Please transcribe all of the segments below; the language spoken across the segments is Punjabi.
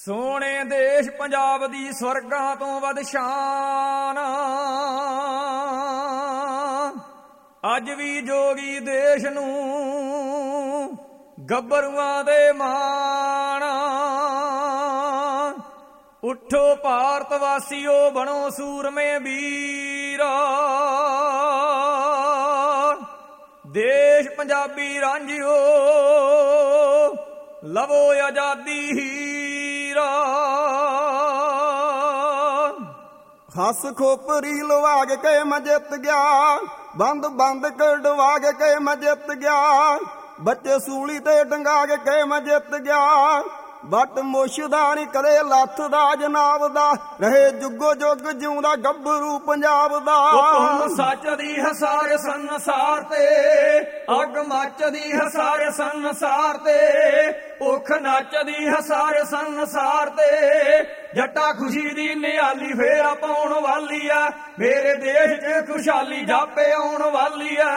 ਸੋਹਣੇ ਦੇਸ਼ ਪੰਜਾਬ ਦੀ ਸਵਰਗਾਂ ਤੋਂ ਵੱਧ ਸ਼ਾਨ, ਅੱਜ ਵੀ ਜੋਗੀ ਦੇਸ਼ ਨੂੰ ਗੱਭਰੂਆਂ ਦੇ ਮਾਣ। ਉੱਠੋ ਭਾਰਤ ਵਾਸੀਓ, ਬਣੋ ਸੂਰਮੇ ਵੀਰ, ਦੇਸ਼ ਪੰਜਾਬੀ ਰਾਂਝਿਓ ਲਵੋ ਆਜ਼ਾਦੀ ਹੀਰਾ। ਹੱਸ ਖੋਪਰੀ ਲਵਾਗ ਕੇ ਮੈਂ ਜਿੱਤ ਗਿਆ, ਬੰਦ ਬੰਦ ਕਢਵਾ ਕੇ ਮੈਂ ਜਿੱਤ ਗਿਆ, ਬੱਚੇ ਸੂਲੀ ਤੇ ਟੰਗਾ ਕੇ ਮੈਂ ਜਿੱਤ ਗਿਆ। ਬੱਟ ਮੁਸ਼ਦਾ ਨੀ ਕਦੇ ਲੱਥ ਦਾ ਜਨਾਬ ਦਾ, ਰਹੇ ਜੁਗੋ ਜੁਗ ਜਿਉਂਦਾ ਗੱਭਰੂ ਪੰਜਾਬ ਦਾ। ਧੁੰਮ ਸੱਚਦੀ ਹੈ ਸਾਰੇ ਸੰਸਾਰ ਤੇ, ਅੱਗ ਮੱਚਦੀ ਹੈ ਸਾਰੇ ਸੰਸਾਰ ਤੇ, ਭੁੱਖ ਨੱਚਦੀ ਹੈ ਸਾਰੇ ਸੰਸਾਰ ਤੇ। ਜੱਟਾ ਖੁਸ਼ੀ ਦੀ ਨਿਆਲੀ ਫੇਰਾ ਪਾਉਣ ਵਾਲੀ ਆ, ਮੇਰੇ ਦੇਸ਼ 'ਚ ਖੁਸ਼ਹਾਲੀ ਜਾਪੇ ਆਉਣ ਵਾਲੀ ਆ।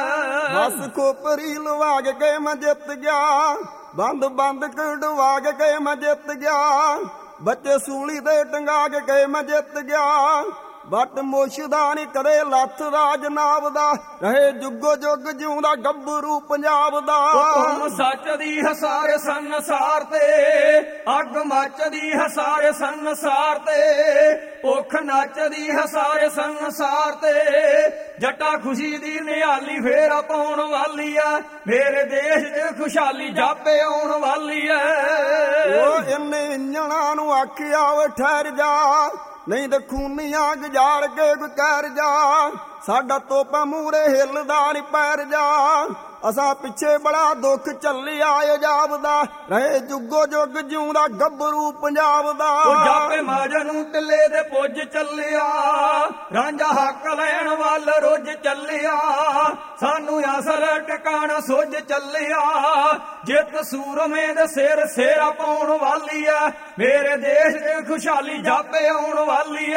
ਹੱਸ ਖੋਪਰੀ ਲਵਾਗ ਕੇ ਮੈਂ ਜਿੱਤ ਗਿਆ, ਬੰਦ ਬੰਦ ਕਢਵਾ ਕੇ ਮੈਂ ਜਿੱਤ ਗਿਆ, ਬੱਚੇ ਸੂਲੀ ਤੇ ਟੰਗਾ ਕੇ ਮੈਂ ਜਿੱਤ ਗਿਆ। ਬੱਟ ਮੁਸ਼ਦਾ ਨੀ ਕਦੇ ਲੱਥ ਦਾ ਜਨਾਬ ਦਾ, ਰਹੇ ਜੁਗੋ ਜੁਗ ਜਿਉਂਦਾ ਗੱਭਰੂ ਪੰਜਾਬ ਦਾ। ਧੁੰਮ ਸੱਚਦੀ ਹੈ ਸਾਰੇ ਸੰਸਾਰ ਤੇ, ਅੱਗ ਮੱਚਦੀ ਹੈ ਸਾਰੇ ਸੰਸਾਰ ਤੇ, ਭੁੱਖ ਨੱਚਦੀ ਹੈ ਸਾਰੇ ਸੰਸਾਰ ਤੇ। ਜੱਟਾ ਖੁਸ਼ੀ ਦੀ ਨਿਆਲੀ ਫੇਰਾ ਪਾਉਣ ਵਾਲੀ ਆ, ਮੇਰੇ ਦੇਸ਼ 'ਚ ਖੁਸ਼ਹਾਲੀ ਜਾਪੇ ਆਉਣ ਵਾਲੀ ਐ। ਉਹ ਇੰਨੇ ਇੰਜਣਾਂ ਨੂੰ ਆਖਿਆ ਵੇ ਠਹਿਰ ਜਾ, ਨਹੀਂ ਤੇ ਖੂਨੀਆਂ ਗੁਜ਼ਾਰ ਕੇ ਗੁਜ਼ਰ ਜਾ। ਸਾਡਾ ਤੋਪਾ ਮੂਹਰੇ ਹਿੱਲਦਾ ਨੀ ਪੈਰ ਜਾ, ਅਸਾਂ ਪਿੱਛੇ ਬੜਾ ਦੁੱਖ ਚੱਲਿਆ ਅਜਾਬ ਦਾ, ਰਹੇ ਜੁਗੋ ਜੁਗ ਜਿਉਂਦਾ ਗੱਭਰੂ ਪੰਜਾਬ ਦਾ। ਜਾਪੇ ਮਾਜਾ ਨੂੰ ਟਿੱਲੇ ਦੇ ਪੁੱਜ ਚੱਲਿਆ, ਰਾਂਝਾ ਹੱਕ ਲੈਣ ਵੱਲ ਰੁੱਝ ਚੱਲਿਆ, ਸਾਨੂੰ ਅਸਲ ਟਿਕਾਣਾ ਸੁੱਝ ਚੱਲਿਆ। ਜਿੱਤ ਸੂਰਮੇ ਦੇ ਸਿਰ ਸੇਰਾ ਪਾਉਣ ਵਾਲੀ ਐ, ਮੇਰੇ ਦੇਸ਼ 'ਚ ਖੁਸ਼ਹਾਲੀ ਜਾਪੇ ਆਉਣ ਵਾਲੀ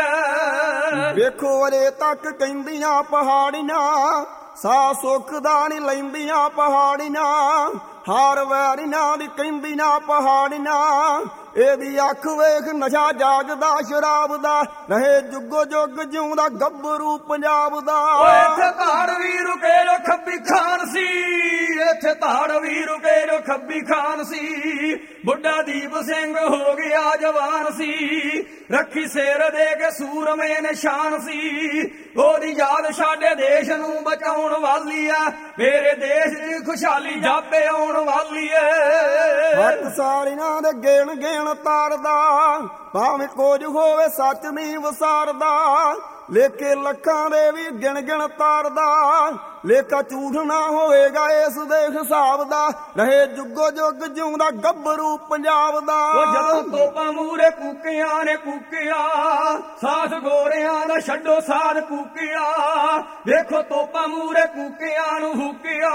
ਐ। ਵੇਖੋ ਅਰੇ ਤੱਕ ਕਹਿੰਦੀਆਂ ਪਹਾੜੀਆਂ, ਸਾਹ ਸੁੱਖ ਦਾ ਨੀ ਲੈਂਦੀਆਂ ਪਹਾੜੀਆਂ, ਹਾਰ ਵੈਰੀਆਂ ਦੀ ਕਹਿੰਦੀਆਂ ਪਹਾੜੀਆਂ। ਇਹਦੀ ਅੱਖ ਵੇਖ ਨਸ਼ਾ ਜਾਗਦਾ ਸ਼ਰਾਬ ਦਾ, ਰਹੇ ਜੁਗੋ ਜੁਗ ਜਿਉਂਦਾ ਗੱਭਰੂ ਪੰਜਾਬ ਦਾ। ਇੱਥੇ ਧਾੜ ਵੀ ਰੁਕੇ ਜੋ ਖੱਬੀ ਖਾਨ ਸੀ, ਇੱਥੇ ਧਾੜ ਵੀ ਰੁਕੇ ਜੋ ਖੱਬੀ ਖਾਨ ਸੀ, ਬੁੱਢਾ ਦੀਪ ਸਿੰਘ ਹੋ ਗਿਆ ਜਵਾਨ ਸੀ, ਰੱਖੀ ਸਿਰ ਦੇ ਕੇ ਸੂਰਮੇ ਨਿਸ਼ਾਨ ਸੀ। ਉਹਦੀ ਯਾਦ ਸਾਡੇ ਦੇਸ਼ ਨੂੰ ਬਚਾਉਣ ਵਾਲੀ ਆ, ਮੇਰੇ ਦੇਸ਼ 'ਚ ਖੁਸ਼ਹਾਲੀ ਜਾਪੇ ਆਉਣ ਵਾਲੀ ਐ। ਹੱਥ ਸਾਲੀਆਂ ਦੇ ਗੇਣ ਗੇਣ ਤਾਰਦਾ, ਭਾਵੇਂ ਕੁਝ ਹੋਵੇ ਸੱਚ ਨਹੀਂ ਵਿਸਾਰਦਾ, ਲੇਖੇ ਲੱਖਾਂ ਦੇ ਵੀ ਗਿਣ ਗਿਣ ਤਾਰਦਾ, ਲੇਖਾ ਝੂਠ ਨਾ ਹੋਵੇਗਾ ਇਸ ਦੇ ਹਿਸਾਬ ਦਾ, ਰਹੇ ਜੁਗੋ ਜੁਗ ਜਿਉਂਦਾ ਗੱਭਰੂ ਪੰਜਾਬ ਦਾ। ਜਦੋਂ ਤੋਪਾਂ ਮੂਹਰੇ ਕੂਕਿਆਂ ਨੇ ਕੂਕਿਆ, ਸਾਥ ਗੋਰਿਆਂ ਦਾ ਛੱਡੋ ਸਾਥ ਕੂਕਿਆ, ਵੇਖੋ ਤੋਪਾਂ ਮੂਹਰੇ ਕੂਕਿਆਂ ਨੂੰ ਹੁਕਿਆ,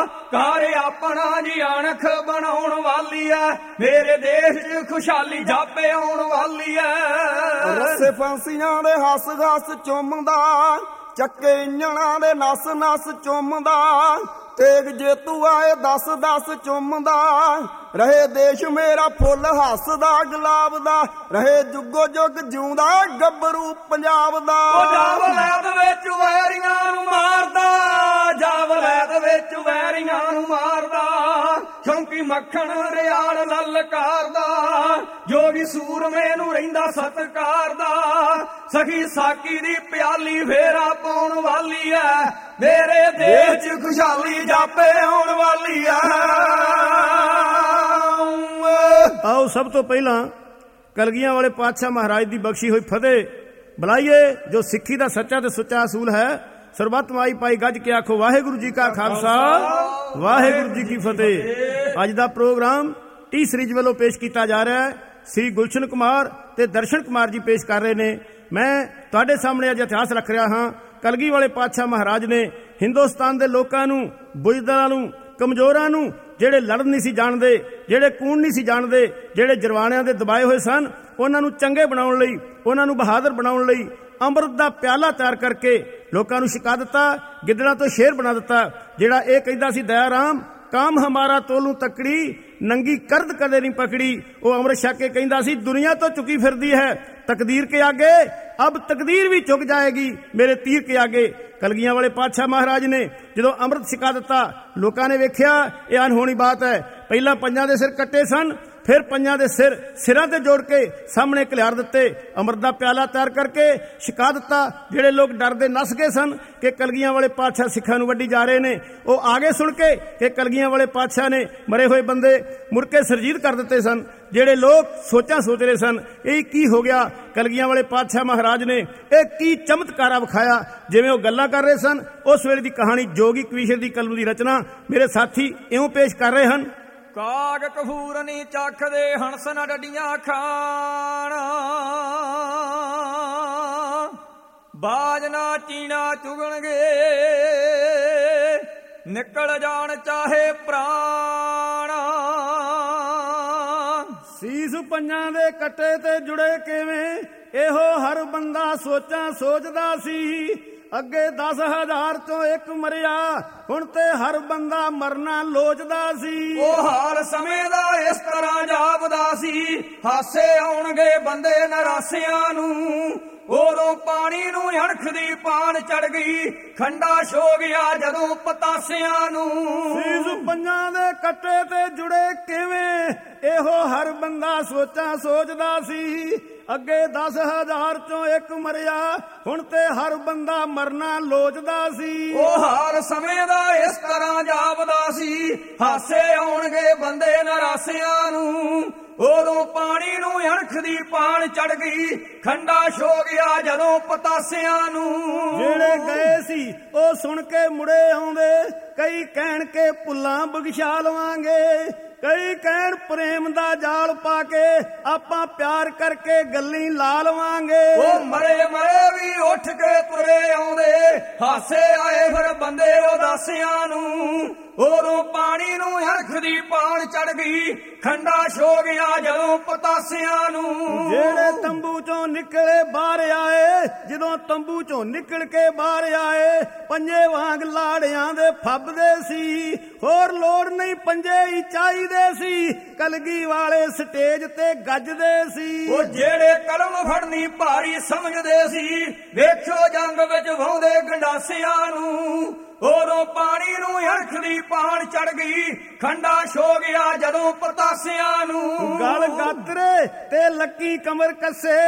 ਘਰ ਆਪਣਾ ਜੀ ਅਣਖ ਬਣਾਉਣ ਵਾਲੀ ਐ, ਮੇਰੇ ਦੇਸ਼ 'ਚ ਖੁਸ਼ਹਾਲੀ ਜਾਪੇ ਆਉਣ ਵਾਲੀ ਐ। ਰੱਸੇ ਫਾਂਸੀਆਂ ਦੇ ਹੱਸ ਹੱਸ ਚੁੰਮਦਾ, ਚੱਕੇ ਇੰਜਣਾਂ ਦੇ ਨਸ ਨਸ ਚੁੰਮਦਾ, ਤੇਗ ਜੇਤੂ ਆਏ 10-10 ਚੁੰਮਦਾ, ਰਹੇ ਦੇਸ਼ ਮੇਰਾ ਫੁੱਲ ਹੱਸਦਾ ਗੁਲਾਬ ਦਾ, ਰਹੇ ਜੁਗੋ ਜੁਗ ਜਿਉਂਦਾ ਗੱਭਰੂ ਪੰਜਾਬ ਦਾ। ਜਾਵਲੈਦ ਵਿੱਚ ਵੈਰੀਆਂ ਨੂੰ ਮਾਰਦਾ, ਜਾਵਲੈਦ ਵਿੱਚ ਵੈਰੀਆਂ ਨੂੰ ਮਾਰਦਾ, ਸ਼ੌਂਕੀ ਮੱਖਣ ਰਿਆਲ ਲਲਕਾਰਦਾ, ਜੋਗੀ ਸੂਰਮੇ ਨੂੰ ਰਹਿੰਦਾ ਸਤਿਕਾਰਦਾ, ਸਖੀ ਸਾਕੀ ਦੀ ਪਿਆਲੀ ਫੇਰਾ ਪਾਉਣ ਵਾਲੀ ਐ, ਮੇਰੇ ਦੇਸ਼ 'ਚ ਖੁਸ਼ਹਾਲੀ ਜਾਪੇ ਆਉਣ ਵਾਲੀ ਐ। ਆਓ ਸਭ ਤੋਂ ਪਹਿਲਾਂ ਕਲਗੀਆਂ ਵਾਲੇ ਪਾਤਸ਼ਾਹ ਮਹਾਰਾਜ ਦੀ ਬਖਸ਼ੀ ਹੋਈ ਫਤਿਹ ਬੁਲਾਈਏ, ਜੋ ਸਿੱਖੀ ਦਾ ਸੱਚਾ ਤੇ ਸੁੱਚਾ ਅਸੂਲ ਹੈ। ਸਰਬੱਤ ਮਾਈ ਪਾਈ ਗੱਜ ਕੇ ਆਖੋ ਵਾਹਿਗੁਰੂ ਜੀ ਕਾ ਖਾਲਸਾ, ਵਾਹਿਗੁਰੂ ਜੀ ਕੀ ਫਤਿਹ। ਅੱਜ ਦਾ ਪ੍ਰੋਗਰਾਮ ਟੀ ਸੀਰੀਜ਼ ਵੱਲੋਂ ਪੇਸ਼ ਕੀਤਾ ਜਾ ਰਿਹਾ ਹੈ। ਸ੍ਰੀ ਗੁਲਸ਼ਨ ਕੁਮਾਰ ਤੇ ਦਰਸ਼ਨ ਕੁਮਾਰ ਜੀ ਪੇਸ਼ ਕਰ ਰਹੇ ਨੇ। ਮੈਂ ਤੁਹਾਡੇ ਸਾਹਮਣੇ ਅੱਜ ਇਤਿਹਾਸ ਰੱਖ ਰਿਹਾ ਹਾਂ। ਕਲਗੀ ਵਾਲੇ ਪਾਤਸ਼ਾਹ ਮਹਾਰਾਜ ਨੇ ਹਿੰਦੁਸਤਾਨ ਦੇ ਲੋਕਾਂ ਨੂੰ, ਬੁਜ਼ਦਲਾਂ ਨੂੰ, ਕਮਜ਼ੋਰਾਂ ਨੂੰ, ਜਿਹੜੇ ਲੜਨ ਨਹੀਂ ਸੀ ਜਾਣਦੇ, ਜਿਹੜੇ ਕੂਣ ਨਹੀਂ ਸੀ ਜਾਣਦੇ, ਜਿਹੜੇ ਜਰਵਾਣਿਆਂ ਦੇ ਦਬਾਏ ਹੋਏ ਸਨ, ਉਹਨਾਂ ਨੂੰ ਚੰਗੇ ਬਣਾਉਣ ਲਈ, ਉਹਨਾਂ ਨੂੰ ਬਹਾਦਰ ਬਣਾਉਣ ਲਈ ਅੰਮ੍ਰਿਤ ਦਾ ਪਿਆਲਾ ਤਿਆਰ ਕਰਕੇ ਲੋਕਾਂ ਨੂੰ ਛਕਾ ਦਿੱਤਾ, ਗਿੱਦੜਾਂ ਤੋਂ ਸ਼ੇਰ ਬਣਾ ਦਿੱਤਾ। ਜਿਹੜਾ ਇਹ ਕਹਿੰਦਾ ਸੀ ਦਇਆ ਰਾਮ, काम हमारा तोलू तकड़ी, ਨੰਗੀ ਕਰਦ ਕਦੇ ਨਹੀਂ ਪਕੜੀ। ਉਹ ਅੰਮ੍ਰਿਤ ਛਕ ਕੇ ਕਹਿੰਦਾ ਸੀ ਦੁਨੀਆ ਤੋਂ ਝੁਕੀ ਫਿਰਦੀ ਹੈ ਤਕਦੀਰ ਕੇ ਆਗੇ, ਅਬ ਤਕਦੀਰ ਵੀ ਝੁਕ ਜਾਏਗੀ ਮੇਰੇ ਤੀਰ ਕੇ ਆਗੇ। ਕਲਗੀਆਂ ਵਾਲੇ ਪਾਤਸ਼ਾਹ ਮਹਾਰਾਜ ਨੇ ਜਦੋਂ ਅੰਮ੍ਰਿਤ ਛਕਾ ਦਿੱਤਾ, ਲੋਕਾਂ ਨੇ ਵੇਖਿਆ ਇਹ ਅਨਹੋਣੀ ਬਾਤ ਹੈ। ਪਹਿਲਾਂ ਪੰਜਾਂ ਦੇ ਸਿਰ ਕੱਟੇ ਸਨ, ਫਿਰ ਪੰਜਾਂ ਦੇ ਸਿਰਾਂ ਤੇ ਜੋੜ ਕੇ ਸਾਹਮਣੇ ਘਲਿਆਰ ਦਿੱਤੇ, ਅੰਮ੍ਰਿਤ ਦਾ ਪਿਆਲਾ ਤਿਆਰ ਕਰਕੇ ਛਕਾ ਦਿੱਤਾ। ਜਿਹੜੇ ਲੋਕ ਡਰਦੇ ਨੱਸ ਗਏ ਸਨ ਕਿ ਕਲਗੀਆਂ ਵਾਲੇ ਪਾਤਸ਼ਾਹ ਸਿੱਖਾਂ ਨੂੰ ਵੱਢੀ ਜਾ ਰਹੇ ਨੇ, ਉਹ ਆਗੇ ਸੁਣ ਕੇ ਕਿ ਕਲਗੀਆਂ ਵਾਲੇ ਪਾਤਸ਼ਾਹ ਨੇ ਮਰੇ ਹੋਏ ਬੰਦੇ ਮੁੜ ਕੇ ਸਰਜੀਤ ਕਰ ਦਿੱਤੇ ਸਨ। ਜਿਹੜੇ ਲੋਕ ਸੋਚ ਰਹੇ ਸਨ ਇਹ ਕੀ ਹੋ ਗਿਆ, ਕਲਗੀਆਂ ਵਾਲੇ ਪਾਤਸ਼ਾਹ ਮਹਾਰਾਜ ਨੇ ਇਹ ਕੀ ਚਮਤਕਾਰਾ ਵਿਖਾਇਆ। ਜਿਵੇਂ ਉਹ ਗੱਲਾਂ ਕਰ ਰਹੇ ਸਨ, ਉਸ ਵੇਲੇ ਦੀ ਕਹਾਣੀ ਜੋਗੀ ਕਵੀਸ਼ਰ ਦੀ ਕਲਮ ਦੀ ਰਚਨਾ ਮੇਰੇ ਸਾਥੀ ਇਉਂ ਪੇਸ਼ ਕਰ ਰਹੇ ਹਨ। ਕਾਗ ਕਫੂਰ ਨੀ ਚੱਖਦੇ ਹੰਸ ਨਾ ਡੱਡੀਆਂ ਖਾਣ, ਬਾਜ ਨਾ ਚੀਣਾ ਚੁਗਣਗੇ ਨਿਕਲ ਜਾਣ ਚਾਹੇ ਪ੍ਰਾਣ। ਸੀਸ ਪੰਜਾਂ ਦੇ ਕੱਟੇ ਤੇ ਜੁੜੇ ਕਿਵੇਂ ਇਹੋ ਹਰ ਬੰਦਾ ਸੋਚਦਾ ਸੀ। ਅੱਗੇ 10,000 ਚੋਂ ਇੱਕ ਮਰਿਆ, ਹੁਣ ਤੇ ਹਰ ਬੰਦਾ ਮਰਨਾ ਲੋਚਦਾ ਸੀ। ਉਹ ਹਾਲ ਸਮੇਂ ਦਾ ਇਸ ਤਰ੍ਹਾਂ ਜਾਪਦਾ ਸੀ, ਹਾਸੇ ਆਉਣਗੇ ਬੰਦੇ ਨਰਾਸਿਆਂ ਨੂੰ। ਉਦੋਂ ਪਾਣੀ ਨੂੰ ਅਣਖ ਦੀ ਪਾਣ ਚੜ ਗਈ, ਖੰਡਾ ਛੋ ਗਿਆ ਜਦੋਂ ਪਤਾਸਿਆਂ ਨੂੰ। ਸੀਸ ਪੰਜਾਂ ਦੇ ਕੱਟੇ ਤੇ ਜੁੜੇ ਕਿਵੇਂ ਇਹੋ ਹਰ ਬੰਦਾ ਸੋਚਦਾ ਸੀ। ਅੱਗੇ 10,000 ਚੋਂ ਇੱਕ ਮਰਿਆ, ਹੁਣ ਤੇ ਹਰ ਬੰਦਾ ਮਰਨਾ ਲੋਚਦਾ ਸੀ। ਉਹ ਹਾਲ ਸਮੇਂ ਦਾ ਇਸ ਤਰ੍ਹਾਂ ਜਾਪਦਾ ਸੀ, ਹਾਸੇ ਆਉਣਗੇ ਬੰਦੇ ਨਰਾਸਿਆਂ ਨੂੰ। ਉਦੋਂ ਪਾਣੀ ਨੂੰ ਅਣਖ ਦੀ ਪਾਣ ਚੜ ਗਈ, ਖੰਡਾ ਛੋ ਗਿਆ ਜਦੋਂ ਪਤਾਸਿਆਂ ਨੂੰ। ਜਿਹੜੇ ਗਏ ਸੀ ਉਹ ਸੁਣ ਕੇ ਮੁੜੇ ਆਉਂਦੇ, ਕਈ ਕਹਿਣ ਕੇ ਭੁੱਲਾਂ ਬਖਸ਼ਾ ਲਵਾਂਗੇ, ਕਈ ਕਹਿਣ ਪ੍ਰੇਮ ਦਾ ਜਾਲ ਪਾ ਕੇ ਆਪਾਂ ਪਿਆਰ ਕਰਕੇ ਗੱਲੀ ਲਾ ਲਵਾਂਗੇ। ਉਹ ਮਰੇ ਵੀ ਉੱਠ ਕੇ ਤੁਰੇ ਆਉਂਦੇ, ਹਾਸੇ ਆਏ ਫਿਰ ਬੰਦੇ ਉਦਾਸਿਆਂ ਨੂੰ। ਉਦੋਂ ਪਾਣੀ ਨੂੰ ਅਣਖ ਦੀ ਪਾਣ ਚੜ ਗਈ, ਖੰਡਾ ਛੋ ਗਿਆ ਜਦੋਂ ਪਤਾਸਿਆਂ ਨੂੰ। ਜਿਹੜੇ ਤੰਬੂ ਚੋਂ ਨਿਕਲੇ ਬਾਹਰ ਆਏ, ਜਦੋਂ ਤੰਬੂ ਚੋਂ ਨਿਕਲ ਕੇ ਬਾਹਰ ਆਏ, ਪੰਜੇ ਵਾਂਗ ਲਾੜਿਆਂ ਦੇ ਫੱਬਦੇ ਸੀ। ਹੋਰ ਲੋੜ ਨਹੀਂ ਪੰਜੇ ਹੀ ਚਾਹੀਦੇ ਸੀ, ਕਲਗੀ ਵਾਲੇ ਸਟੇਜ ਤੇ ਗੱਜਦੇ ਸੀ। ਉਹ ਜਿਹੜੇ ਕਲਮ ਫੜਨੀ ਭਾਰੀ ਸਮਝਦੇ ਸੀ, ਵੇਖੋ ਜੰਗ ਵਿੱਚ ਵਾਉਂਦੇ ਗੰਡਾਸਿਆਂ ਨੂੰ। ਉਦੋਂ ਪਾਣੀ ਨੂੰ ਅਣਖ ਦੀ ਪਾਣ ਚੜ ਗਈ, ਖੰਡਾ ਛੋ ਗਿਆ ਜਦੋਂ ਪਤਾਸਿਆਂ ਨੂੰ। ਗਲ ਗਾਦਰੇ ਤੇ ਲੱਕੀ ਕਮਰ ਕੱਸੇ,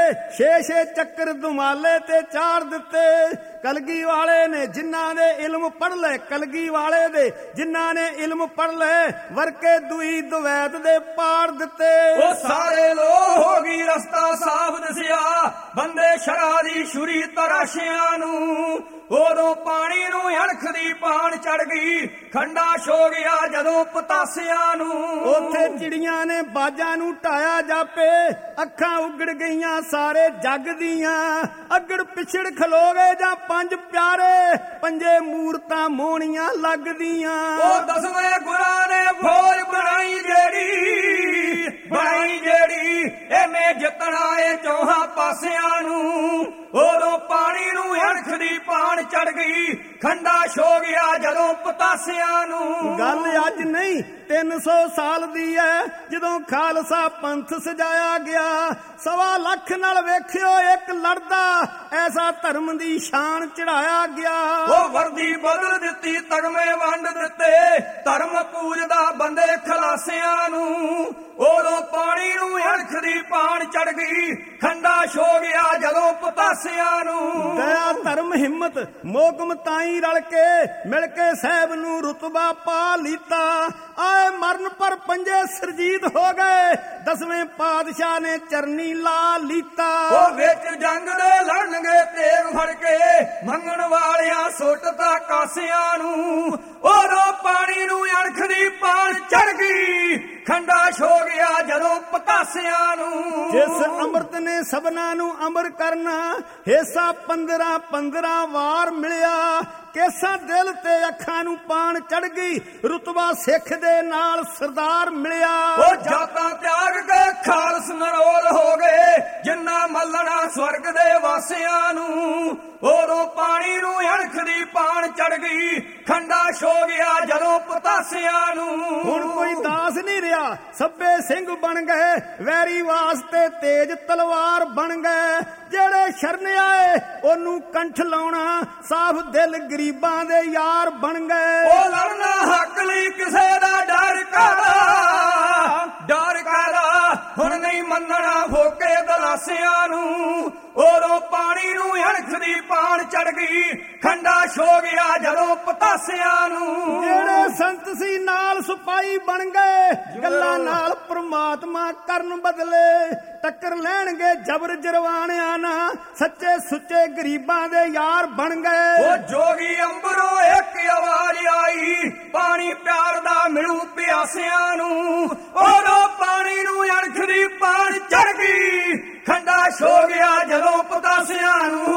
6 ਚੱਕਰ ਦੁਮਾਲੇ ਤੇ ਚਾੜ ਦਿੱਤੇ। ਕਲਗੀ ਵਾਲੇ ਨੇ ਜਿਨ੍ਹਾਂ ਨੇ ਇਲਮ ਪੜ੍ਹ ਲਏ, ਕਲਗੀ ਵਾਲੇ ਦੇ ਜਿਨ੍ਹਾਂ ਨੇ ਇਲਮ ਪੜ੍ਹ ਲਏ, ਵਰਕੇ ਦੁਈ ਦਵੈਤ ਦੇ ਪਾੜ ਦਿੱਤੇ। ਉਹ ਸਾਰੇ ਲੋ ਹੋ ਗਈ ਰਸਤਾ ਸਾਫ਼ ਦਿਸਿਆ, ਬੰਦੇ ਸ਼ਰਾ ਦੀ ਛੁਰੀ ਤਰਾਸ਼ਿਆਂ ਨੂੰ। ਉਦੋਂ ਪਾਣੀ ਨੂੰ ਅਣਖ ਦੀ ਪਾਣ ਚੜ ਗਈ, ਖੰਡਾ ਛੋ ਗਿਆ ਜਦੋਂ ਪਤਾਸਿਆਂ ਨੂੰ। ਉੱਥੇ ਚਿੜੀਆਂ ਨੇ ਬਾਜਾਂ ਨੂੰ ਢਾਇਆ ਜਾਪੇ, ਅੱਖਾਂ ਉਗੜ ਗਈਆਂ ਸਾਰੇ ਜੱਗ ਦੀਆਂ। ਅੱਗੜ ਪਿਛੜ ਖਲੋ ਗਏ ਜਾਂ ਪੰਜ ਪਿਆਰੇ, ਪੰਜੇ ਮੂਰਤਾਂ ਮੋਹਣੀਆਂ ਲੱਗਦੀਆਂ। ਉਹ 10ਵੇਂ ਗੁਰਾਂ ਨੇ ਫੌਜ ਬਣਾਈ ਜਿਹੜੀ ਇਹਨੇ ਜਿੱਤਣਾ ਏ ਚੌਹਾਂ ਪਾਸਿਆਂ ਨੂੰ। ਉਦੋਂ ਪਾਣੀ ਨੂੰ ਅਣਖ ਦੀ ਪਾਣ ਚੜ ਗਈ, ਖੰਡਾ ਛੋ ਗਿਆ ਜਦੋਂ ਪਤਾਸਿਆਂ ਨੂੰ। ਗੱਲ ਅੱਜ ਨਹੀਂ 300 ਸਾਲ ਦੀ ਹੈ ਜਦੋਂ ਖਾਲਸਾ ਪੰਥ ਸਜਾਇਆ ਗਿਆ। 1.25 ਲੱਖ ਨਾਲ ਵੇਖਿਓ ਇੱਕ ਲੜਦਾ, ਐਸਾ ਧਰਮ ਦੀ ਸ਼ਾਨ ਚੜਾਇਆ ਗਿਆ। ਉਹ ਵਰਦੀ ਬਦਲ ਦਿੱਤੀ, ਤਗਮੇ ਵੰਡ ਦਿੱਤੇ, ਧਰਮ ਪੂਜਦਾ ਬੰਦੇ ਖਲਾਸਿਆਂ ਨੂੰ। ਉਦੋਂ ਪਾਣੀ ਨੂੰ ਅਣਖ ਦੀ ਪਾਣ ਚੜ ਗਈ, ਖੰਡਾ ਛੋ ਗਿਆ ਜਦੋਂ ਪਤਾਸਿਆਂ ਨੂੰ। ਦਇਆ ਧਰਮ ਹਿੰਮਤ ਮੋਕਮ ਤਾਈ ਰਲ ਕੇ, ਮਿਲ ਕੇ ਸਾਹਿਬ ਨੂੰ ਰੁਤਬਾ ਪਾ ਲੀਤਾ। ਆਏ ਮਰਨ ਪਰ ਪੰਜੇ ਸਰਜੀਤ ਹੋ ਗਏ, 10ਵੇਂ ਪਾਤਸ਼ਾਹ ਨੇ ਚਰਨੀ ਲਾ ਲੀਤਾ। ਉਹ ਵਿੱਚ ਜੰਗ ਦੇ ਲੜਨਗੇ ਤੇਗ ਫੜ ਕੇ, ਮੰਗਣ ਵਾਲਿਆਂ ਸੁੱਟਤਾ ਕਾਸਿਆਂ ਨੂੰ। ਉਦੋਂ ਪਾਣੀ ਨੂੰ ਅਣਖ ਦੀ ਪਾਣ ਚੜ ਗਈ, ਖੰਡਾ ਛੋ ਗਿਆ ਜਦੋਂ ਪਤਾਸਿਆਂ ਨੂੰ। ਜਿਸ ਅੰਮ੍ਰਿਤ ਨੇ ਸਭਨਾਂ ਨੂੰ ਅਮਰ ਕਰਨਾ, ਹਿੱਸਾ 15 ਵਾਰ ਮਿਲਿਆ। ਕੇਸਾਂ ਦਿਲ ਤੇ ਅੱਖਾਂ ਨੂੰ ਪਾਣ ਚੜ ਗਈ, ਰੁਤਬਾ ਸਿੱਖ ਦੇ ਨਾਲ ਸਰਦਾਰ ਮਿਲਿਆ। ਉਹ ਜਾਤਾਂ ਤਿਆਗ ਕੇ ਖਾਲਸ ਨਰੋਲ ਹੋ ਗਏ, ਜਿੰਨਾ ਮੱਲਣਾ ਸਵਰਗ ਦੇ ਵਾਸਿਆਂ ਨੂੰ। ਉਦੋਂ ਪਾਣੀ ਨੂੰ ਅਣਖ ਦੀ ਪਾਣ ਚੜ ਗਈ, ਖੰਡਾ ਛੋ ਗਿਆ ਜਦੋਂ ਪਤਾਸਿਆਂ ਨੂੰ। ਹੁਣ ਕੋਈ ਦਾਸ ਨਹੀਂ ਰਿਹਾ, ਸਭੇ ਸਿੰਘ ਬਣ ਗਏ, ਵੈਰੀ ਵਾਸਤੇ ਤੇਜ ਤਲਵਾਰ ਬਣ ਗਏ। ਜਿਹੜੇ ਸ਼ਰਨ ਆਏ ਉਹਨੂੰ ਕੰਠ ਲਾਉਣਾ, ਸਾਫ਼ ਦਿਲ ਗਰੀਬਾਂ ਦੇ ਯਾਰ ਬਣ ਗਏ। ਉਹ ਲੜਨਾ ਹੱਕ ਲਈ ਕਿਸੇ ਦਾ ਡਰ ਕਾਹਦਾ, ਡਰ ਕਾਹਦਾ ਹੁਣ ਨਹੀਂ ਮੰਨਣਾ ਫੋਕੇ ਦਲਾਸਿਆਂ ਨੂੰ। ਉਦੋਂ ਪਾਣੀ ਨੂੰ ਅਣਖ ਦੀ ਪਾਣ ਚੜ ਗਈ, ਖੰਡਾ ਛੋ ਗਿਆ ਜਦੋਂ ਪਤਾਸਿਆਂ ਨੂੰ। ਜਿਹੜੇ ਸੰਤ ਸੀ ਨਾਲ ਸਿਪਾਹੀ ਬਣ ਗਏ, ਗੱਲਾਂ ਨਾਲ ਪ੍ਰਮਾਤਮਾ ਕਰਨ ਬਦਲੇ। ਟੱਕਰ ਲੈਣਗੇ ਜਬਰ ਜਰਵਾਣਿਆਂ ਨਾਲ, ਸੱਚੇ ਸੁੱਚੇ ਗਰੀਬਾਂ ਦੇ ਯਾਰ ਬਣ ਗਏ। ਉਹ ਜੋਗੀ ਅੰਬਰੋਂ ਇੱਕ ਆਵਾਜ਼ ਆਈ, ਪਾਣੀ ਪਿਆਰ ਦਾ ਮਿਲੂ ਪਿਆਸਿਆਂ ਨੂੰ। ਉਦੋਂ ਪਾਣੀ ਨੂੰ ਅਣਖ ਦੀ ਪਾਣ ਚੜ ਗਈ, ਖੰਡਾ ਛੋ ਗਿਆ ਜਦੋਂ ਪਤਾਸਿਆਂ ਨੂੰ।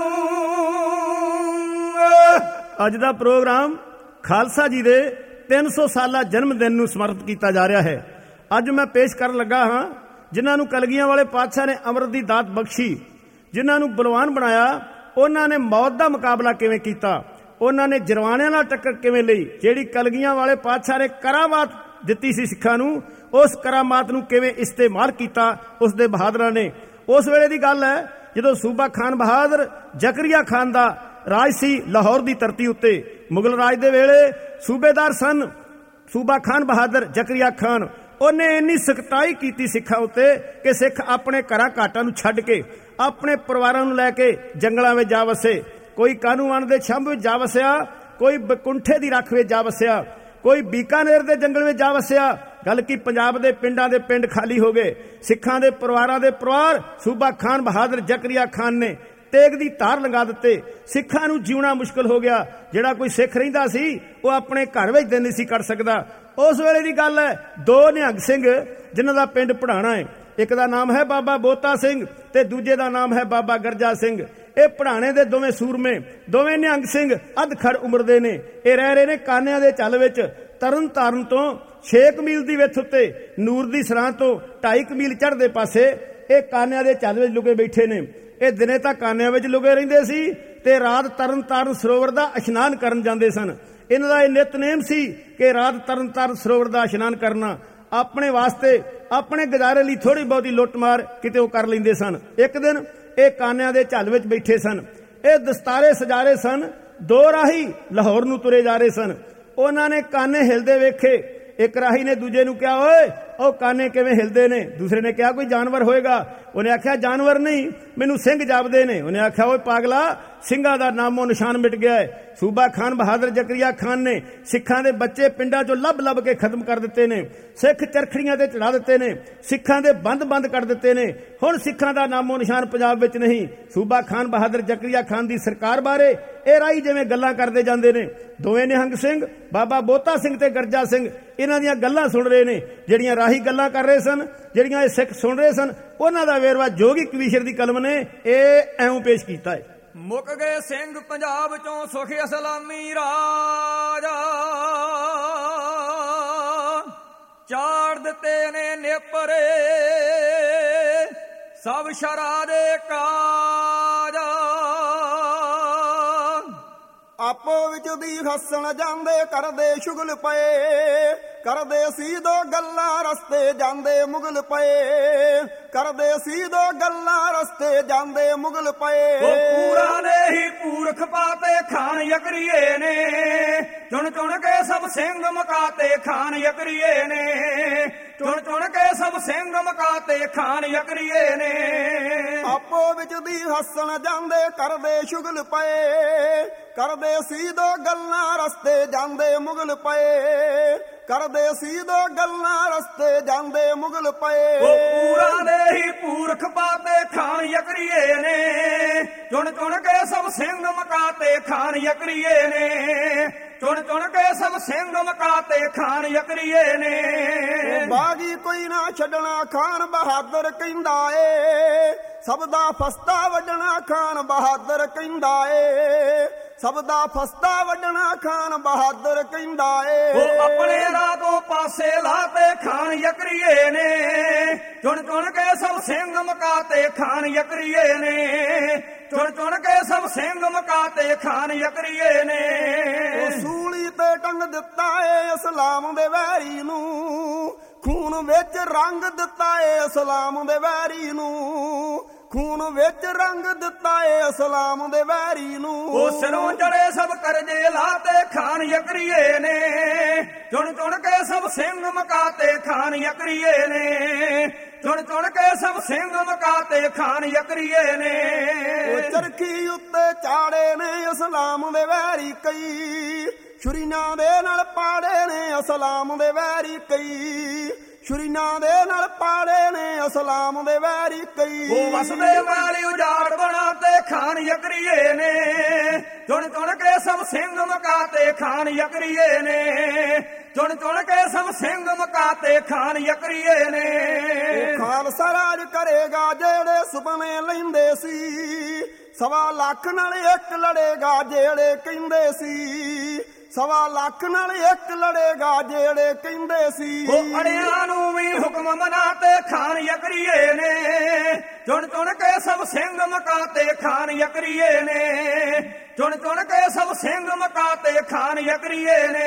ਅੱਜ ਦਾ ਪ੍ਰੋਗਰਾਮ ਖਾਲਸਾ ਜੀ ਦੇ 300 ਸਾਲਾ ਜਨਮ ਦਿਨ ਨੂੰ ਸਮਰਪਿਤ ਕੀਤਾ ਜਾ ਰਿਹਾ ਹੈ। ਅੱਜ ਮੈਂ ਪੇਸ਼ ਕਰਨ ਲੱਗਾ ਹਾਂ ਜਿਨ੍ਹਾਂ ਨੂੰ ਕਲਗੀਆਂ ਵਾਲੇ ਪਾਤਸ਼ਾਹ ਨੇ ਅੰਮ੍ਰਿਤ ਦੀ ਦਾਤ ਬਖਸ਼ੀ, ਜਿਨ੍ਹਾਂ ਨੂੰ ਬਲਵਾਨ ਬਣਾਇਆ। ਉਹਨਾਂ ਨੇ ਮੌਤ ਦਾ ਮੁਕਾਬਲਾ ਕਿਵੇਂ ਕੀਤਾ, ਉਹਨਾਂ ਨੇ ਜਰਵਾਣਿਆਂ ਨਾਲ ਟੱਕਰ ਕਿਵੇਂ ਲਈ। ਜਿਹੜੀ ਕਲਗੀਆਂ ਵਾਲੇ ਪਾਤਸ਼ਾਹ ਨੇ ਕਰਾਮਾਤ ਦਿੱਤੀ ਸੀ ਸਿੱਖਾਂ ਨੂੰ, ਉਸ ਕਰਾਮਾਤ ਨੂੰ ਕਿਵੇਂ ਇਸਤੇਮਾਲ ਕੀਤਾ ਉਸ ਦੇ ਬਹਾਦਰਾਂ ਨੇ। ਉਸ ਵੇਲੇ ਦੀ ਗੱਲ ਹੈ ਜਦੋਂ ਸੂਬਾ ਖਾਨ ਬਹਾਦਰ ਜ਼ਕਰੀਆ ਖਾਨ ਦਾ ਰਾਜ ਸੀ ਲਾਹੌਰ ਦੀ ਧਰਤੀ ਉੱਤੇ। ਮੁਗਲ ਰਾਜ ਦੇ ਵੇਲੇ ਸੂਬੇਦਾਰ ਸਨ ਸੂਬਾ ਖਾਨ ਬਹਾਦਰ ਜ਼ਕਰੀਆ ਖਾਨ। ਉਹਨੇ ਇੰਨੀ ਸਖਤਾਈ ਕੀਤੀ ਸਿੱਖਾਂ ਉੱਤੇ ਕਿ ਸਿੱਖ ਆਪਣੇ ਘਰਾਂ ਘਾਟਾਂ ਨੂੰ ਛੱਡ ਕੇ ਆਪਣੇ ਪਰਿਵਾਰਾਂ ਨੂੰ ਲੈ ਕੇ ਜੰਗਲਾਂ ਵਿੱਚ ਜਾ ਵਸੇ। ਕੋਈ ਕਾਨੂੰਨ ਦੇ ਛੰਭ ਵਿੱਚ ਜਾ ਵਸਿਆ, ਕੋਈ ਬਕੁੰਠੇ ਦੀ ਰੱਖ ਵਿੱਚ ਜਾ ਵਸਿਆ, ਕੋਈ ਬੀਕਾਨੇਰ ਦੇ ਜੰਗਲ ਵਿੱਚ ਜਾ ਵਸਿਆ। ਗੱਲ ਕੀ ਪੰਜਾਬ ਦੇ ਪਿੰਡਾਂ ਦੇ ਪਿੰਡ ਖਾਲੀ ਹੋ ਗਏ। ਸਿੱਖਾਂ ਦੇ ਪਰਿਵਾਰਾਂ ਦੇ ਪਰਿਵਾਰ ਸੂਬਾ ਖਾਨ ਬਹਾਦਰ ਜ਼ਕਰੀਆ ਖਾਨ ਨੇ ਤੇਗ ਦੀ ਧਾਰ ਲਗਾ ਦਿੱਤੇ। ਸਿੱਖਾਂ ਨੂੰ ਜਿਉਣਾ ਮੁਸ਼ਕਲ ਹੋ ਗਿਆ। ਜਿਹੜਾ ਕੋਈ ਸਿੱਖ ਰਹਿੰਦਾ ਸੀ ਉਹ ਆਪਣੇ ਘਰ ਵਿੱਚ ਦਿਨ ਨਹੀਂ ਸੀ ਕੱਢ ਸਕਦਾ। ਉਸ ਵੇਲੇ ਦੀ ਗੱਲ ਹੈ, ਦੋ ਨਿਹੰਗ ਸਿੰਘ ਜਿਨ੍ਹਾਂ ਦਾ ਪਿੰਡ ਪੜਾਣਾ ਹੈ, ਇੱਕ ਦਾ ਨਾਮ ਹੈ ਬਾਬਾ ਬੋਤਾ ਸਿੰਘ ਤੇ ਦੂਜੇ ਦਾ ਨਾਮ ਹੈ ਬਾਬਾ ਗਰਜਾ ਸਿੰਘ। ਇਹ ਪੜਾਣੇ ਦੇ ਦੋਵੇਂ ਸੂਰਮੇ, ਦੋਵੇਂ ਨਿਹੰਗ ਸਿੰਘ ਅੱਧ-ਖੜ ਉਮਰ ਦੇ ਨੇ। ਇਹ ਰਹਿ ਰਹੇ ਨੇ ਕਾਨਿਆਂ ਦੇ ਝੱਲ ਵਿੱਚ। ਤਰਨ ਤਾਰਨ ਤੋਂ 6 ਮੀਲ ਦੀ ਵਿੱਥ ਉੱਤੇ, ਨੂਰ ਦੀ ਸਰਾਂ ਤੋਂ 2.5 ਮੀਲ ਚੜ੍ਹਦੇ ਪਾਸੇ ਇਹ ਕਾਨਿਆਂ ਦੇ ਝੱਲ ਵਿੱਚ ਲੁਕੇ ਬੈਠੇ ਨੇ। ਇਹ ਦਿਨੇ ਤਾਂ ਕਾਨਿਆਂ ਵਿੱਚ ਲੁਕੇ ਰਹਿੰਦੇ ਸੀ ਤੇ ਰਾਤ ਤਰਨ ਤਾਰਨ ਸਰੋਵਰ ਦਾ ਇਸ਼ਨਾਨ ਕਰਨ ਜਾਂਦੇ ਸਨ। ਇਹਨਾਂ ਦਾ ਇਹ ਨਿਤਨੇਮ ਸੀ ਕਿ ਰਾਤ ਤਰਨ ਤਾਰਨ ਸਰੋਵਰ ਦਾ ਇਸ਼ਨਾਨ ਕਰਨਾ। ਆਪਣੇ ਵਾਸਤੇ, ਆਪਣੇ ਗੁਜ਼ਾਰੇ ਲਈ ਥੋੜੀ ਬਹੁਤੀ ਲੁੱਟ ਮਾਰ ਕਿਤੇ ਉਹ ਕਰ ਲੈਂਦੇ ਸਨ। ਇੱਕ ਦਿਨ ਇਹ ਕਾਨਿਆਂ ਦੇ ਝੱਲ ਵਿੱਚ ਬੈਠੇ ਸਨ। ਇਹ ਦਸਤਾਰੇ ਸਜਾਰੇ ਸਨ, ਦੋ ਰਾਹੀ ਲਾਹੌਰ ਨੂੰ ਤੁਰੇ ਜਾ ਰਹੇ ਸਨ। ਉਹਨਾਂ ਨੇ ਕਾਨੇ ਹਿਲਦੇ ਵੇਖੇ। ਇੱਕ ਰਾਹੀ ਨੇ ਦੂਜੇ ਨੂੰ ਕਿਹਾ, ਓਏ ਉਹ ਕਾਨੇ ਕਿਵੇਂ ਹਿਲਦੇ ਨੇ? ਦੂਸਰੇ ਨੇ ਕਿਹਾ ਕੋਈ ਜਾਨਵਰ ਹੋਏਗਾ। ਉਹਨੇ ਆਖਿਆ ਜਾਨਵਰ ਨਹੀਂ, ਮੈਨੂੰ ਸਿੰਘ ਜਾਪਦੇ ਨੇ। ਉਹਨੇ ਆਖਿਆ ਓਏ ਪਾਗਲਾ, ਸਿੰਘਾਂ ਦਾ ਨਾਮੋ ਨਿਸ਼ਾਨ ਮਿਟ ਗਿਆ ਹੈ। ਸੂਬਾ ਖਾਨ ਬਹਾਦਰ ਜ਼ਕਰੀਆ ਖਾਨ ਨੇ ਸਿੱਖਾਂ ਦੇ ਬੱਚੇ ਪਿੰਡਾਂ ਚੋਂ ਲੱਭ ਕੇ ਖਤਮ ਕਰ ਦਿੱਤੇ ਨੇ। ਸਿੱਖ ਚਰਖੜੀਆਂ ਤੇ ਚੜਾ ਦਿੱਤੇ ਨੇ। ਸਿੱਖਾਂ ਦੇ ਬੰਦ ਕਰ ਦਿੱਤੇ ਨੇ। ਹੁਣ ਸਿੱਖਾਂ ਦਾ ਨਾਮੋ ਨਿਸ਼ਾਨ ਪੰਜਾਬ ਵਿੱਚ ਨਹੀਂ। ਸੂਬਾ ਖਾਨ ਬਹਾਦਰ ਜ਼ਕਰੀਆ ਖਾਨ ਦੀ ਸਰਕਾਰ ਬਾਰੇ ਇਹ ਰਾਹੀ ਜਿਵੇਂ ਗੱਲਾਂ ਕਰਦੇ ਜਾਂਦੇ ਨੇ। ਦੋਵੇਂ ਨਿਹੰਗ ਸਿੰਘ ਬਾਬਾ ਬੋਤਾ ਸਿੰਘ ਤੇ ਗਰਜਾ ਸਿੰਘ ਇਹਨਾਂ ਦੀਆਂ ਗੱਲਾਂ ਸੁਣ ਰਹੇ ਨੇ। ਜਿਹੜੀਆਂ ਰਾਹੀ ਗੱਲਾਂ ਕਰ ਰਹੇ ਸਨ, ਜਿਹੜੀਆਂ ਇਹ ਸਿੱਖ ਸੁਣ ਰਹੇ ਸਨ, ਉਹਨਾਂ ਦਾ ਵੇਰਵਾ ਜੋਗੀ ਕਵੀਸ਼ਰ ਦੀ ਕਲਮ ਨੇ ਇਹ ਐਉਂ ਪੇਸ਼ ਕੀਤਾ ਹੈ। ਮੁੱਕ ਗਏ ਸਿੰਘ ਪੰਜਾਬ ਚੋਂ ਸੁਖ ਇਸਲਾਮੀ ਰਾਜ, ਚਾੜ ਦਿੱਤੇ ਨੇ ਨੇਪਰੇ ਸਭ ਸ਼ਰਾ ਦੇ ਕਾਜ। ਆਪੋ ਵਿੱਚ ਦੀ ਹੱਸਣ ਜਾਂਦੇ ਕਰਦੇ ਸ਼ੁਗਲ ਪਏ, ਕਰਦੇ ਸੀ ਦੋ ਗੱਲਾਂ ਰਸਤੇ ਜਾਂਦੇ ਮੁਗਲ ਪਏ, ਕਰਦੇ ਸੀ ਦੋ ਗੱਲਾਂ ਰਸਤੇ ਜਾਂਦੇ ਮੁਗਲ ਪਏ। ਉਹ ਪੂਰਾ ਨੇ ਹੀ ਪੂਰਖ ਪਾਤੇ ਖਾਨ ਯਕਰੀਏ ਨੇ, ਚੁਣ ਕੇ ਸਭ ਸਿੰਘ ਮਕਾਤੇ ਖਾਨ ਯਕਰੀਏ ਨੇ, ਚੁਣ ਕੇ ਸਭ ਸਿੰਘ ਮਕਾਤੇ ਖਾਨ ਯਕਰੀਏ ਨੇ। ਆਪੋ ਵਿੱਚ ਦੀ ਹੱਸਣ ਜਾਂਦੇ ਕਰਦੇ ਸ਼ੁਗਲ ਪਏ, ਕਰਦੇ ਸੀ ਦੋ ਗੱਲਾਂ ਰਸਤੇ ਜਾਂਦੇ ਮੁਗਲ ਪਏ, ਕਰਦੇ ਸੀ ਦੋ ਗੱਲਾਂ ਰਸਤੇ ਜਾਂਦੇ ਮੁਗਲ ਪਏ। ਉਹ ਪੂਰਾ ਦੇ ਹੀ ਪੂਰਖ ਪਾਤੇ ਖਾਨ ਯਕਰੀਏ ਨੇ, ਚੁਣ ਕੇ ਸਭ ਸਿੰਘ ਮਕਾਤੇ ਖਾਨ ਯਕਰੀਏ ਨੇ, ਚੁਣ ਕੇ ਸਭ ਸਿੰਘ ਮਕਾਤੇ ਖਾਨ ਯਕਰੀਏ ਨੇ। ਬਾਗੀ ਕੋਈ ਨਾ ਛੱਡਣਾ ਖਾਨ ਬਹਾਦਰ ਕਹਿੰਦਾ ਏ, ਸਭ ਦਾ ਫਸਤਾ ਵੱਢਣਾ ਖਾਨ ਬਹਾਦਰ ਕਹਿੰਦਾ ਏ, ਸਭ ਦਾ ਫਸਤਾ ਵੱਢਣਾ ਖਾਨ ਬਹਾਦਰ ਕਹਿੰਦਾ ਏ। ਉਹ ਆਪਣੇ ਰਾਹ ਤੋਂ ਪਾਸੇ ਲਾਤੇ ਖਾਨ ਯਕਰੀਏ ਨੇ, ਚੁਣ ਕੇ ਸਭ ਸਿੰਘ ਮਕਾਤੇ ਖਾਨ ਯਕਰੀਏ ਨੇ, ਚੁਣ ਚੁਣ ਕੇ ਸਭ ਸਿੰਘ ਮਕਾਤੇ ਖਾਨ ਯਕਰੀਏ ਨੇ। ਉਹ ਸੂਲੀ ਤੇ ਟੰਗ ਦਿੱਤਾ ਏ ਇਸਲਾਮ ਦੇ ਵੈਰੀ ਨੂੰ, ਖੂਨ ਵਿੱਚ ਰੰਗ ਦਿੱਤਾ ਏ ਇਸਲਾਮ ਦੇ ਵੈਰੀ ਨੂੰ, ਖੂਨ ਵਿੱਚ ਰੰਗ ਦਿੱਤਾ ਏ ਇਸਲਾਮ ਦੇ ਵੈਰੀ ਨੂੰ। ਉਹ ਸਿਰੋਂ ਚੜੇ ਸਭ ਕਰਜੇ ਲਾਤੇ ਖਾਨ ਯਕਰੀਏ ਨੇ, ਚੁਣ ਚੁਣ ਕੇ ਸਭ ਸਿੰਘ ਮਕਾਤੇ ਖਾਨ ਯਕਰੀਏ ਨੇ, ਚੁਣ ਚੁਣ ਕੇ ਸਭ ਸਿੰਘ ਮਕਾਤੇ ਖਾਨ ਯਕਰੀਏ ਨੇ। ਉਹ ਚਰਖੀ ਉੱਤੇ ਚਾੜੇ ਨੇ ਇਸਲਾਮ ਦੇ ਵੈਰੀ ਕਈ, ਛੁਰੀਆਂ ਦੇ ਨਾਲ ਪਾੜੇ ਨੇ ਇਸਲਾਮ ਦੇ ਵੈਰੀ ਕਈ, ਛੁਰੀਆਂ ਦੇ ਨਾਲ ਪਾੜੇ ਨੇ ਇਸਲਾਮ ਦੇ ਵੈਰੀ ਕਈ। ਉਹ ਵਸਦੇ ਵਾਲੀ ਉਜਾੜ ਬਣਾਤੇ ਖਾਨ ਯਕਰੀਏ ਨੇ, ਚੁਣ ਚੁਣ ਕੇ ਸਭ ਸਿੰਘ ਮਕਾਤੇ ਖਾਨ ਯਕਰੀਏ ਨੇ, ਚੁਣ ਚੁਣ ਕੇ ਸਭ ਸਿੰਘ ਮਕਾਤੇ ਖਾਨ ਯਕਰੀਏ ਨੇ। ਖਾਲਸਾ ਰਾਜ ਕਰੇਗਾ ਜਿਹੜੇ ਸੁਪਨੇ ਲੈਂਦੇ ਸੀ, 1.25 ਲੱਖ ਨਾਲ ਇੱਕ ਲੜੇਗਾ ਜਿਹੜੇ ਕਹਿੰਦੇ ਸੀ, 1.25 ਲੱਖ ਨਾਲ ਇੱਕ ਲੜੇਗਾ ਜਿਹੜੇ ਕਹਿੰਦੇ ਸੀ। ਉਹ ਅੜਿਆਂ ਨੂੰ ਵੀ ਹੁਕਮ ਮਨਾਤੇ ਖਾਨ ਯਕਰੀਏ ਨੇ, ਚੁਣ ਚੁਣ ਕੇ ਸਭ ਸਿੰਘ ਮਕਾਤੇ ਖਾਨ ਯਕਰੀਏ ਨੇ, ਚੁਣ ਚੁਣ ਕੇ ਸਭ ਸਿੰਘ ਮਕਾਤੇ ਖਾਨ ਯਕਰੀਏ ਨੇ।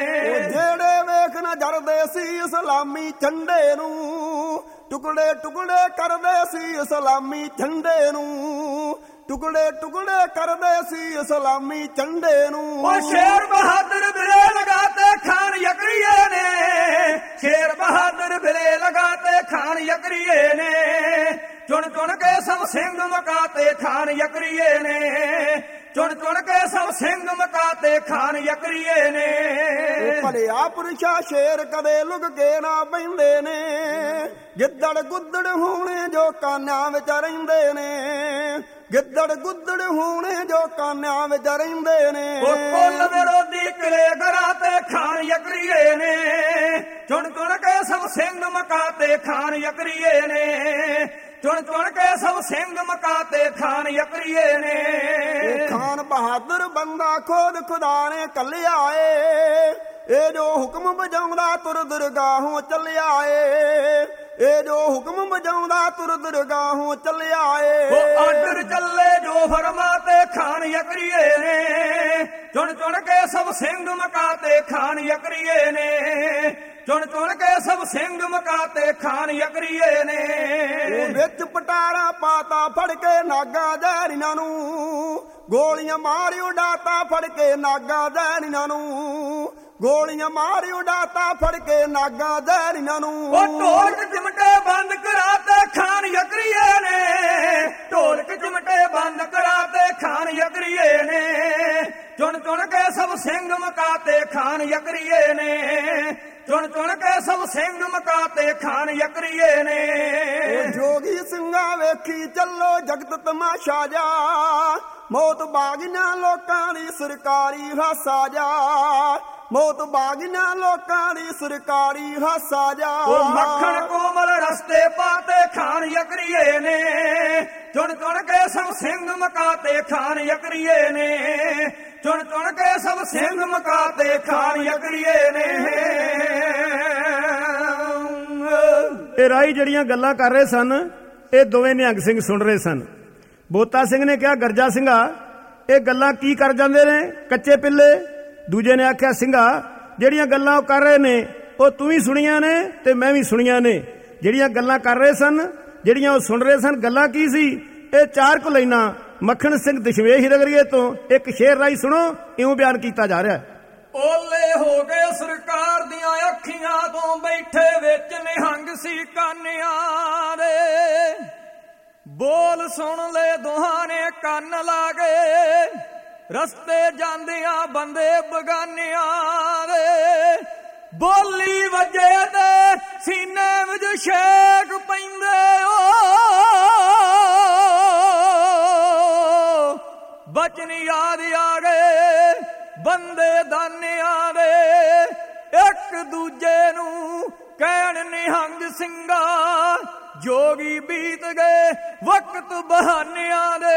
ਜਿਹੜੇ ਵੇਖ ਨਾ ਜਰਦੇ ਸੀ ਇਸਲਾਮੀ ਝੰਡੇ ਨੂੰ, ਟੁਕੜੇ ਟੁਕੜੇ ਕਰਦੇ ਸੀ ਇਸਲਾਮੀ ਝੰਡੇ ਨੂੰ, ਟੁਕੜੇ ਟੁਕੜੇ ਕਰਦੇ ਸੀ ਇਸਲਾਮੀ ਝੰਡੇ ਨੂੰ। ਉਹ ਸ਼ੇਰ ਬਹਾਦਰ ਬਿਲੇ ਲਗਾਤੇ ਖਾਨ ਯਕਰੀਏ ਨੇ, ਸ਼ੇਰ ਬਹਾਦਰ ਬਿਲੇ ਲਗਾਤੇ ਖਾਨ ਯਕਰੀਏ ਨੇ, ਚੁਣ ਚੁਣ ਕੇ ਸਭ ਸਿੰਘ ਮਕਾਤੇ ਖਾਨ ਯਕਰੀਏ ਨੇ, ਚੁਣ ਚੁਣ ਕੇ ਸਭ ਸਿੰਘ ਮਕਾਤੇ ਖਾਨ ਯਕਰੀਏ ਨੇ। ਭਲਿਆ ਪੁਰਸ਼ਾ ਸ਼ੇਰ ਕਦੇ ਲੁਕ ਕੇ ਨਾ ਬਹਿੰਦੇ ਨੇ, ਗਿੱਦੜ ਗੁੱਦੜ ਹੋਣੇ ਜੋ ਕਾਨਿਆਂ ਵਿੱਚ ਰਹਿੰਦੇ ਨੇ, ਗਿੱਦੜ ਗੁੱਦੜ ਹੋਣੇ ਜੋ ਕਾਨਿਆਂ ਵਿੱਚ ਰਹਿੰਦੇ ਨੇ। ਉਹ ਕੁੱਲ ਵਿਰੋਧੀ ਕਿਲੇ ਗਰਾਤੇ ਖਾਨ ਯਕਰੀਏ ਨੇ, ਚੁਣ ਚੁਣ ਕੇ ਸਭ ਸਿੰਘ ਮਕਾਤੇ ਖਾਨ ਯਕਰੀਏ ਨੇ, ਚੁਣ ਚੁਣ ਕੇ ਸਭ ਸਿੰਘ ਮਕਾਤੇ ਖਾਨ ਯਕਰੀਏ ਨੇ। ਖਾਨ ਬਹਾਦਰ ਬੰਦਾ ਖੁਦ ਖੁਦਾ ਨੇ ਕੱਲਿਆ ਏ, ਇਹ ਜੋ ਹੁਕਮ ਵਜਾਉਂਦਾ ਤੁਰ ਦਰਗਾਹੋਂ ਚੱਲਿਆ ਏ, ਇਹ ਜੋ ਹੁਕਮ ਵਜਾਉਂਦਾ ਤੁਰ ਦਰਗਾਹੋਂ ਚੱਲਿਆ ਏ। ਉਹ ਆਰਡਰ ਚੱਲੇ ਜੋ ਫਰਮਾਤੇ ਖਾਨ ਯਕਰੀਏ ਨੇ, ਚੁਣ ਚੁਣ ਕੇ ਸਭ ਸਿੰਘ ਮਕਾਤੇ ਖਾਨ ਯਕਰੀਏ ਨੇ, ਚੁਣ ਚੁਣ ਕੇ ਸਭ ਸਿੰਘ ਮਕਾਤੇ ਖਾਨ ਯਕਰੀਏ ਨੇ। ਵਿੱਚ ਪਟਾਰਾ ਪਾਤਾ ਫੜ ਕੇ ਨਾਗਾ ਜ਼ਹਿਰੀਆਂ ਨੂੰ, ਗੋਲੀਆਂ ਮਾਰੀ ਉਡਾਤਾ ਫੜ ਕੇ ਨਾਗਾ ਜ਼ਹਿਰੀਆਂ ਨੂੰ, ਗੋਲੀਆਂ ਮਾਰੀ ਉਡਾਤਾ ਫੜ ਕੇ ਨਾਗਾ ਜ਼ਹਿਰੀਆਂ ਨੂੰ। ਉਹ ਢੋਲਕ ਚਿਮਟੇ ਬੰਦ ਕਰਾਤੇ ਖਾਨ ਯਕਰੀਏ ਨੇ, ਢੋਲਕ ਚਿਮਟੇ ਬੰਦ ਕਰਾਤੇ ਖਾਨ ਯਕਰੀਏ ਨੇ, ਚੁਣ ਚੁਣ ਕੇ ਸਭ ਸਿੰਘ ਮਕਾਤੇ ਖਾਨ ਯਕਰੀਏ ਨੇ, ਚੁਣ ਚੁਣ ਕੇ ਸਭ ਸਿੰਘ ਮਕਾਤੇ ਖਾਨ ਯਕਰੀਏ ਨੇ। ਜੋਗੀ ਸਿੰਘਾਂ ਵੇਖੀ ਚੱਲੋ ਜਗਤ ਤਮਾਸ਼ਾ ਜਾ, ਮੌਤ ਬਾਗੀਆਂ ਲੋਕਾਂ ਦੀ ਸਰਕਾਰੀ ਹਾਸਾ ਜਾ, ਮੌਤ ਬਾਗੀਆਂ ਲੋਕਾਂ ਦੀ ਸਰਕਾਰੀ ਹਾਸਾ ਜਾ। ਉਹ ਮੱਖਣ ਕੋਮਲ ਰਸਤੇ ਪਾਤੇ ਖਾਨ ਯਕਰੀਏ ਨੇ, ਚੁਣ ਚੁਣ ਕੇ ਸਭ ਸਿੰਘ ਮਕਾਤੇ ਖਾਨ ਯਕਰੀਏ ਨੇ, ਚੁਣ ਚੁਣ ਕੇ ਸਭ ਸਿੰਘ ਮਕਾਤੇ ਖਾਨ ਯਕਰੀਏ ਨੇ। ਇਹ ਰਾਈ ਜਿਹੜੀਆਂ ਗੱਲਾਂ ਕਰ ਰਹੇ ਸਨ, ਇਹ ਦੋਵੇਂ ਨਿਹੰਗ ਸਿੰਘ ਸੁਣ ਰਹੇ ਸਨ। ਬੋਤਾ ਸਿੰਘ ਨੇ ਕਿਹਾ, ਗਰਜਾ ਸਿੰਘਾ ਇਹ ਗੱਲਾਂ ਕੀ ਕਰ ਜਾਂਦੇ ਨੇ ਕੱਚੇ ਪਿੱਲੇ। ਦੂਜੇ ਨੇ ਆਖਿਆ, ਸਿੰਘਾ ਜਿਹੜੀਆਂ ਗੱਲਾਂ ਉਹ ਕਰ ਰਹੇ ਨੇ ਉਹ ਤੂੰ ਵੀ ਸੁਣੀਆਂ ਨੇ ਤੇ ਮੈਂ ਵੀ ਸੁਣੀਆਂ ਨੇ। ਜਿਹੜੀਆਂ ਗੱਲਾਂ ਕਰ ਰਹੇ ਸਨ, ਜਿਹੜੀਆਂ ਉਹ ਸੁਣ ਰਹੇ ਸਨ, ਗੱਲਾਂ ਕੀ ਸੀ? ਇਹ 4 ਕੁ ਲਾਈਨਾਂ ਮੱਖਣ ਸਿੰਘ ਦਸ਼ਮੇਸ਼ ਰਗੜੀਏ ਤੋਂ ਇੱਕ ਸ਼ੇਰ ਰਾਈ ਸੁਣੋ, ਇਉਂ ਬਿਆਨ ਕੀਤਾ ਜਾ ਰਿਹਾ। ਓਲੇ ਹੋ ਗਏ ਸਰਕਾਰ ਦੀਆਂ ਅੱਖੀਆਂ ਤੋਂ, ਬੈਠੇ ਵਿੱਚ ਨਿਹੰਗ ਸੀ ਕਾਨਿਆਂ ਦੇ, ਬੋਲ ਸੁਣ ਲੈ ਦੋਹਾਂ ਨੇ ਕੰਨ ਲਾ ਗਏ, ਰਸਤੇ ਜਾਂਦਿਆਂ ਬੰਦੇ ਬਗਾਨਿਆਂ ਦੇ, ਬੋਲੀ ਵਜੇ ਤੇ ਸੀਨੇ ਵਿੱਚ ਛੇਕ ਪੈਂਦੇ ਓ, ਬਚਨ ਯਾਦ ਆ ਗਏ ਬੰਦੇ ਦਾਨਿਆਂ ਦੇ, ਇੱਕ ਦੂਜੇ ਨੂੰ ਕਹਿਣ ਨਿਹੰਗ ਸਿੰਘਾ, ਜੋਗੀ ਬੀਤ ਗਏ ਵਕਤ ਬਹਾਨਿਆਂ ਦੇ।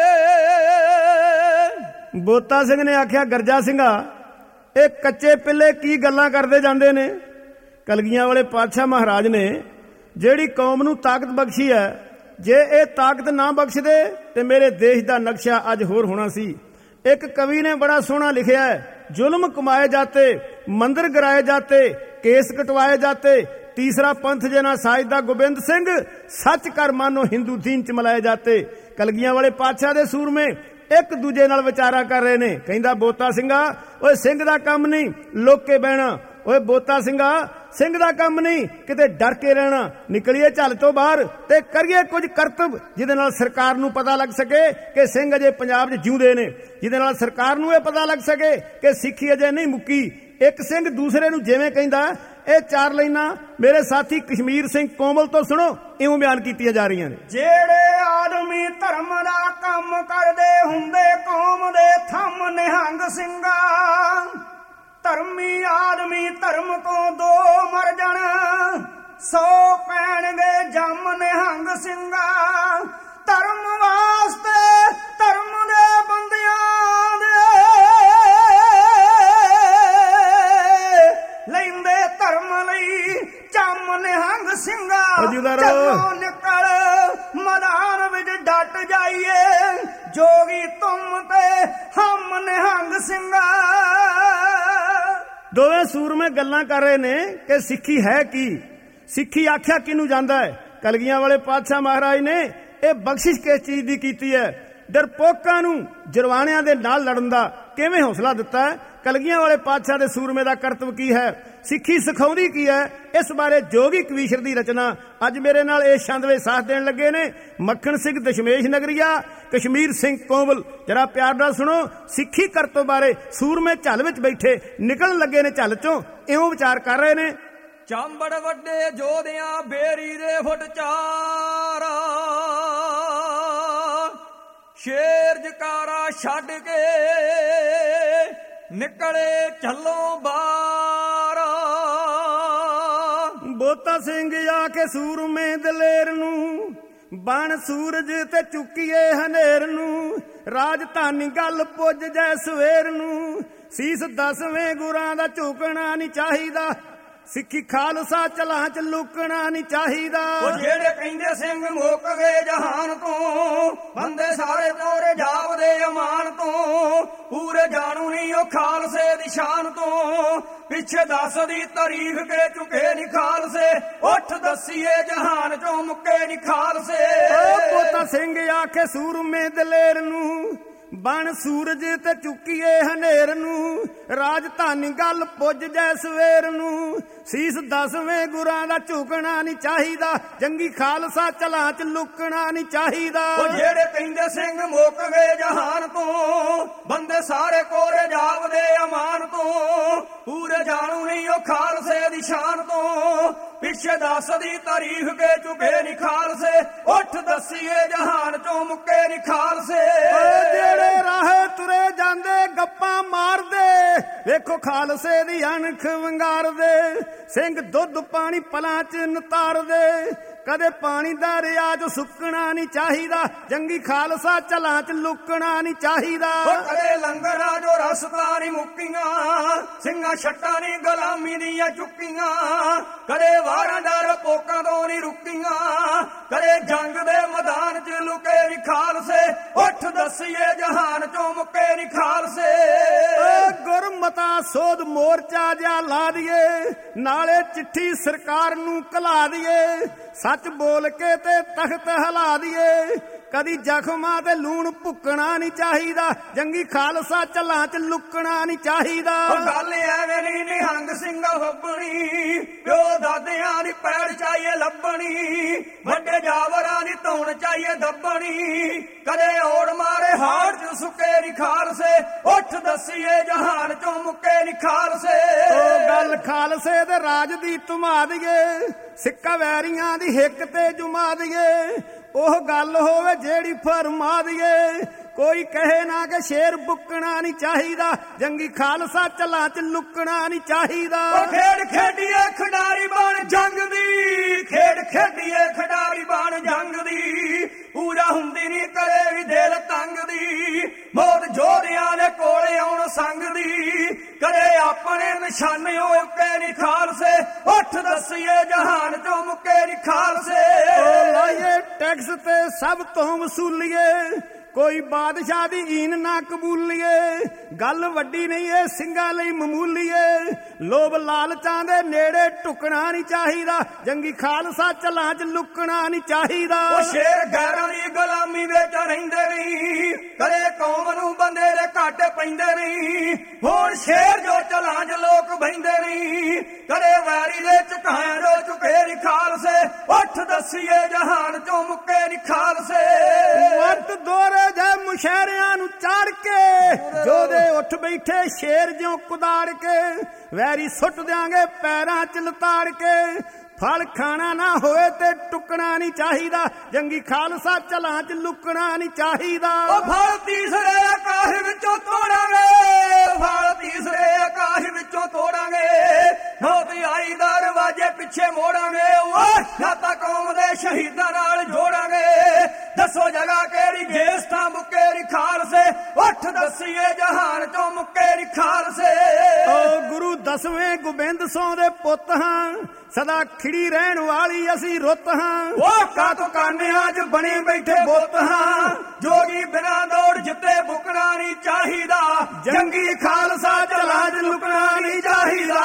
ਬੋਤਾ ਸਿੰਘ ਨੇ ਆਖਿਆ, ਗਰਜਾ ਸਿੰਘਾ ਇਹ ਕੱਚੇ ਪਿੱਲੇ ਕੀ ਗੱਲਾਂ ਕਰਦੇ ਜਾਂਦੇ ਨੇ। ਕਲਗੀਆਂ ਵਾਲੇ ਪਾਤਸ਼ਾਹ ਮਹਾਰਾਜ ਨੇ ਜਿਹੜੀ ਕੌਮ ਨੂੰ ਤਾਕਤ ਬਖਸ਼ੀ ਹੈ, ਜੇ ਇਹ ਤਾਕਤ ਨਾ ਬਖਸ਼ਦੇ ਤੇ ਮੇਰੇ ਦੇਸ਼ ਦਾ ਨਕਸ਼ਾ ਅੱਜ ਹੋਰ ਹੋਣਾ ਸੀ। ਇੱਕ ਕਵੀ ਨੇ ਬੜਾ ਸੋਹਣਾ ਲਿਖਿਆ ਹੈ, ਜ਼ੁਲਮ ਕਮਾਏ ਜਾਤੇ, ਮੰਦਰ ਗਿਰਾਏ ਜਾਤੇ, ਕੇਸ ਕਟਵਾਏ ਜਾਤੇ, ਤੀਸਰਾ ਪੰਥ ਜੇ ਨਾ ਸਾਜਦਾ ਗੋਬਿੰਦ ਸਿੰਘ, ਸੱਚ ਕਰ ਮਾਨੋ ਹਿੰਦੂ ਦੀਨ ਚ ਮਲਾਏ ਜਾਤੇ। ਕਲਗੀਆਂ ਵਾਲੇ ਪਾਤਸ਼ਾਹ ਦੇ ਸੂਰਮੇ ਇੱਕ ਦੂਜੇ ਨਾਲ ਵਿਚਾਰਾ ਕਰ ਰਹੇ ਨੇ। ਕਹਿੰਦਾ ਬੋਤਾ ਸਿੰਘਾ, ਓਏ ਸਿੰਘ ਦਾ ਕੰਮ ਨਹੀਂ ਲੋਕੇ ਬਹਿਣਾ, ਓਏ ਬੋਤਾ ਸਿੰਘਾ ਸਿੰਘ ਦਾ ਕੰਮ ਨਹੀਂ ਕਿਤੇ ਡਰ ਕੇ ਰਹਿਣਾ। ਨਿਕਲੀਏ ਝੱਲ ਤੋਂ ਬਾਹਰ ਤੇ ਕਰੀਏ ਕੁਝ ਕਰਤੱਵ ਜਿਹਦੇ ਨਾਲ ਸਰਕਾਰ ਨੂੰ ਪਤਾ ਲੱਗ ਸਕੇ ਕਿ ਸਿੰਘ ਅਜੇ ਪੰਜਾਬ 'ਚ ਜਿਉਂਦੇ ਨੇ, ਜਿਹਦੇ ਨਾਲ ਸਰਕਾਰ ਨੂੰ ਇਹ ਪਤਾ ਲੱਗ ਸਕੇ ਕਿ ਸਿੱਖੀ ਅਜੇ ਨਹੀਂ ਮੁੱਕੀ। ਇੱਕ ਸਿੰਘ ਦੂਸਰੇ ਨੂੰ ਜਿਵੇਂ ਕਹਿੰਦਾ, ਇਹ ਚਾਰ ਲਾਈਨਾਂ ਮੇਰੇ ਸਾਥੀ ਕਸ਼ਮੀਰ ਸਿੰਘ ਕੋਮਲ ਤੋਂ ਸੁਣੋ, ਇਉਂ ਬਿਆਨ ਕੀਤੀਆਂ ਜਾ ਰਹੀਆਂ ਨੇ। ਜਿਹੜੇ ਆਦਮੀ ਧਰਮ ਦਾ ਕੰਮ ਕਰਦੇ ਹੁੰਦੇ ਕੌਮ ਦੇ ਥੰਮ ਨਿਹੰਗ ਸਿੰਘਾ, ਧਰਮੀ ਆਦਮੀ ਧਰਮ ਤੋਂ ਦੋ ਮਰ ਜਾਣ, 100 ਪੈਣਗੇ ਜੰਮ ਨਿਹੰਗ ਸਿੰਘਾ। ਧਰਮ ਵਾਸਤੇ ਧਰਮ ਦੇ ਬੰਦਿਆਂ ਦੇ ਲੈਂਦੇ ਧਰਮ ਲਈ ਚੰਮ ਨਿਹੰਗ ਸਿੰਘਾ। ਜਦੋਂ ਨਿਕਲ ਮੈਦਾਨ ਵਿੱਚ ਡਟ ਜਾਈਏ, ਜੋਗੀ ਤੁਮ ਤੇ ਹਮ ਨਿਹੰਗ ਸਿੰਘਾ। ਦੋਵੇਂ ਸੂਰਮੇ ਗੱਲਾਂ ਕਰ ਰਹੇ ਨੇ ਕਿ ਸਿੱਖੀ ਹੈ ਕੀ, ਸਿੱਖੀ ਆਖਿਆ ਕਿਹਨੂੰ ਜਾਂਦਾ ਹੈ। ਕਲਗੀਆਂ ਵਾਲੇ ਪਾਤਸ਼ਾਹ ਮਹਾਰਾਜ ਨੇ ਇਹ ਬਖਸ਼ਿਸ਼ ਕਿਸ ਚੀਜ਼ ਦੀ ਕੀਤੀ ਹੈ? ਡਰਪੋਕਾਂ ਨੂੰ ਜਰਵਾਣਿਆਂ ਦੇ ਨਾਲ ਲੜਨ ਦਾ ਕਿਵੇਂ ਹੌਸਲਾ ਦਿੱਤਾ ਹੈ? ਕਲਗੀਆਂ ਵਾਲੇ ਪਾਤਸ਼ਾਹ ਦੇ ਸੂਰਮੇ ਦਾ ਕਰਤੱਵ ਕੀ ਹੈ? ਸਿੱਖੀ ਸਿਖਾਉਂਦੀ ਕੀ ਹੈ? ਇਸ ਬਾਰੇ ਜੋਗੀ ਕਵੀਸ਼ਰ ਦੀ ਰਚਨਾ ਅੱਜ ਮੇਰੇ ਨਾਲ ਇਸ ਛੰਦ ਵਿੱਚ ਸਾਥ ਦੇਣ ਲੱਗੇ ਨੇ ਮੱਖਣ ਸਿੰਘ ਦਸ਼ਮੇਸ਼ ਨਗਰੀਆ, ਕਸ਼ਮੀਰ ਸਿੰਘ ਕੋਮਲ। ਜਰਾ ਪਿਆਰ ਨਾਲ ਸੁਣੋ, ਸਿੱਖੀ ਕਰਤੱਵ ਬਾਰੇ ਸੂਰਮੇ ਝੱਲ ਵਿੱਚ ਬੈਠੇ ਨਿਕਲਣ ਲੱਗੇ ਨੇ ਝੱਲ ਚੋਂ, ਇਉਂ ਵਿਚਾਰ ਕਰ ਰਹੇ ਨੇ। ਚਾਂਬੜ ਵੱਡੇ ਜੋਧਿਆਂ ਬੇਰੀ ਦੇ ਫੁੱਟ ਚਾਰਾ, ਸ਼ੇਰ ਜਕਾਰਾ ਛੱਡ ਕੇ ਨਿਕਲੇ ਚੱਲੋ ਬਾਹਰ। ਬੋਤਾ ਸਿੰਘ ਆ ਕੇ ਸੂਰਮੇ ਦਲੇਰ ਨੂੰ, ਬਣ ਸੂਰਜ ਤੇ ਚੁੱਕੀਏ ਹਨੇਰ ਨੂੰ, ਰਾਜਧਾਨੀ ਗੱਲ ਪੁੱਜ ਜੈ ਸਵੇਰ ਨੂੰ, ਸੀਸ 10ਵੇਂ ਗੁਰਾਂ ਦਾ ਝੁਕਣਾ ਨਹੀਂ ਚਾਹੀਦਾ, ਸਿੱਖੀ ਖਾਲਸਾ ਚਲਾਂ ਚ ਲੁਕਣਾ ਨਹੀਂ ਚਾਹੀਦਾ। ਉਹ ਜਿਹੜੇ ਕਹਿੰਦੇ ਸਿੰਘ ਮੁੱਕ ਗਏ ਜਹਾਨ ਤੋਂ, ਬੰਦੇ ਸਾਰੇ ਤੋਰੇ ਜਾਵਦੇ ਅਮਾਨ ਤੋਂ, ਪੂਰੇ ਜਾਣੂ ਨਹੀਂ ਉਹ ਖਾਲਸੇ ਦੀ ਸ਼ਾਨ ਤੋਂ, ਪਿੱਛੇ ਦੱਸਦੀ ਤਾਰੀਖ ਕੇ ਚੁੱਕੇ ਨਹੀਂ ਖਾਲਸੇ, ਉੱਠ ਦੱਸੀਏ ਜਹਾਨ ਚੋਂ ਮੁੱਕੇ ਨਹੀਂ ਖਾਲਸੇ। ਬੋਤਾ ਸਿੰਘ ਆਖੇ ਸੂਰਮੇ ਦਲੇਰ ਨੂੰ, ਬਣ ਸੂਰਜ ਤੇ ਚੁੱਕੀਏ ਹਨੇਰ ਨੂੰ, ਰਾਜਧਾਨੀ ਗੱਲ ਪੁੱਜ ਜੈ ਸਵੇਰ ਨੂੰ, ਸੀਸ 10ਵੇਂ ਗੁਰਾਂ ਦਾ ਝੁਕਣਾ ਨਹੀਂ ਚਾਹੀਦਾ, ਜੰਗੀ ਖਾਲਸਾ ਚਲਾਂ ਚ ਲੁਕਣਾ ਨਹੀਂ ਚਾਹੀਦਾ। ਉਹ ਜਿਹੜੇ ਕਹਿੰਦੇ ਸਿੰਘ ਮੁੱਕ ਗਏ ਜਹਾਨ ਤੋਂ, ਬੰਦੇ ਸਾਰੇ ਕੋਰੇ ਜਾਵਦੇ ਅਮਾਨ ਤੋਂ, ਪੂਰੇ ਜਾਣੂ ਨਹੀਂ ਉਹ ਖਾਲਸੇ ਦੀ ਸ਼ਾਨ ਤੋਂ, ਪਿੱਛੇ ਦੱਸਦੀ ਤਾਰੀਖ ਕੇ ਚੁੱਕੇ ਨਹੀਂ ਖਾਲਸੇ, ਉੱਠ ਦੱਸੀਏ ਜਹਾਨ ਚੋਂ ਮੁੱਕੇ ਨਹੀਂ ਖਾਲਸੇ। ਜਿਹੜੇ ਰਾਹੇ ਤੁਰੇ ਜਾਂਦੇ ਗੱਪਾਂ ਮਾਰਦੇ, ਵੇਖੋ ਖਾਲਸੇ ਦੀ ਅਣਖ ਵੰਗਾਰਦੇ, ਸਿੰਘ ਦੁੱਧ ਪਾਣੀ ਪਲਾਂ ਚ ਨਤਾਰਦੇ, ਕਦੇ ਪਾਣੀ ਦਾ ਰਿਆਜ ਸੁੱਕਣਾ ਨਹੀਂ ਚਾਹੀਦਾ, ਜੰਗੀ ਖਾਲਸਾ ਚਲਾਂ ਚ ਲੁਕਣਾ ਨਹੀਂ ਚਾਹੀਦਾ। ਕਦੇ ਲੰਗਰਾਂ ਜੋ ਰਸਤਾ ਨਹੀਂ ਮੁੱਕੀਆਂ, ਸਿੰਘਾਂ ਛੱਟਾਂ ਨਹੀਂ ਗੁਲਾਮੀ ਦੀਆਂ ਚੁੱਕੀਆਂ, ਕਦੇ ਵਾਰਾਂ ਡਰ ਪੋਕਾਂ ਤੋਂ ਨਹੀਂ ਰੁਕੀਆਂ, ਕਦੇ ਜੰਗ ਦੇ ਮੈਦਾਨ ਚ ਲੁਕੇ ਨਹੀਂ ਖਾਲਸੇ, ਉੱਠ ਦੱਸੀਏ ਜਹਾਨ ਚੋਂ ਮੁੱਕੇ ਨਹੀਂ ਖਾਲਸੇ। ਗੁਰਮਤਾ ਸੋਧ ਮੋਰਚਾ ਜਿਹਾ ਲਾ ਦੀਏ, ਨਾਲੇ ਚਿੱਠੀ ਸਰਕਾਰ ਨੂੰ ਘਲਾ ਦੀਏ, ਸੱਚ ਬੋਲ ਕੇ ਤੇ ਤਖਤ ਹਿਲਾ ਦੀਏ, ਕਦੀ ਜ਼ਖਮਾਂ ਤੇ ਲੂਣ ਭੁੱਕਣਾ ਨਹੀਂ ਚਾਹੀਦਾ, ਜੰਗੀ ਖਾਲਸਾ ਚਲਾਂ ਚ ਲੁਕਣਾ ਨਹੀਂ ਚਾਹੀਦਾ। ਗੱਲ ਐਵੇਂ ਨਹੀਂ ਨਿਹੰਗ ਸਿੰਘ ਹੱਬਣੀ, ਪਿਓ ਦਾਦਿਆਂ ਦੀ ਪੈੜ ਚਾਹੀਏ ਲੱਭਣੀ, ਵੱਡੇ ਜਾਵਰਾਂ ਦੀ ਧੌਣ ਚਾਹੀਏ ਦੱਬਣੀ, ਕਦੇ ਓੜ ਮਾਰੇ ਹਾੜ ਚ ਸੁੱਕੇ ਨਹੀਂ ਖਾਲਸੇ, ਉੱਠ ਦੱਸੀਏ ਜਹਾਨ ਚੋਂ ਮੁੱਕੇ ਨਹੀਂ ਖਾਲਸੇ। ਉਹ ਗੱਲ ਖਾਲਸੇ ਦੇ ਰਾਜ ਦੀ ਧੁਮਾ ਦੀਏ, ਸਿੱਕਾ ਵੈਰੀਆਂ ਦੀ ਹਿੱਕ ਤੇ ਜੁਮਾ ਦੀਏ, ਉਹ ਗੱਲ ਹੋਵੇ ਜਿਹੜੀ ਫਰਮਾ ਦੀਏ, ਕੋਈ ਕਹੇ ਨਾ ਕਿ ਸ਼ੇਰ ਬੁੱਕਣਾ ਨਹੀਂ ਚਾਹੀਦਾ, ਜੰਗੀ ਖਾਲਸਾ ਚਲਾਂ ਚ ਲੁਕਣਾ ਨਹੀਂ ਚਾਹੀਦਾ। ਖੇਡ ਖੇਡੀਏ ਖਿਡਾਰੀ ਬਣ ਜੰਗ ਦੀ, ਖੇਡ ਖੇਡੀਏ ਖਿਡਾਰੀ ਬਣ ਜੰਗ ਦੀ, ਪੂਜਾ ਹੁੰਦੀ ਨੀ ਕਰੇ ਵੀ ਦਿਲ ਤੰਗ ਦੀ, ਮੌਤ ਜੋਧਿਆਂ ਦੇ ਕੋਲੇ ਆਉਣ ਸੰਗ ਦੀ, ਕਦੇ ਆਪਣੇ ਨਿਸ਼ਾਨੇ ਉੱਕੇ ਨੀ ਖਾਲਸੇ, ਉੱਠ ਦੱਸੀਏ ਜਹਾਨ ਚੋਂ ਮੁੱਕੇ ਨੀ ਖਾਲਸੇ। ਲਾਈਏ ਟੈਕਸ ਤੇ ਸਭ ਤੋਂ ਵਸੂਲੀਏ, ਕੋਈ ਬਾਦਸ਼ਾਹ ਦੀ ਈਨ ਨਾ ਕਬੂਲੀਏ, ਗੱਲ ਵੱਡੀ ਨਹੀਂ ਏ ਸਿੰਘਾਂ ਲਈ ਮਾਮੂਲੀਏ, ਲੋਭ ਲਾਲਚਾਂ ਦੇ ਨੇੜੇ ਟੁਕਣਾ ਨਹੀਂ ਚਾਹੀਦਾ, ਜੰਗੀ ਖਾਲਸਾ ਚਲਾਂ 'ਚ ਲੁਕਣਾ ਨਹੀਂ ਚਾਹੀਦਾ। ਉਹ ਸ਼ੇਰ ਗੈਰਾਂ ਦੀ ਗੁਲਾਮੀ ਵਿੱਚ ਰਹਿੰਦੇ ਨਹੀਂ, ਕਦੇ ਕੌਮ ਨੂੰ ਬੰਦੇ ਦੇ ਘੱਟ ਪੈਂਦੇ ਨਹੀਂ, ਹੁਣ ਸ਼ੇਰ ਜੋ ਚਲਾਂ 'ਚ ਲੋਕ ਬਹਿੰਦੇ ਨਹੀਂ, ਕਦੇ ਵੈਰੀ ਦੇ ਝੁਕਾਇਆ ਜੋ ਝੁਕੇ ਨੀ ਖਾਲਸੇ, ਉੱਠ ਦੱਸੀਏ ਜਹਾਨ ਚੋਂ ਮੁੱਕੇ ਨੀ ਖਾਲਸੇ। ਵੱਟ ਦੋਰੇ ਜੇ ਮੁਸ਼ਹਿਰਿਆਂ ਨੂੰ ਚਾੜ ਕੇ, ਜੋਧੇ ਉੱਠ ਬੈਠੇ ਸ਼ੇਰ ਜਿਉਂ ਕੁਦਾੜ ਕੇ, ਵੈਰੀ ਸੁੱਟ ਦਿਆਂਗੇ ਪੈਰਾਂ 'ਚ ਲਤਾੜ ਕੇ, ਫਲ ਖਾਣਾ ਨਾ ਹੋਏ ਤੇ ਟੁਕਣਾ ਨਹੀਂ ਚਾਹੀਦਾ, ਜੰਗੀ ਖਾਲਸਾ ਚਲਾਂ 'ਚ ਲੁਕਣਾ ਨਹੀਂ ਚਾਹੀਦਾ। ਉਹ ਫਲ ਤੀਸਰੇ ਆਕਾਸ਼ ਵਿੱਚੋਂ ਤੋੜਾਂਗੇ, ਫਲ ਤੀਸਰੇ ਆਕਾਸ਼ ਵਿੱਚੋਂ ਤੋੜਾਂਗੇ, ਮੌਤ ਆਈ ਦਰਵਾਜ਼ੇ ਪਿੱਛੇ ਮੋੜਾਂਗੇ, ਨਾ ਤਾਂ ਕੌਮ ਦੇ ਸ਼ਹੀਦਾਂ ਨਾਲ ਜੋੜਾਂਗੇ, ਦੱਸੋ ਜਗ੍ਹਾ ਕਿਹੜੀ ਗੇਸਤਾਂ ਮੁੱਕੇ ਨੀ ਖਾਲਸੇ, ਉੱਠ ਦੱਸੀਏ ਜਹਾਨ ਚੋਂ ਮੁੱਕੇ ਨੀ ਖਾਲਸੇ। ਓ ਗੁਰੂ 10ਵੇਂ ਗੋਬਿੰਦ ਸਿੰਘ ਦੇ ਪੁੱਤ ਹਾਂ, ਸਦਾ ਖਿੜੀ ਰਹਿਣ ਵਾਲੀ ਅਸੀਂ ਰੁੱਤ ਹਾਂ, ਉਹ ਕਾਤੋਂ ਕਾਨਿਆਂ 'ਚ ਬਣੇ ਬੈਠੇ ਬੁੱਤ ਹਾਂ, ਜੋਗੀ ਬਿਨਾਂ ਦੌੜ ਜਿੱਤੇ ਬੁਕਣਾ ਨਹੀਂ ਚਾਹੀਦਾ, ਜੰਗੀ ਖਾਲਸਾ ਚਲਾਂ 'ਚ ਲੁਕਣਾ ਨਹੀਂ ਚਾਹੀਦਾ।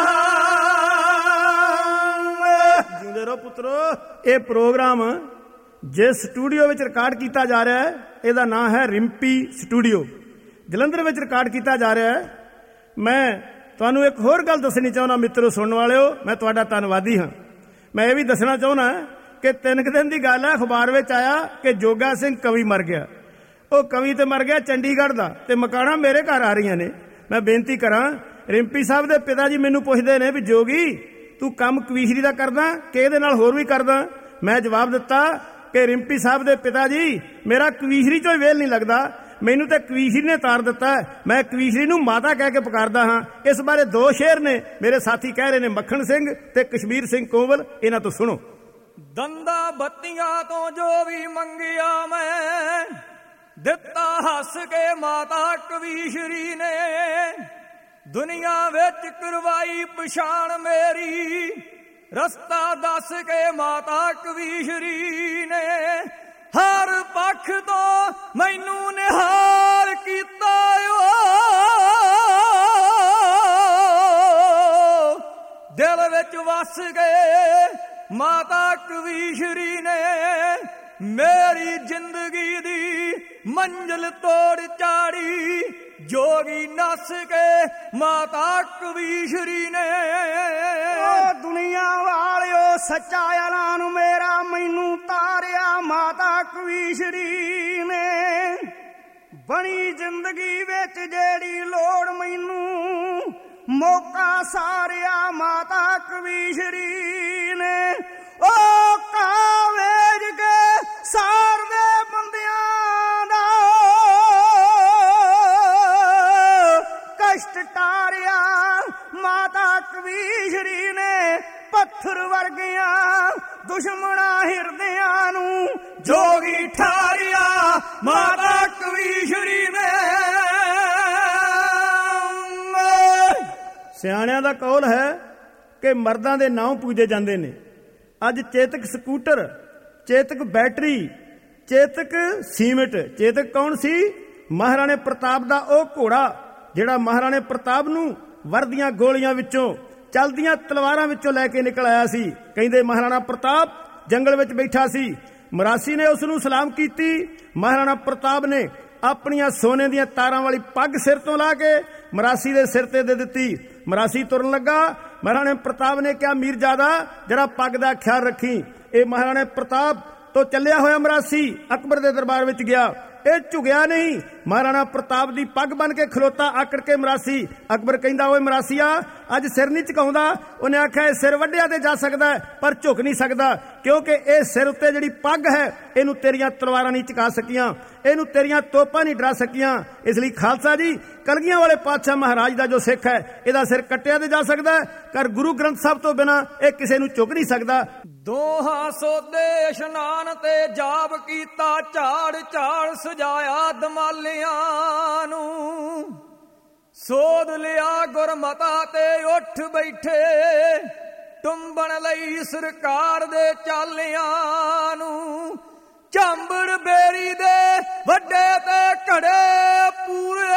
ਜਿਉਂਦੇ ਰਹੋ ਪੁੱਤਰੋ। ਇਹ ਪ੍ਰੋਗਰਾਮ ਜਿਸ ਸਟੂਡੀਓ ਵਿੱਚ ਰਿਕਾਰਡ ਕੀਤਾ ਜਾ ਰਿਹਾ ਹੈ, ਇਹਦਾ ਨਾਮ ਹੈ ਰਿੰਪੀ ਸਟੂਡੀਓ, ਜਲੰਧਰ ਵਿੱਚ ਰਿਕਾਰਡ ਕੀਤਾ ਜਾ ਰਿਹਾ ਹੈ। ਮੈਂ ਤੁਹਾਨੂੰ ਇੱਕ ਹੋਰ ਗੱਲ ਦੱਸਣੀ ਚਾਹੁੰਦਾ ਮਿੱਤਰੋ, ਸੁਣਨ ਵਾਲਿਓ, ਮੈਂ ਤੁਹਾਡਾ ਧੰਨਵਾਦੀ ਹਾਂ। ਮੈਂ ਇਹ ਵੀ ਦੱਸਣਾ ਚਾਹੁੰਦਾ ਕਿ 3 ਦਿਨ ਦੀ ਗੱਲ ਹੈ, ਅਖਬਾਰ ਵਿੱਚ ਆਇਆ ਕਿ ਜੋਗਾ ਸਿੰਘ ਕਵੀ ਮਰ ਗਿਆ। ਉਹ ਕਵੀ ਤੇ ਮਰ ਗਿਆ ਚੰਡੀਗੜ੍ਹ ਦਾ, ਤੇ ਮਕਾਨਾਂ ਮੇਰੇ ਘਰ ਆ ਰਹੀਆਂ ਨੇ। ਮੈਂ ਬੇਨਤੀ ਕਰਾਂ, ਰਿੰਪੀ ਸਾਹਿਬ ਦੇ ਪਿਤਾ ਜੀ ਮੈਨੂੰ ਪੁੱਛਦੇ ਨੇ ਵੀ ਜੋਗੀ ਤੂੰ ਕੰਮ ਕਵੀਸ਼ਰੀ ਦਾ ਕਰਦਾ ਕਿ ਇਹਦੇ ਨਾਲ ਹੋਰ ਵੀ ਕਰਦਾ। ਮੈਂ ਜਵਾਬ ਦਿੱਤਾ ਕਿ ਰਿੰਪੀ ਸਾਹਿਬ ਦੇ ਪਿਤਾ ਜੀ, ਮੇਰਾ ਕਵੀਸ਼ਰੀ 'ਚੋਂ ਹੀ ਵੇਲ ਨਹੀਂ ਲੱਗਦਾ, ਮੈਨੂੰ ਤੇ ਕਵੀਸ਼ਰੀ ਨੇ ਤਾਰ ਦਿੱਤਾ, ਮੈਂ ਕਵੀਸ਼ਰੀ ਨੂੰ ਮਾਤਾ ਕਹਿ ਕੇ ਪੁਕਾਰਦਾ ਹਾਂ। ਇਸ ਬਾਰੇ 2 ਸ਼ੇਰ ਨੇ, ਮੇਰੇ ਸਾਥੀ ਕਹਿ ਰਹੇ ਨੇ ਮੱਖਣ ਸਿੰਘ ਤੇ ਕਸ਼ਮੀਰ ਸਿੰਘ ਕੋਵਲ, ਇਹਨਾਂ ਤੋਂ ਸੁਣੋ। ਦੰਦਾ ਬੱਤੀਆਂ ਤੋਂ ਜੋ ਵੀ ਮੰਗਿਆ ਮੈਂ, ਦਿੱਤਾ ਹੱਸ ਕੇ ਮਾਤਾ ਕਵੀਸ਼ਰੀ ਨੇ, ਦੁਨੀਆ ਵਿੱਚ ਕਰਵਾਈ ਪਛਾਣ ਮੇਰੀ, ਰਸਤਾ ਦੱਸ ਕੇ ਮਾਤਾ ਕਵੀਸ਼ਰੀ ਨੇ, ਹਰ ਪੱਖ ਤੋਂ ਮੈਨੂੰ ਨਿਹਾਲ ਕੀਤਾ ਓ, ਦਿਲ ਵਿੱਚ ਵਸ ਗਏ ਮਾਤਾ ਕਵੀਸ਼ਰੀ ਨੇ, ਮੇਰੀ ਜ਼ਿੰਦਗੀ ਦੀ ਮੰਜ਼ਿਲ ਤੋੜ ਚਾੜੀ, ਜੋਗੀ ਨੱਸ ਕੇ ਮਾਤਾ ਕਵੀਸ਼ਰੀ ਨੇ। ਓ ਦੁਨੀਆ ਵਾਲਿਓ ਸੱਚਾ ਐਲਾਨ ਮੇਰਾ ਮੈਨੂੰ ਤਾਰਿਆ ਮਾਤਾ ਕਵੀਸ਼ਰੀ ਨੇ, ਬਣੀ ਜ਼ਿੰਦਗੀ ਵਿੱਚ ਜਿਹੜੀ ਲੋੜ ਮੈਨੂੰ, ਮੌਕਾ ਸਾਰਿਆ ਮਾਤਾ ਕਵੀਸ਼ਰੀ ਨੇ। ਓ ਕਾਵੇਜ ਕੇ ਸਾਰਦੇ ਬੰਦਿਆਂ ਦਾ ਕਸ਼ਟ ਟਾਰਿਆ ਮਾਤਾ ਕਵੀਸ਼ਰੀ ਨੇ, ਪੱਥਰ ਵਰਗਿਆਂ ਦੁਸ਼ਮਣਾਂ ਹਿਰਦਿਆਂ ਨੂੰ ਜੋਗੀ ਠਾਰਿਆ ਮਾਤਾ ਕਵੀਸ਼ਰੀ ਨੇ। ਸਿਆਣਿਆਂ ਦਾ ਕੌਲ ਹੈ ਕਿ ਮਰਦਾਂ ਦੇ ਨਾਂ ਪੂਜੇ ਜਾਂਦੇ ਨੇ। ਅੱਜ Chetak scooter, Chetak battery, Chetak cement. Chetak ਕੌਣ ਸੀ? ਮਹਾਰਾਣੇ ਪ੍ਰਤਾਪ ਦਾ ਉਹ ਘੋੜਾ ਜਿਹੜਾ ਮਹਾਰਾਣੇ ਪ੍ਰਤਾਪ ਨੂੰ ਵਰਦੀਆਂ ਗੋਲੀਆਂ ਵਿੱਚੋਂ, ਚਲਦੀਆਂ ਤਲਵਾਰਾਂ ਵਿੱਚੋਂ ਲੈ ਕੇ ਨਿਕਲ ਆਇਆ ਸੀ। ਕਹਿੰਦੇ ਮਹਾਰਾਣਾ ਪ੍ਰਤਾਪ ਜੰਗਲ ਵਿੱਚ ਬੈਠਾ ਸੀ, ਮਰਾਸੀ ਨੇ ਉਸ ਨੂੰ ਸਲਾਮ ਕੀਤੀ। ਮਹਾਰਾਣਾ ਪ੍ਰਤਾਪ ਨੇ ਆਪਣੀਆਂ ਸੋਨੇ ਦੀਆਂ ਤਾਰਾਂ ਵਾਲੀ ਪੱਗ ਸਿਰ ਤੋਂ ਲਾ ਕੇ ਮਰਾਸੀ ਦੇ ਸਿਰ ਤੇ ਦੇ ਦਿੱਤੀ। ਮਰਾਸੀ ਤੁਰਨ ਲੱਗਾ, ਮਹਾਰਾਣੇ ਪ੍ਰਤਾਪ ਨੇ ਕਿਹਾ ਮੀਰਜ਼ਾਦਾ ਜਰਾ ਪੱਗ ਦਾ ਖਿਆਲ ਰੱਖੀ। ਇਹ ਮਹਾਰਾਣੇ ਪ੍ਰਤਾਪ ਤੋਂ ਚੱਲਿਆ ਹੋਇਆ ਮਰਾਸੀ ਅਕਬਰ ਦੇ ਦਰਬਾਰ ਵਿੱਚ ਗਿਆ। ਇਹ ਝੁਕਿਆ ਨਹੀਂ। ਮਹਾਰਾਣਾ ਪ੍ਰਤਾਪ ਦੀ ਪੱਗ ਬਨ ਕੇ ਖਲੋਤਾ ਆਕੜ ਕੇ ਮਰਾਸੀ। ਅਕਬਰ ਕਹਿੰਦਾ ਓਏ ਮਰਾਸੀਆ ਅੱਜ ਸਿਰ ਨਹੀਂ ਝੁਕਾਉਂਦਾ। ਉਹਨੇ ਆਖਿਆ ਇਹ ਸਿਰ ਵੱਢਿਆ ਤੇ ਜਾ ਸਕਦਾ ਪਰ ਝੁਕ ਨਹੀਂ ਸਕਦਾ, ਕਿਉਂਕਿ ਇਹ ਸਿਰ ਉੱਤੇ ਜਿਹੜੀ ਪੱਗ ਹੈ ਇਹਨੂੰ ਤੇਰੀਆਂ ਤਲਵਾਰਾਂ ਨਹੀਂ ਝੁਕਾ ਸਕੀਆਂ, ਇਹਨੂੰ ਤੇਰੀਆਂ ਤੋਪਾਂ ਨਹੀਂ ਡਰਾ ਸਕੀਆਂ। ਇਸ ਲਈ ਖਾਲਸਾ ਜੀ ਕਲਗੀਆਂ ਵਾਲੇ ਪਾਤਸ਼ਾਹ ਮਹਾਰਾਜ ਦਾ ਜੋ ਸਿੱਖ ਹੈ ਇਹਦਾ ਸਿਰ ਕੱਟਿਆ ਤੇ ਜਾ ਸਕਦਾ, ਪਰ ਗੁਰੂ ਗ੍ਰੰਥ ਸਾਹਿਬ ਤੋਂ ਬਿਨਾਂ ਇਹ ਕਿਸੇ ਨੂੰ ਝੁਕ ਨਹੀਂ ਸਕਦਾ। ਦੋਹਾਂ ਸੋਦੇ ਇਸ਼ਨਾਨ ਤੇ ਜਾਪ ਕੀਤਾ, ਝਾੜ ਝਾੜ ਸਜਾਇਆ ਦਮਾਲਿਆਂ ਨੂੰ। ਸੋਧ ਲਿਆ ਗੁਰਮਤਾ ਤੇ ਉੱਠ ਬੈਠੇ, ਟੁੰਬਣ ਲਈ ਸਰਕਾਰ ਦੇ ਚਾਲਿਆਂ ਨੂੰ। ਝਾਂਬੜ ਬੇਰੀ ਦੇ ਵੱਡੇ ਤੇ ਘੜੇ ਪੂਰੇ,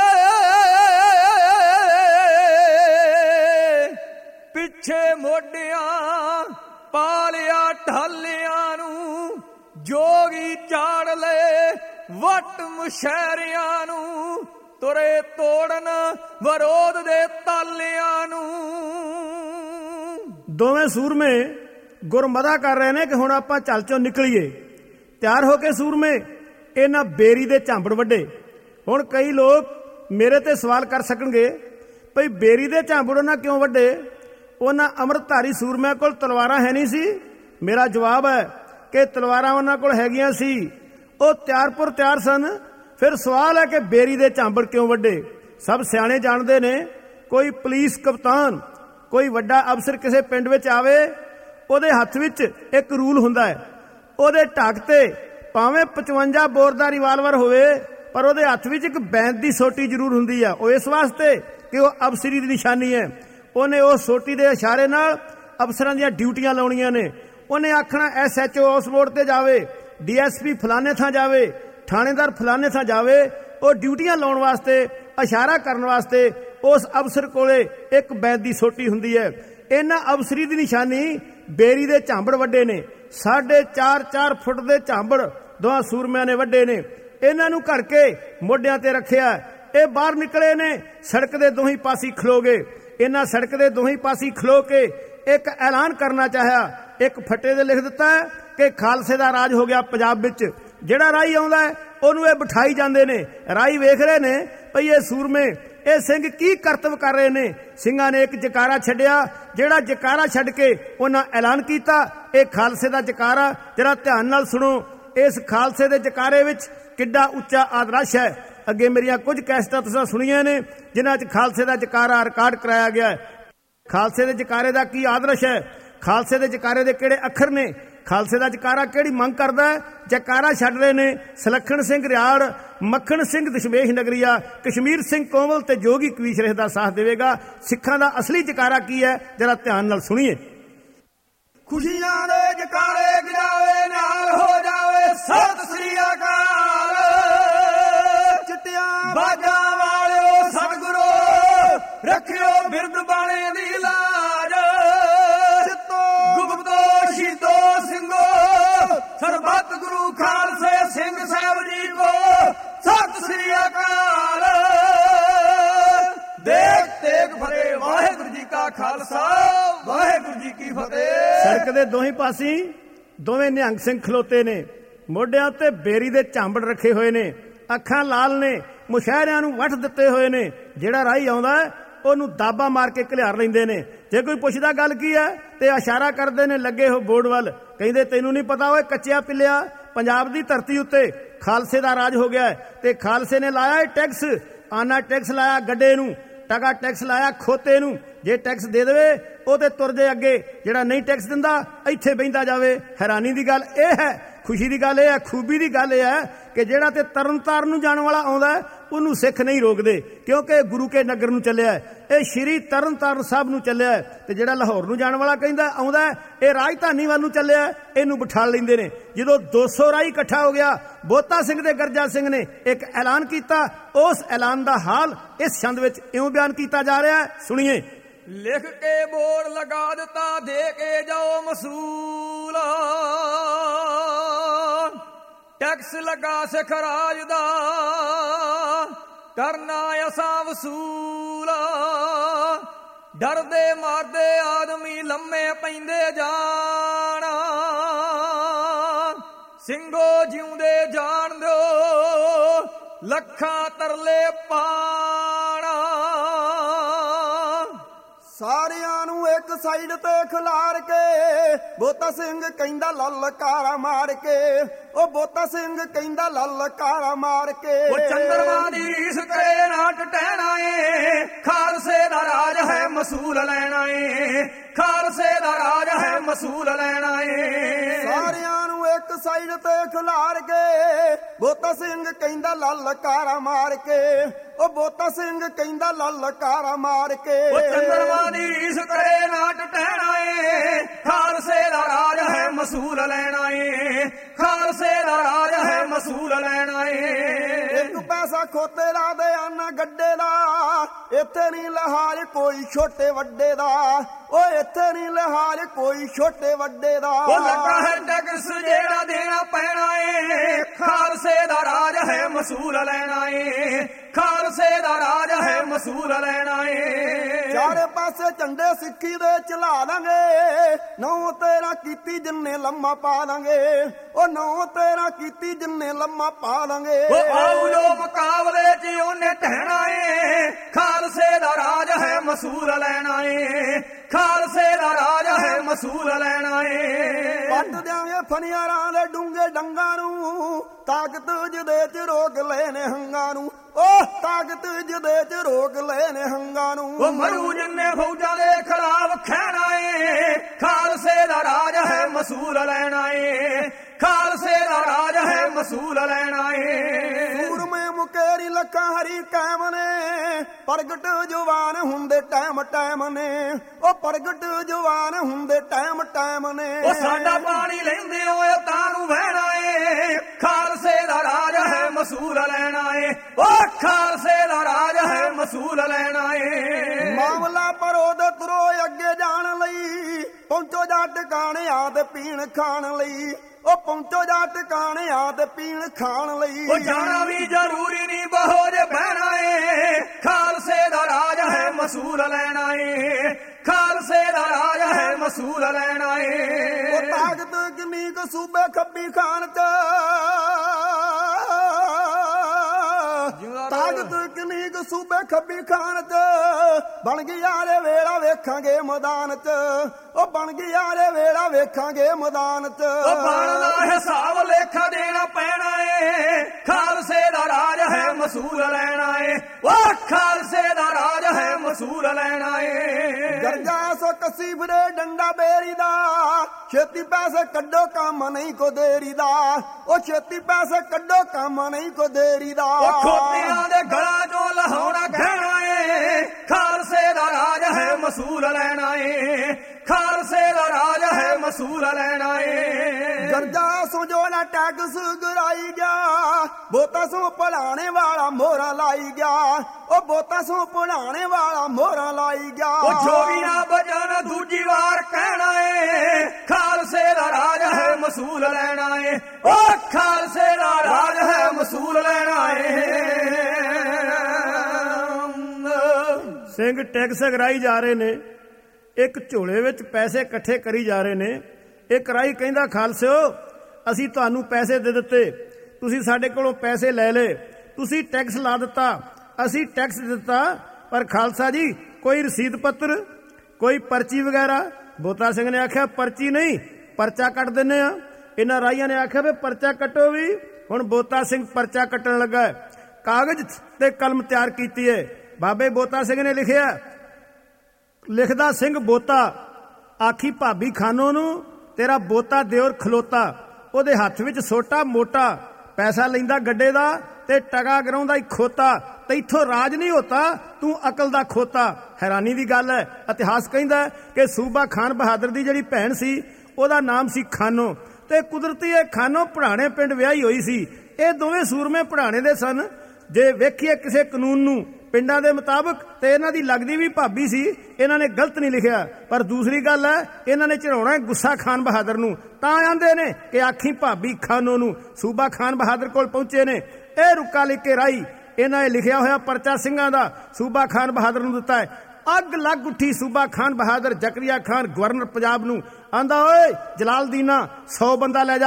ਪਿੱਛੇ ਮੋਢਿਆਂ ਪਾਲਿਆ ਢਾਲਿਆਂ ਨੂੰ। ਜੋਗੀ ਝਾੜ ਲਏ ਵੱਟ ਮੁਸ਼ਹਿਰਿਆਂ ਨੂੰ, ਤੁਰੇ ਤੋੜਨ ਵਿਰੋਧ ਦੇ ਤਾਲਿਆਂ ਨੂੰ। ਦੋਵੇਂ ਸੂਰਮੇ ਗੁਰਮਤਾ ਕਰ ਰਹੇ ਨੇ ਕਿ ਹੁਣ ਆਪਾਂ ਚੱਲ ਚੋਂ ਨਿਕਲੀਏ। ਤਿਆਰ ਹੋ ਕੇ ਸੂਰਮੇ ਇਹਨਾਂ ਬੇਰੀ ਦੇ ਝਾਂਬੜ ਵੱਡੇ। ਹੁਣ ਕਈ ਲੋਕ ਮੇਰੇ ਤੇ ਸਵਾਲ ਕਰ ਸਕਣਗੇ ਭਈ ਬੇਰੀ ਦੇ ਝਾਂਬੜ ਉਹਨਾਂ ਕਿਉਂ ਵੱਡੇ? ਉਹਨਾਂ ਅੰਮ੍ਰਿਤਧਾਰੀ ਸੂਰਮਿਆਂ ਕੋਲ ਤਲਵਾਰਾਂ ਹੈ ਨਹੀਂ ਸੀ? ਮੇਰਾ ਜਵਾਬ ਹੈ ਕਿ ਤਲਵਾਰਾਂ ਉਹਨਾਂ ਕੋਲ ਹੈਗੀਆਂ ਸੀ, ਉਹ ਤਿਆਰਪੁਰ ਤਿਆਰ ਸਨ। ਫਿਰ ਸਵਾਲ ਹੈ ਕਿ ਬੇਰੀ ਦੇ ਝਾਂਬੜ ਕਿਉਂ ਵੱਡੇ? ਸਭ ਸਿਆਣੇ ਜਾਣਦੇ ਨੇ, ਕੋਈ ਪੁਲਿਸ ਕਪਤਾਨ, ਕੋਈ ਵੱਡਾ ਅਫਸਰ ਕਿਸੇ ਪਿੰਡ ਵਿੱਚ ਆਵੇ, ਉਹਦੇ ਹੱਥ ਵਿੱਚ ਇੱਕ ਰੂਲ ਹੁੰਦਾ ਹੈ। ਉਹਦੇ ਢੱਕ ਤੇ ਭਾਵੇਂ 55 ਬੋਰ ਦਾ ਰਿਵਾਲਵਰ ਹੋਵੇ ਪਰ ਉਹਦੇ ਹੱਥ ਵਿੱਚ ਇੱਕ ਬੈਂਤ ਦੀ ਸੋਟੀ ਜ਼ਰੂਰ ਹੁੰਦੀ ਆ। ਉਹ ਇਸ ਵਾਸਤੇ ਕਿ ਉਹ ਅਫਸਰੀ ਦੀ ਨਿਸ਼ਾਨੀ ਹੈ। ਉਹਨੇ ਉਹ ਸੋਟੀ ਦੇ ਇਸ਼ਾਰੇ ਨਾਲ ਅਫਸਰਾਂ ਦੀਆਂ ਡਿਊਟੀਆਂ ਲਾਉਣੀਆਂ ਨੇ। ਉਹਨੇ ਆਖਣਾ SHO ਉਸ ਮੋੜ ਤੇ ਜਾਵੇ, DSP ਫਲਾਣੇ ਥਾਂ ਜਾਵੇ, ਥਾਣੇਦਾਰ ਫਲਾਣੇ ਥਾਂ ਜਾਵੇ। ਉਹ ਡਿਊਟੀਆਂ ਲਾਉਣ ਵਾਸਤੇ, ਇਸ਼ਾਰਾ ਕਰਨ ਵਾਸਤੇ ਉਸ ਅਫਸਰ ਕੋਲੇ ਇੱਕ ਬੈਂਤ ਦੀ ਸੋਟੀ ਹੁੰਦੀ ਹੈ। ਇਹਨਾਂ ਅਫਸਰੀ ਦੀ ਨਿਸ਼ਾਨੀ ਬੇਰੀ ਦੇ ਝਾਂਬੜ ਵੱਡੇ ਨੇ। 4.5 ਫੁੱਟ ਦੇ ਝਾਂਬੜ ਦੋਹਾਂ ਸੂਰਮਿਆਂ ਨੇ ਵੱਡੇ ਨੇ। ਇਹਨਾਂ ਨੂੰ ਘੜ ਕੇ ਮੋਢਿਆਂ ਤੇ ਰੱਖਿਆ। ਇਹ ਬਾਹਰ ਨਿਕਲੇ ਨੇ, ਸੜਕ ਦੇ ਦੋਹੀਂ ਪਾਸੇ ਖਲੋ ਗਏ। ਇਹਨਾਂ ਸੜਕ ਦੇ ਦੋਹੀਂ ਪਾਸੇ ਖਲੋ ਕੇ ਇੱਕ ਐਲਾਨ ਕਰਨਾ ਚਾਹਿਆ। ਇੱਕ ਫੱਟੇ ਦੇ ਲਿਖ ਦਿੱਤਾ ਕਿ ਖਾਲਸੇ ਦਾ ਰਾਜ ਹੋ ਗਿਆ ਪੰਜਾਬ ਵਿੱਚ। ਜਿਹੜਾ ਰਾਹੀ ਆਉਂਦਾ ਹੈ ਉਹਨੂੰ ਇਹ ਬਿਠਾਈ ਜਾਂਦੇ ਨੇ। ਰਾਹੀ ਵੇਖ ਰਹੇ ਨੇ ਭਈ ਇਹ ਸੂਰਮੇ, ਇਹ ਸਿੰਘ ਕੀ ਕਰਤਵ ਕਰ ਰਹੇ ਨੇ। ਸਿੰਘਾਂ ਨੇ ਇੱਕ ਜਕਾਰਾ ਛੱਡਿਆ। ਜਿਹੜਾ ਜਕਾਰਾ ਛੱਡ ਕੇ ਉਹਨਾਂ ਐਲਾਨ ਕੀਤਾ ਇਹ ਖਾਲਸੇ ਦਾ ਜਕਾਰਾ। ਜਰਾ ਧਿਆਨ ਨਾਲ ਸੁਣੋ, ਇਸ ਖਾਲਸੇ ਦੇ ਜਕਾਰੇ ਵਿੱਚ ਕਿੱਡਾ ਉੱਚਾ ਆਦਰਸ਼ ਹੈ। ਅੱਗੇ ਮੇਰੀਆਂ ਕੁਝ ਕੈਸਟਾਂ ਤੁਸੀਂ ਸੁਣੀਆਂ ਨੇ ਜਿਨ੍ਹਾਂ 'ਚ ਖਾਲਸੇ ਦਾ ਜਕਾਰਾ ਰਿਕਾਰਡ ਕਰਾਇਆ ਗਿਆ ਹੈ। ਖਾਲਸੇ ਦੇ ਜਕਾਰੇ ਦਾ ਕੀ ਆਦਰਸ਼ ਹੈ, ਖਾਲਸੇ ਦੇ ਜਕਾਰੇ ਦੇ ਕਿਹੜੇ ਅੱਖਰ ਨੇ, ਖਾਲਸੇ ਦਾ ਜਕਾਰਾ ਕਿਹੜੀ ਮੰਗ ਕਰਦਾ ਹੈ। ਜਕਾਰਾ ਛੱਡ ਰਹੇ ਨੇ ਸੁਲੱਖਣ ਸਿੰਘ ਰਿਆੜ, ਮੱਖਣ ਸਿੰਘ ਦਸ਼ਮੇਸ਼ ਨਗਰੀਆ, ਕਸ਼ਮੀਰ ਸਿੰਘ ਕੋਮਲ ਤੇ ਜੋਗੀ ਕਵੀਸ਼ਰੇਖ ਦਾ ਸਾਥ ਦੇਵੇਗਾ। ਸਿੱਖਾਂ ਦਾ ਅਸਲੀ ਜਕਾਰਾ ਕੀ ਹੈ, ਜਰਾ ਧਿਆਨ ਨਾਲ ਸੁਣੀਏ। ਖੁਸ਼ੀਆਂ ਦੇ ਜਕਾਰੇ ਗਜਾਵੇ, ਨਾਲ ਹੋ ਜਾਵੇ ਸਤਿ ਸ੍ਰੀ ਅਕਾਲ। ਚਿੱਟਿਆਂ ਬਾਜਾਂ ਵਾਲਿਓ ਸਤਿਗੁਰੂ, ਰੱਖਿਓ ਬਿਰਦ ਬਾਣੇ ਦੀ ਲਾਜ। ਗੁਪਤੋ ਸ਼ਹੀਦੋ ਸਿੰਘੋ, ਸਰਬੱਤ ਗੁਰੂ ਖਾਲਸੇ ਸਿੰਘ ਸਾਹਿਬ ਜੀ ਕੋ ਸਤਿ ਸ੍ਰੀ ਅਕਾਲ। ਦੇਖ ਤੇਗ ਫਤਿਹ, ਵਾਹਿਗੁਰੂ ਜੀ ਕਾ ਖਾਲਸਾ, ਵਾਹਿਗੁਰੂ ਜੀ ਕੀ ਫਤਿਹ। ਸੜਕ ਦੇ ਦੋਹੀਂ ਪਾਸੇ ਦੋਵੇਂ ਨਿਹੰਗ ਸਿੰਘ ਖਲੋਤੇ ਨੇ। ਮੋਢਿਆਂ ਉੱਤੇ ਬੇਰੀ ਦੇ ਝਾਂਬੜ ਰੱਖੇ ਹੋਏ ਨੇ। ਅੱਖਾਂ ਲਾਲ ਨੇ, ਮੁਸ਼ਹਿਰਿਆਂ ਨੂੰ ਵੱਟ ਦਿੱਤੇ ਹੋਏ ਨੇ। ਜਿਹੜਾ ਰਾਹੀ ਆਉਂਦਾ ਉਹਨੂੰ ਦਾਬਾ ਮਾਰ ਕੇ ਘਲਿਆਰ ਲੈਂਦੇ ਨੇ। ਜੇ ਕੋਈ ਪੁੱਛਦਾ ਗੱਲ ਕੀ ਹੈ ਤੇ ਇਸ਼ਾਰਾ ਕਰਦੇ ਨੇ ਲੱਗੇ ਹੋ ਬੋਰਡ ਵੱਲ। ਕਹਿੰਦੇ ਤੈਨੂੰ ਨਹੀਂ ਪਤਾ ਓਏ ਕੱਚਿਆ ਪਿੱਲਿਆ, ਪੰਜਾਬ ਦੀ ਧਰਤੀ ਉੱਤੇ ਖਾਲਸੇ ਦਾ ਰਾਜ ਹੋ ਗਿਆ ਤੇ ਖਾਲਸੇ ਨੇ ਲਾਇਆ ਟੈਕਸ। ਆਨਾ ਟੈਕਸ ਲਾਇਆ ਗੱਡੇ ਨੂੰ, ਟਗਾ ਟੈਕਸ ਲਾਇਆ ਖੋਤੇ ਨੂੰ। ਜੇ ਟੈਕਸ ਦੇ ਦੇਵੇ ਉਹ ਤੇ ਤੁਰ ਜੇ ਅੱਗੇ, ਜਿਹੜਾ ਨਹੀਂ ਟੈਕਸ ਦਿੰਦਾ ਇੱਥੇ ਬਹਿੰਦਾ ਜਾਵੇ। ਹੈਰਾਨੀ ਦੀ ਗੱਲ ਇਹ ਹੈ, ਖੁਸ਼ੀ ਦੀ ਗੱਲ ਇਹ ਹੈ, ਖੂਬੀ ਦੀ ਗੱਲ ਇਹ ਹੈ ਕਿ ਜਿਹੜਾ ਤੇ ਤਰਨਤਾਰਨ ਨੂੰ ਜਾਣ ਵਾਲਾ ਆਉਂਦਾ ਉਹਨੂੰ ਸਿੱਖ ਨਹੀਂ ਰੋਕਦੇ, ਕਿਉਂਕਿ ਗੁਰੂ ਕੇ ਨਗਰ ਨੂੰ ਚੱਲਿਆ। ਇਹ ਸ਼੍ਰੀ ਤਰਨਤਾਰਨ ਸਾਹਿਬ ਨੂੰ ਚੱਲਿਆ। ਤੇ ਜਿਹੜਾ ਲਾਹੌਰ ਨੂੰ ਜਾਣ ਵਾਲਾ ਕਹਿੰਦਾ ਆਉਂਦਾ ਇਹ ਰਾਜਧਾਨੀ ਵੱਲ ਨੂੰ ਚੱਲਿਆ, ਇਹਨੂੰ ਬਿਠਾ ਲੈਂਦੇ ਨੇ। ਜਦੋਂ 200 ਰਾਹੀ ਇਕੱਠਾ ਹੋ ਗਿਆ, ਬੋਤਾ ਸਿੰਘ ਤੇ ਗਰਜਾ ਸਿੰਘ ਨੇ ਇੱਕ ਐਲਾਨ ਕੀਤਾ। ਉਸ ਐਲਾਨ ਦਾ ਹਾਲ ਇਸ ਛੰਦ ਵਿੱਚ ਇਉਂ ਬਿਆਨ ਕੀਤਾ ਜਾ ਰਿਹਾ ਹੈ, ਸੁਣੀਏ। ਲਿਖ ਕੇ ਬੋਰਡ ਲਗਾ ਦਿੱਤਾ, ਦੇ ਕੇ ਜਾਓ ਮਸੂਲ। ਟੈਕਸ ਲੱਗਾ ਸਿੱਖ ਰਾਜ ਦਾ, ਕਰਨਾ ਅਸਾਂ ਵਸੂਲ। ਡਰਦੇ ਮਾਰਦੇ ਆਦਮੀ ਲੰਮੇ ਪੈਂਦੇ ਜਾਣ। ਸਿੰਘੋ ਜਿਉਂਦੇ ਜਾਣ ਦਿਓ, ਲੱਖਾਂ ਤਰਲੇ ਪਾਣਾ। ਸਾਰਿਆਂ ਨੂੰ ਇੱਕ ਸਾਈਡ ਤੇ ਖਿਲਾਰ ਕੇ ਬੋਤਾ ਸਿੰਘ ਕਹਿੰਦਾ ਲਲਕਾਰਾ ਮਾਰ ਕੇ, ਉਹ ਬੋਤਾ ਸਿੰਘ ਕਹਿੰਦਾ ਲਲਕਾਰਾ ਮਾਰ ਕੇ। ਉਹ ਚੰਦਰਮਾ ਦੀ ਰੀਸ ਕਰੇ ਨਾ ਟਟਹਿਣਾ ਏ, ਖਾਲਸੇ ਦਾ ਰਾਜ ਹੈ ਮਸੂਲ ਲੈਣਾ ਏ, ਖਾਲਸੇ ਦਾ ਰਾਜ ਹੈ ਮਸੂਲ ਲੈਣਾ ਏ। ਸਾਰਿਆਂ ਨੂੰ ਇੱਕ ਸਾਈਡ ਤੇ ਖਿਲਾਰ ਕੇ ਬੋਤਾ ਸਿੰਘ ਕਹਿੰਦਾ ਲਲਕਾਰਾ ਮਾਰ ਕੇ, ਉਹ ਬੋਤਾ ਸਿੰਘ ਕਹਿੰਦਾ ਲਲਕਾਰਾ ਮਾਰ ਕੇ। ਉਹ ਚੰਦਰਮਾ ਦੀ ਰੀਸ ਕਰੇ ਨਾ ਟਟਹਿਣਾ ਏ, ਖਾਲਸੇ ਦਾ ਰਾਜ ਹੈ ਮਸੂਲ ਲੈਣਾ ਏ, ਖਾਲਸੇ ਦਾ ਰਾਜ ਹੈ ਮਸੂਲ ਲੈਣਾ ਏ। ਇੱਕ ਪੈਸਾ ਖੋਤੇ ਲਾ ਦੇ ਆਨਾ ਗੱਡੇ ਦਾ, ਇੱਥੇ ਨਹੀਂ ਲਿਹਾਜ਼ ਕੋਈ ਛੋਟੇ ਵੱਡੇ ਦਾ, ਉਹ ਇੱਥੇ ਨਹੀਂ ਲਿਹਾਜ਼ ਕੋਈ ਛੋਟੇ ਵੱਡੇ ਦਾ। ਉਹ ਲੱਗਾ ਹੈ ਟੈਕਸ ਜਿਹੜਾ ਦੇਣਾ ਪੈਣਾ ਏ, ਖਾਲਸੇ ਦਾ ਰਾਜ ਹੈ ਮਸੂਲ ਲੈਣਾ ਏ, ਖਾਲਸੇ ਦਾ ਰਾਜ ਹੈ ਮਸੂਲ ਲੈਣਾ ਏ। ਚਾਰੇ ਪਾਸੇ ਝੰਡੇ ਸਿੱਖੀ ਦੇ ਚਲਾ ਦਾਂਗੇ, ਨੌ ਤੇਰਾ ਕੀਤੀ ਜਿੰਨੇ ਲੰਮਾ ਪਾ ਦਾਂਗੇ, ਉਹ ਨੌ ਤੇਰਾ ਕੀਤੀ ਜਿੰਨੇ ਲੰਮਾ ਪਾ ਦਾਂਗੇ। ਉਹ ਆਉ ਲੋ ਮੁਕਾਬਲੇ 'ਚ ਉਹਨੇ ਟਹਿਣਾ ਏ, ਖਾਲਸੇ ਦਾ ਰਾਜ ਹੈ ਮਸੂਲ ਲੈਣਾ ਏ, ਖਾਲਸੇ ਦਾ ਰਾਜ ਹੈ ਮਸੂਲ ਲੈਣਾ ਏ। ਪੱਟ ਦਿਆਂਗੇ ਫਨਿਆਰਾਂ ਦੇ ਡੂੰਘੇ ਡੰਗਾਂ ਨੂੰ, ਤਾਕਤ ਜਿਹਦੇ 'ਚ ਰੋਕ ਲਏ ਨੇ ਹੰਗਾਂ ਨੂੰ, ਉਹ ਤਾਕਤ ਜਿਹਦੇ 'ਚ ਰੋਕ ਲਏ ਨੇ ਹੰਗਾਂ ਨੂੰ। ਉਹ ਮਰੂ ਜਿੰਨੇ ਫੌਜਾਂ ਦੇ ਖਿਲਾਫ ਖਹਿਣਾ ਏ, ਖਾਲਸੇ ਦਾ ਰਾਜ ਹੈ ਮਸੂਲ ਲੈਣਾ ਏ, ਖਾਲਸੇ ਦਾ ਰਾਜ ਹੈ ਮਸੂਲ ਲੈਣਾ ਏ। ਸੂਰਮੇ ਮੁਕੇਰੀ ਲੱਖਾਂ ਹਰੀ ਕਾਇਮ ਨੇ, ਪ੍ਰਗਟ ਜਵਾਨ ਹੁੰਦੇ ਟਾਈਮ ਟਾਈਮ ਨੇ, ਉਹ ਪ੍ਰਗਟ ਜਵਾਨ ਹੁੰਦੇ ਟਾਈਮ ਟਾਈਮ ਨੇ। ਉਹ ਸਾਡਾ ਪਾਣੀ ਲੈਂਦੇ ਓਏ ਤਾਂ ਨੂੰ ਵਹਿਣਾ ਏ, ਖਾਲਸੇ ਦਾ ਰਾਜ ਹੈ ਮਸੂਲ ਲੈਣਾ ਏ, ਉਹ ਖਾਲਸੇ ਦਾ ਰਾਜ ਹੈ ਮਸੂਲ ਲੈਣਾ ਏ। ਮਾਮਲਾ ਪਰੋ ਦੇ ਤੁਰੋ ਅੱਗੇ ਜਾਣ ਲਈ, ਪਹੁੰਚੋ ਜਾ ਟਿਕਾਣਿਆਂ ਤੇ ਪੀਣ ਖਾਣ ਲਈ, ਉਹ ਪਹੁੰਚੋ ਜਾ ਟਿਕਾਣਿਆਂ ਤੇ ਪੀਣ ਖਾਣ ਲਈ। ਉਹ ਜਾਣਾ ਵੀ ਜ਼ਰੂਰੀ ਨਹੀਂ ਬਹੋ ਜੇ ਬਹਿਣਾ ਏ, ਖਾਲਸੇ ਦਾ ਰਾਜ ਹੈ ਮਸੂਲ ਲੈਣਾ ਏ, ਖਾਲਸੇ ਦਾ ਰਾਜ ਹੈ ਮਸੂਲ ਲੈਣਾ ਏ। ਉਹ ਤਾਕਤ ਕਿੰਨੀ ਕੁ ਸੂਬੇ ਖੱਬੀ ਖਾਨ 'ਚ, ਤਾਕਤ ਕਿੰਨੀ ਕੁ ਸੂਬੇ ਖੱਬੀ ਖਾਨ 'ਚ, ਬਣ ਗਈ ਯਾਰੇ ਵੇਲਾ ਵੇਖਾਂਗੇ ਮੈਦਾਨ 'ਚ, ਉਹ ਬਣ ਗਈ ਯਾਰੇ ਵੇਲਾ ਵੇਖਾਂਗੇ ਮੈਦਾਨ 'ਚ। ਉਹ ਬਣਦਾ ਹਿਸਾਬ ਲੇਖਾ ਦੇਣਾ ਪੈਣਾ ਏ, ਖਾਲਸੇ ਦਾ ਰਾਜ ਹੈ ਮਸੂਲ ਲੈਣਾ ਏ, ਉਹ ਖਾਲਸੇ ਦਾ ਰਾਜ ਹੈ ਮਸੂਲ ਲੈਣਾ ਏ। ਗਰਜਾ ਸੋ ਕੱਸੀ ਫਿਰੇ ਡੰਡਾ ਬੇਰੀ ਦਾ, ਛੇਤੀ ਪੈਸੇ ਕੱਢੋ ਕੰਮ ਨਹੀਂ ਕੋ ਦੇਰੀ ਦਾ, ਉਹ ਛੇਤੀ ਪੈਸੇ ਕੱਢੋ ਕੰਮ ਨਹੀਂ ਕੋ ਦੇਰੀ ਦਾ। ਉਹ ਖੋਤਿਆਂ ਦੇ ਗਲਾਂ 'ਚੋਂ ਲਹਾਉਣਾ ਕਹਿਣਾ ਏ, ਖਾਲਸੇ ਦਾ ਰਾਜ ਹੈ ਮਸੂਲ ਲੈਣਾ ਏ, ਖਾਲਸੇ ਦਾ ਰਾਜ ਹੈ ਮਸੂਲ ਲੈਣਾ ਏ। ਗਰਜਾ ਸੋ ਜੋ ਨਾ ਟੈਕਸ ਗਰਾਈ ਗਿਆ, ਬੋਤਾ ਸੋ ਪੜਾਣੇ ਵਾਲਾ ਮੋਹਰਾ ਲਾਈ ਗਿਆ, ਉਹ ਬੋਤਾ ਸੋ ਪੜਾਣੇ ਵਾਲਾ ਮੋਹਰਾ ਲਾਈ ਗਿਆ। ਉਹ ਜੋਗੀਆਂ ਬਜਨ ਦੂਜੀ ਵਾਰ ਕਹਿਣਾ ਏ, ਖਾਲਸੇ ਦਾ ਰਾਜ ਹੈ ਮਸੂਲ ਲੈਣਾ ਏ, ਉਹ ਖਾਲਸੇ ਦਾ ਰਾਜ ਹੈ ਮਸੂਲ ਲੈਣਾ ਏ। ਸਿੰਘ ਟੈਕਸ ਗਰਾਈ ਜਾ ਰਹੇ ਨੇ, ਇੱਕ ਝੋਲੇ ਵਿੱਚ ਪੈਸੇ ਇਕੱਠੇ ਕਰੀ ਜਾ ਰਹੇ ਨੇ। ਇੱਕ ਰਾਈ ਕਹਿੰਦਾ ਖਾਲਸਿਓ ਅਸੀਂ ਤੁਹਾਨੂੰ ਪੈਸੇ ਦੇ ਦਿੱਤੇ, ਤੁਸੀਂ ਸਾਡੇ ਕੋਲੋਂ ਪੈਸੇ ਲੈ ਲਏ, ਤੁਸੀਂ ਟੈਕਸ ਲਾ ਦਿੱਤਾ, ਅਸੀਂ ਟੈਕਸ ਦਿੱਤਾ, ਪਰ ਖਾਲਸਾ ਜੀ ਕੋਈ ਰਸੀਦ ਪੱਤਰ, ਕੋਈ ਪਰਚੀ ਵਗੈਰਾ। ਬੋਤਾ ਸਿੰਘ ਨੇ ਆਖਿਆ ਪਰਚੀ ਨਹੀਂ, ਪਰਚਾ ਕੱਟ ਦਿੰਨੇ ਆ। ਇਹਨਾਂ ਰਾਈਆਂ ਨੇ ਆਖਿਆ ਵੀ ਪਰਚਾ ਕੱਟੋ ਵੀ। ਹੁਣ ਬੋਤਾ ਸਿੰਘ ਪਰਚਾ ਕੱਟਣ ਲੱਗਾ, ਕਾਗਜ਼ ਤੇ ਕਲਮ ਤਿਆਰ ਕੀਤੀ ਹੈ। ਬਾਬੇ ਬੋਤਾ ਸਿੰਘ ਨੇ ਲਿਖਿਆ, ਲਿਖਦਾ ਸਿੰਘ ਬੋਤਾ ਆਖੀ ਭਾਬੀ ਖਾਨੋ ਨੂੰ ਤੇਰਾ ਬੋਤਾ ਦਿਓਰ ਖਲੋਤਾ, ਉਹਦੇ ਹੱਥ ਵਿੱਚ ਸੋਟਾ ਮੋਟਾ, ਪੈਸਾ ਲੈਂਦਾ ਗੱਡੇ ਦਾ ਤੇ ਟਗਾ ਗਰਾਉਂਦਾ ਹੀ ਖੋਤਾ, ਤੈਥੋਂ ਰਾਜ ਨਹੀਂ ਹੋਤਾ ਤੂੰ ਅਕਲ ਦਾ ਖੋਤਾ। ਹੈਰਾਨੀ ਦੀ ਗੱਲ ਹੈ, ਇਤਿਹਾਸ ਕਹਿੰਦਾ ਕਿ ਸੂਬਾ ਖਾਨ ਬਹਾਦਰ ਦੀ ਜਿਹੜੀ ਭੈਣ ਸੀ ਉਹਦਾ ਨਾਮ ਸੀ ਖਾਨੋ, ਤੇ ਕੁਦਰਤੀ ਇਹ ਖਾਨੋ ਪੜਾਣੇ ਪਿੰਡ ਵਿਆਹੀ ਹੋਈ ਸੀ। ਇਹ ਦੋਵੇਂ ਸੂਰਮੇ ਪੜਾਣੇ ਦੇ ਸਨ। ਜੇ ਵੇਖੀਏ ਕਿਸੇ ਕਾਨੂੰਨ ਨੂੰ ਪਿੰਡਾਂ ਦੇ ਮੁਤਾਬਕ ਤੇ ਇਹਨਾਂ ਦੀ ਲੱਗਦੀ ਵੀ ਭਾਬੀ ਸੀ, ਇਹਨਾਂ ਨੇ ਗਲਤ ਨਹੀਂ ਲਿਖਿਆ। ਪਰ ਦੂਸਰੀ ਗੱਲ ਹੈ, ਇਹਨਾਂ ਨੇ ਚੜਾਉਣਾ ਗੁੱਸਾ ਖਾਨ ਬਹਾਦਰ ਨੂੰ, ਤਾਂ ਆਂਦੇ ਨੇ ਕਿ ਆਖੀ ਭਾਬੀ ਖਾਨੋ ਨੂੰ। ਸੂਬਾ ਖਾਨ ਬਹਾਦਰ ਕੋਲ ਪਹੁੰਚੇ ਨੇ, ਇਹ ਰੁੱਕਾ ਲਿਖ ਕੇ ਰਾਈ ਇਹਨਾਂ ਨੇ ਲਿਖਿਆ ਹੋਇਆ ਪਰਚਾ ਸਿੰਘਾਂ ਦਾ ਸੂਬਾ ਖਾਨ ਬਹਾਦਰ ਨੂੰ ਦਿੱਤਾ ਹੈ। ਅੱਗ ਲੱਗ ਉੱਠੀ ਸੂਬਾ ਖਾਨ ਬਹਾਦਰ ਜ਼ਕਰੀਆ ਖਾਨ ਗਵਰਨਰ ਪੰਜਾਬ ਨੂੰ ਆਂਦਾ, ਓਏ ਜਲਾਲਦੀਨਾ 100 ਬੰਦਾ ਲੈ ਜਾ,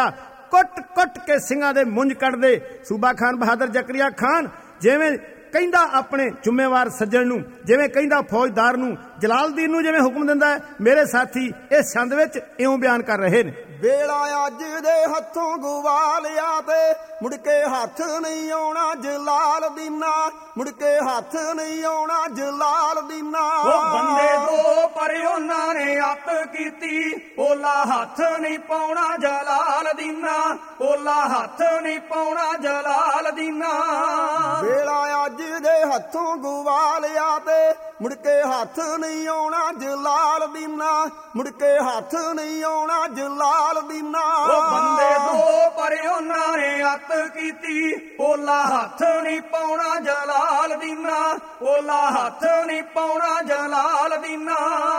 ਕੁੱਟ ਕੁੱਟ ਕੇ ਸਿੰਘਾਂ ਦੇ ਮੁੰਜ ਕੱਢਦੇ। ਸੂਬਾ ਖਾਨ ਬਹਾਦਰ ਜ਼ਕਰੀਆ ਖਾਨ ਜਿਵੇਂ ਕਹਿੰਦਾ ਆਪਣੇ ਜ਼ਿੰਮੇਵਾਰ ਸੱਜਣ ਨੂੰ, ਜਿਵੇਂ ਕਹਿੰਦਾ ਫੌਜਦਾਰ ਨੂੰ, ਜਲਾਲਦੀਨ ਨੂੰ ਜਿਵੇਂ ਹੁਕਮ ਦਿੰਦਾ ਹੈ, ਮੇਰੇ ਸਾਥੀ ਇਸ ਛੰਦ ਵਿੱਚ ਇਉਂ ਬਿਆਨ ਕਰ ਰਹੇ ਨੇ। ਵੇਲਾ ਅੱਜ ਦੇ ਹੱਥੋਂ ਗਵਾ ਲਿਆ ਤੇ ਮੁੜ ਕੇ ਹੱਥ ਨਹੀਂ ਆਉਣਾ ਜਲਾਲਦੀਨਾ, ਮੁੜ ਕੇ ਹੱਥ ਨਹੀਂ ਆਉਣਾ ਜਲਾਲਦੀਨਾ। ਉਹ ਬੰਦੇ ਦੋ ਪਰ ਉਹਨਾਂ ਨੇ ਅੱਤ ਕੀਤੀ, ਓਲਾ ਹੱਥ ਨਹੀਂ ਪਾਉਣਾ ਜਲਾਲਦੀਨਾ, ਓਲਾ ਹੱਥ ਨਹੀਂ ਪਾਉਣਾ ਜਲਾਲਦੀਨਾ। ਵੇਲਾ ਅੱਜ ਦੇ ਹੱਥੋਂ ਗਵਾ ਲਿਆ ਤੇ ਮੁੜ ਕੇ ਹੱਥ ਨਹੀਂ ਆਉਣਾ ਜਲਾਲਦੀਨਾ, ਮੁੜ ਕੇ ਹੱਥ ਨਹੀਂ ਆਉਣਾ ਜਲਾਲਦੀਨਾ। ਉਹ ਬੰਦੇ ਦੋ ਪਰ ਉਹਨਾਂ ਨੇ ਅੱਤ ਕੀਤੀ, ਓਲਾ ਹੱਥ ਨਹੀਂ ਪਾਉਣਾ ਜਲਾਲਦੀਨਾ, ਓਲਾ ਹੱਥ ਨਹੀਂ ਪਾਉਣਾ ਜਲਾਲਦੀਨਾ।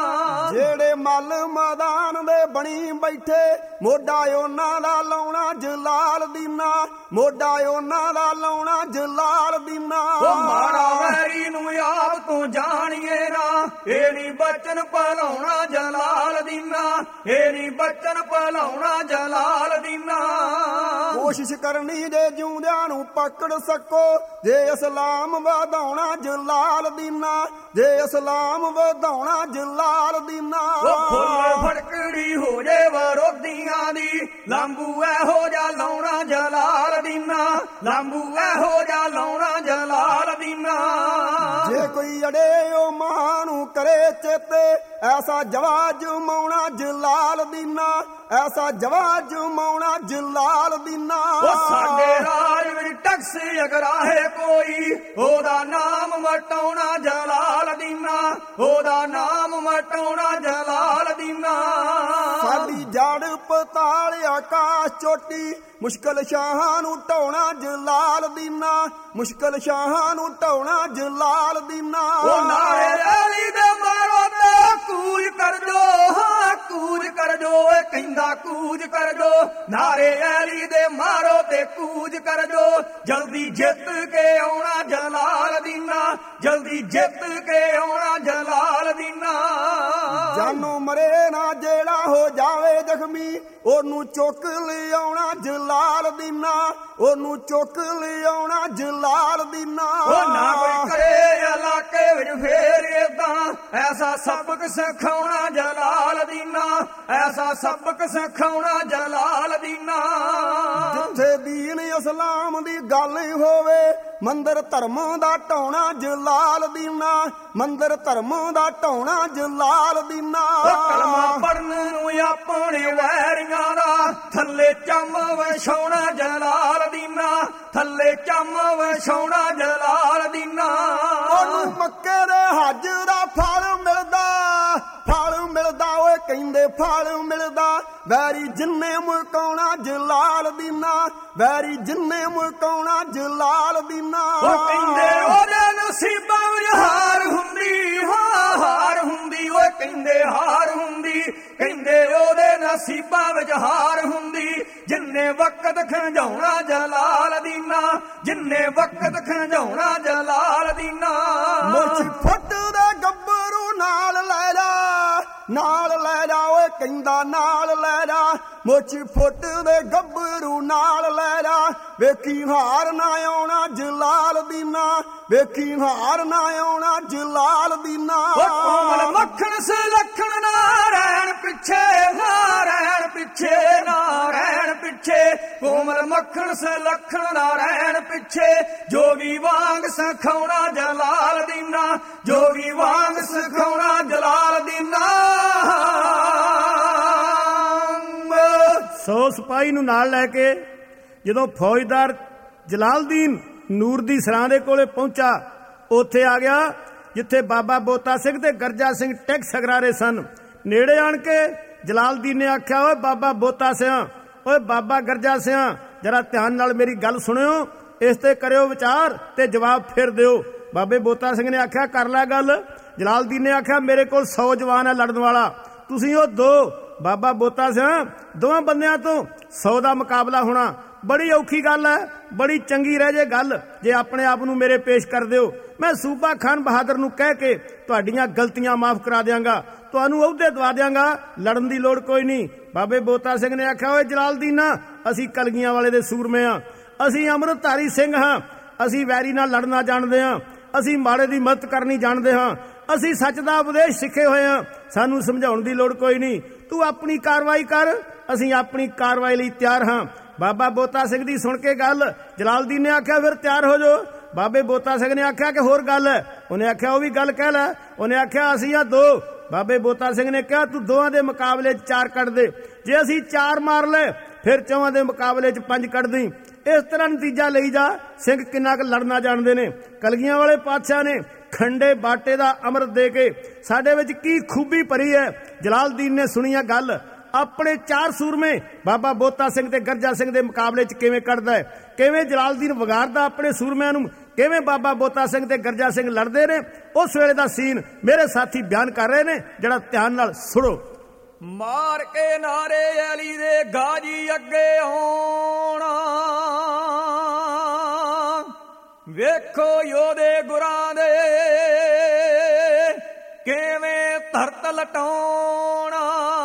ਜਿਹੜੇ ਮੱਲ ਮੈਦਾਨ ਦੇ ਬਣੀ ਬੈਠੇ ਮੋਢਾ ਉਹਨਾਂ ਦਾ ਲਾਉਣਾ ਜਲਾਲਦੀਨਾ, ਮੋਢਾ ਉਹਨਾਂ ਦਾ ਲਾਉਣਾ ਜਲਾਲਦੀਨਾ। ਉਹ ਮਾੜਾ ਵੈਰੀ ਨੂੰ ਆਪ ਤੋਂ ਜਾਣੀਏ ਨਾ, ਇਹ ਨਹੀਂ ਬਚਨ ਭਲਾਉਣਾ ਜਲਾਲਦੀਨਾ, ਇਹ ਨਹੀਂ ਬਚਨ ਭਲਾਉਣਾ ਜਲਾਲਦੀਨਾ। ਕੋਸ਼ਿਸ਼ ਕਰਨੀ ਜੇ ਜਿਉਂਦਿਆਂ ਨੂੰ ਪਕੜ ਸਕੋ, ਜੇ ਇਸਲਾਮ ਵਧਾਉਣਾ ਜਲਾਲਦੀਨਾ, ਜੇ ਇਸਲਾਮ ਵਧਾਉਣਾ ਜਲਾਲਦੀਨਾ। ਉਹ ਫੁੱਲ ਫੜਕੜੀ ਹੋ ਜੇ ਵਿਰੋਧੀਆਂ ਦੀ, ਲਾਂਬੂ ਇਹੋ ਜਿਹਾ ਲਾਉਣਾ ਜਲਾਲਦੀਨਾ, ਲਾਂਬੂ ਇਹੋ ਜਿਹਾ ਲਾਉਣਾ ਜਲਾਲਦੀਨਾ। ਜੇ ਕੋਈ ਅੜੇ ਉਹ ਮਾਂ ਨੂੰ ਕਰੇ ਚੇਤੇ, ਐਸਾ ਜਵਾਜ ਮਾਉਣਾ ਜਲਾਲਦੀਨਾ, ਐਸਾ ਜਵਾਜ ਮਾਉਣਾ ਜਲਾਲਦੀਨਾ। ਉਹ ਸਾਡੇ ਰਾਜ ਵਿੱਚ ਟਕਸ ਅਗਰਾਹੇ ਕੋਈ, ਉਹਦਾ ਨਾਮ ਮਟਾਉਣਾ ਜਲਾਲਦੀਨਾ, ਉਹਦਾ ਨਾਮ ਮਟਾਉਣਾ ਜਲਾਲਦੀਨਾ। ਸਾਡੀ ਜੜ ਪਤਾਲ ਆਕਾਸ਼ ਚੋਟੀ, ਮੁਸ਼ਕਲ ਸ਼ਾਹਾਂ ਨੂੰ ਢਾਉਣਾ ਜਲਾਲਦੀਨਾ, ਮੁਸ਼ਕਲ ਸ਼ਾਹਾਂ ਨੂੰ ਢਾਉਣਾ ਜਲਾਲਦੀਨਾ। ਉਹ ਨਾਰੇ ਅਲੀ ਦੇ ਮਾਰੋ ਤੇ ਕੂਜ ਕਰ ਜੋ, ਹਾਂ ਕੂਜ ਕਰ ਜੋ, ਏ ਕਹਿੰਦਾ ਕੂਜ ਕਰ ਜੋ। ਨਾਰੇ ਅਲੀ ਦੇ ਮਾਰੋ ਤੇ ਕੂਜ ਕਰ ਜੋ, ਜਲਦੀ ਜਿੱਤ ਕੇ ਆਉਣਾ ਜਲਾਲਦੀਨਾ, ਜਲਦੀ ਜਿੱਤ ਕੇ ਆਉਣਾ ਜਲਾਲਦੀਨਾ। ਜਾਨੋਂ ਮਰੇ ਨਾ ਜਿਹੜਾ ਹੋ ਜਾਵੇ ਜ਼ਖਮੀ, ਉਹਨੂੰ ਚੁੱਕ ਲਿਆਉਣਾ ਜਲਾਲਦੀਨਾ, ਉਹਨੂੰ ਚੁੱਕ ਲਿਆਉਣਾ ਜਲਾਲਦੀਨਾ। ਉਹ ਨਾ ਕੋਈ ਕਰੇ ਇਲਾਕੇ ਵਿੱਚ ਫੇਰ ਏਦਾਂ, ਐਸਾ ਸਬਕ ਸਿਖਾਉਣਾ ਜਲਾਲਦੀਨਾ, ਐਸਾ ਸਬਕ ਸਿਖਾਉਣਾ ਜਲਾਲਦੀਨਾ। ਜਿੱਥੇ ਦੀਨ ਇਸਲਾਮ ਦੀ ਗੱਲ ਹੋਵੇ, ਮੰਦਰ ਧਰਮ ਦਾ ਢਾਉਣਾ ਜਲਾਲਦੀਨਾ, ਮੰਦਰ ਧਰਮ ਦਾ ਢਾਉਣਾ ਜਲਾਲਦੀਨਾ। ਕਲਮਾ ਪੜਨ ਨੂੰ ਆਪਣੇ ਵੈਰੀਆਂ ਦਾ, ਥੱਲੇ ਚੰਮ ਵਿਛਾਉਣਾ ਜਲਾਲਦੀਨਾ, ਥੱਲੇ ਚੰਮ ਵਿਛਾਉਣਾ ਜਲਾਲਦੀਨਾ। ਉਹਨੂੰ ਮੱਕੇ ਦੇ ਹੱਜ ਦਾ ਫਲ ਮਿਲਦਾ, ਫਲ ਮਿਲਦਾ, ਓਏ ਕਹਿੰਦੇ ਫਲ ਮਿਲਦਾ। ਵੈਰੀ ਜਿੰਨੇ ਮੁਕਾਉਣਾ ਜਲਾਲਦੀਨਾ, ਵੈਰੀ ਜਿੰਨੇ ਮੁਕਾਉਣਾ ਜਲਾਲਦੀਨਾ। ਉਹ ਕਹਿੰਦੇ ਉਹਦੇ ਨਸੀਬਾਂ ਵਿੱਚ ਹਾਰ ਹੁੰਦੀ, ਹਾਂ ਹਾਰ ਹੁੰਦੀ, ਓਏ ਕਹਿੰਦੇ ਹਾਰ ਹੁੰਦੀ, ਕਹਿੰਦੇ ਉਹਦੇ ਨਸੀਬਾਂ ਵਿੱਚ ਹਾਰ ਹੁੰਦੀ। ਜਿੰਨੇ ਵਕਤ ਖੰਜਾਉਣਾ ਜਲਾਲਦੀਨਾ, ਜਿੰਨੇ ਵਕਤ ਖੰਜਾਉਣਾ ਜਲਾਲਦੀਨਾ। ਮੁੱਛ ਫੁੱਟ ਦੇ ਗੱਭਰੂ ਨਾਲ ਲੈ ਜਾ, ਨਾਲ ਲੈ ਜਾ, ਓਏ ਕਹਿੰਦਾ ਨਾਲ ਲੈ ਜਾ। ਮੁੱਛ ਫੁੱਟ ਦੇ ਗੱਭਰੂ ਨਾਲ ਲੈ ਜਾ, ਵੇਖੀ ਹਾਰ ਨਾ ਆਉਣਾ ਜਲਾਲਦੀਨਾ, ਵੇਖੀ ਹਾਰ ਨਾ ਆਉਣਾ ਜਲਾਲਦੀਨਾ। ਉਹ ਕੋਮਲ ਮੱਖਣ ਸੁਲੱਖਣ ਨਾ ਰਹਿਣ ਪਿੱਛੇ, ਨਾ ਰਹਿਣ ਪਿੱਛੇ, ਨਾ ਰਹਿਣ ਪਿੱਛੇ। ਕੋਮਲ ਮੱਖਣ ਸੁਲੱਖਣ ਨਾ ਰਹਿਣ ਪਿੱਛੇ, ਜੋਗੀ ਵਾਂਗ ਸਿਖਾਉਣਾ ਜਲਾਲਦੀਨਾ, ਜੋਗੀ ਵਾਂਗ ਸਿਖਾਉਣਾ ਜਲਾਲਦੀਨਾ। ਸੌ ਸਿਪਾਹੀ ਨੂੰ ਨਾਲ ਲੈ ਕੇ ਜਦੋਂ ਫੌਜਦਾਰ ਜਲਾਲਦੀਨ ਨੂਰ ਦੀ ਸਰਾਂ ਦੇ ਕੋਲੇ ਪਹੁੰਚਾ, ਉੱਥੇ ਆ ਗਿਆ ਜਿੱਥੇ ਬਾਬਾ ਬੋਤਾ ਸਿੰਘ ਤੇ ਗਰਜਾ ਸਿੰਘ ਟੈਕਸ ਅਗਰਾਰੇ ਸਨ। ਨੇੜੇ ਆਣ ਕੇ ਜਲਾਲਦੀਨ ਨੇ ਆਖਿਆ, ਓਏ ਬਾਬਾ ਬੋਤਾ ਸਿਆਂ, ਓਏ ਬਾਬਾ ਗਰਜਾ ਸਿਆਂ, ਜਰਾ ਧਿਆਨ ਨਾਲ ਮੇਰੀ ਗੱਲ ਸੁਣਿਓ, ਇਸ ਤੇ ਕਰਿਓ ਵਿਚਾਰ ਤੇ ਜਵਾਬ ਫਿਰ ਦਿਓ। ਬਾਬੇ ਬੋਤਾ ਸਿੰਘ ਨੇ ਆਖਿਆ, ਕਰ ਲੈ ਗੱਲ। ਜਲਾਲਦੀਨ ਨੇ ਆਖਿਆ, ਮੇਰੇ ਕੋਲ 100 ਜਵਾਨ ਹੈ ਲੜਨ ਵਾਲਾ, ਤੁਸੀਂ ਉਹ 2। ਬਾਬਾ ਬੋਤਾ ਸਿਆਂ, ਦੋਵਾਂ ਬੰਦਿਆਂ ਤੋਂ 100 ਦਾ ਮੁਕਾਬਲਾ ਹੋਣਾ ਬੜੀ ਔਖੀ ਗੱਲ ਹੈ, ਬੜੀ ਚੰਗੀ ਰਹਿ ਜੇ ਗੱਲ ਜੇ ਆਪਣੇ ਆਪ ਨੂੰ ਮੇਰੇ ਪੇਸ਼ ਕਰ ਦਿਓ। ਮੈਂ ਸੂਬਾ ਖਾਨ ਬਹਾਦਰ ਨੂੰ ਕਹਿ ਕੇ ਤੁਹਾਡੀਆਂ ਗਲਤੀਆਂ ਮਾਫ ਕਰਾ ਦਿਆਂਗਾ, ਤੁਹਾਨੂੰ ਅਹੁਦੇ ਦਵਾ ਦਿਆਂਗਾ, ਲੜਨ ਦੀ ਲੋੜ ਕੋਈ ਨਹੀਂ। ਬਾਬੇ ਬੋਤਾ ਸਿੰਘ ਨੇ ਆਖਿਆ, ਓਏ ਜਲਾਲਦੀਨਾ, ਅਸੀਂ ਕਲਗੀਆਂ ਵਾਲੇ ਦੇ ਸੂਰਮੇ ਹਾਂ, ਅਸੀਂ ਅੰਮ੍ਰਿਤਧਾਰੀ ਸਿੰਘ ਹਾਂ, ਅਸੀਂ ਵੈਰੀ ਨਾਲ ਲੜਨਾ ਜਾਣਦੇ ਹਾਂ, ਅਸੀਂ ਮਾੜੇ ਦੀ ਮਦਦ ਕਰਨੀ ਜਾਣਦੇ ਹਾਂ, ਅਸੀਂ ਸੱਚ ਦਾ ਉਪਦੇਸ਼ ਸਿੱਖੇ ਹੋਏ ਹਾਂ, ਸਾਨੂੰ ਸਮਝਾਉਣ ਦੀ ਲੋੜ ਕੋਈ ਨਹੀਂ, ਤੂੰ ਆਪਣੀ ਕਾਰਵਾਈ ਕਰ, ਅਸੀਂ ਆਪਣੀ ਕਾਰਵਾਈ ਲਈ ਤਿਆਰ ਹਾਂ। ਬਾਬਾ ਬੋਤਾ ਸਿੰਘ ਦੀ ਸੁਣ ਕੇ ਗੱਲ ਜਲਾਲਦੀਨ ਨੇ ਆਖਿਆ, ਫਿਰ ਤਿਆਰ ਹੋ ਜਾਓ। ਬਾਬੇ ਬੋਤਾ ਸਿੰਘ ਨੇ ਆਖਿਆ ਕਿ ਹੋਰ ਗੱਲ ਹੈ? ਉਹਨੇ ਆਖਿਆ, ਉਹ ਵੀ ਗੱਲ ਕਹਿ ਲੈ। ਉਹਨੇ ਆਖਿਆ, ਅਸੀਂ ਆ 2। ਬਾਬੇ ਬੋਤਾ ਸਿੰਘ ਨੇ ਕਿਹਾ, ਤੂੰ 2 ਦੇ ਮੁਕਾਬਲੇ 'ਚ 4 ਕੱਢ ਦੇ, ਜੇ ਅਸੀਂ 4 ਮਾਰ ਲਏ ਫਿਰ 4 ਦੇ ਮੁਕਾਬਲੇ 'ਚ 5 ਕੱਢ ਦੇਈਂ। ਇਸ ਤਰ੍ਹਾਂ ਨਤੀਜਾ ਲਈ ਜਾ, ਸਿੰਘ ਕਿੰਨਾ ਕੁ ਲੜਨਾ ਜਾਣਦੇ ਨੇ। ਕਲਗੀਆਂ ਵਾਲੇ ਪਾਤਸ਼ਾਹ ਨੇ ਖੰਡੇ ਬਾਟੇ ਦਾ ਅੰਮ੍ਰਿਤ ਦੇ ਕੇ ਸਾਡੇ ਵਿੱਚ ਕੀ ਖੂਬੀ ਭਰੀ ਹੈ। ਜਲਾਲਦੀਨ ਨੇ ਸੁਣੀਆ ਗੱਲ, ਆਪਣੇ 4 ਸੂਰਮੇ ਬਾਬਾ ਬੋਤਾ ਸਿੰਘ ਤੇ ਗਰਜਾ ਸਿੰਘ ਦੇ ਮੁਕਾਬਲੇ 'ਚ ਕਿਵੇਂ ਕੱਢਦਾ ਹੈ, ਕਿਵੇਂ ਜਲਾਲਦੀਨ ਵਿਗਾੜਦਾ ਆਪਣੇ ਸੂਰਮਿਆਂ ਨੂੰ, ਕਿਵੇਂ ਬਾਬਾ ਬੋਤਾ ਸਿੰਘ ਤੇ ਗਰਜਾ ਸਿੰਘ ਲੜਦੇ ਨੇ। ਉਸ ਵੇਲੇ ਦਾ ਸੀਨ ਮੇਰੇ ਸਾਥੀ ਬਿਆਨ ਕਰ ਰਹੇ ਨੇ, ਜਿਹੜਾ ਧਿਆਨ ਨਾਲ ਸੁਣੋ। ਮਾਰ ਕੇ ਨਾਰੇ ਅਲੀ ਦੇ ਗਾਜੀ ਅੱਗੇ ਆਉਣਾ, ਵੇਖੋ ਯੋਧੇ ਗੁਰਾਂ ਦੇ ਕਿਵੇਂ ਧਰਤ ਲਟਾਉਣਾ।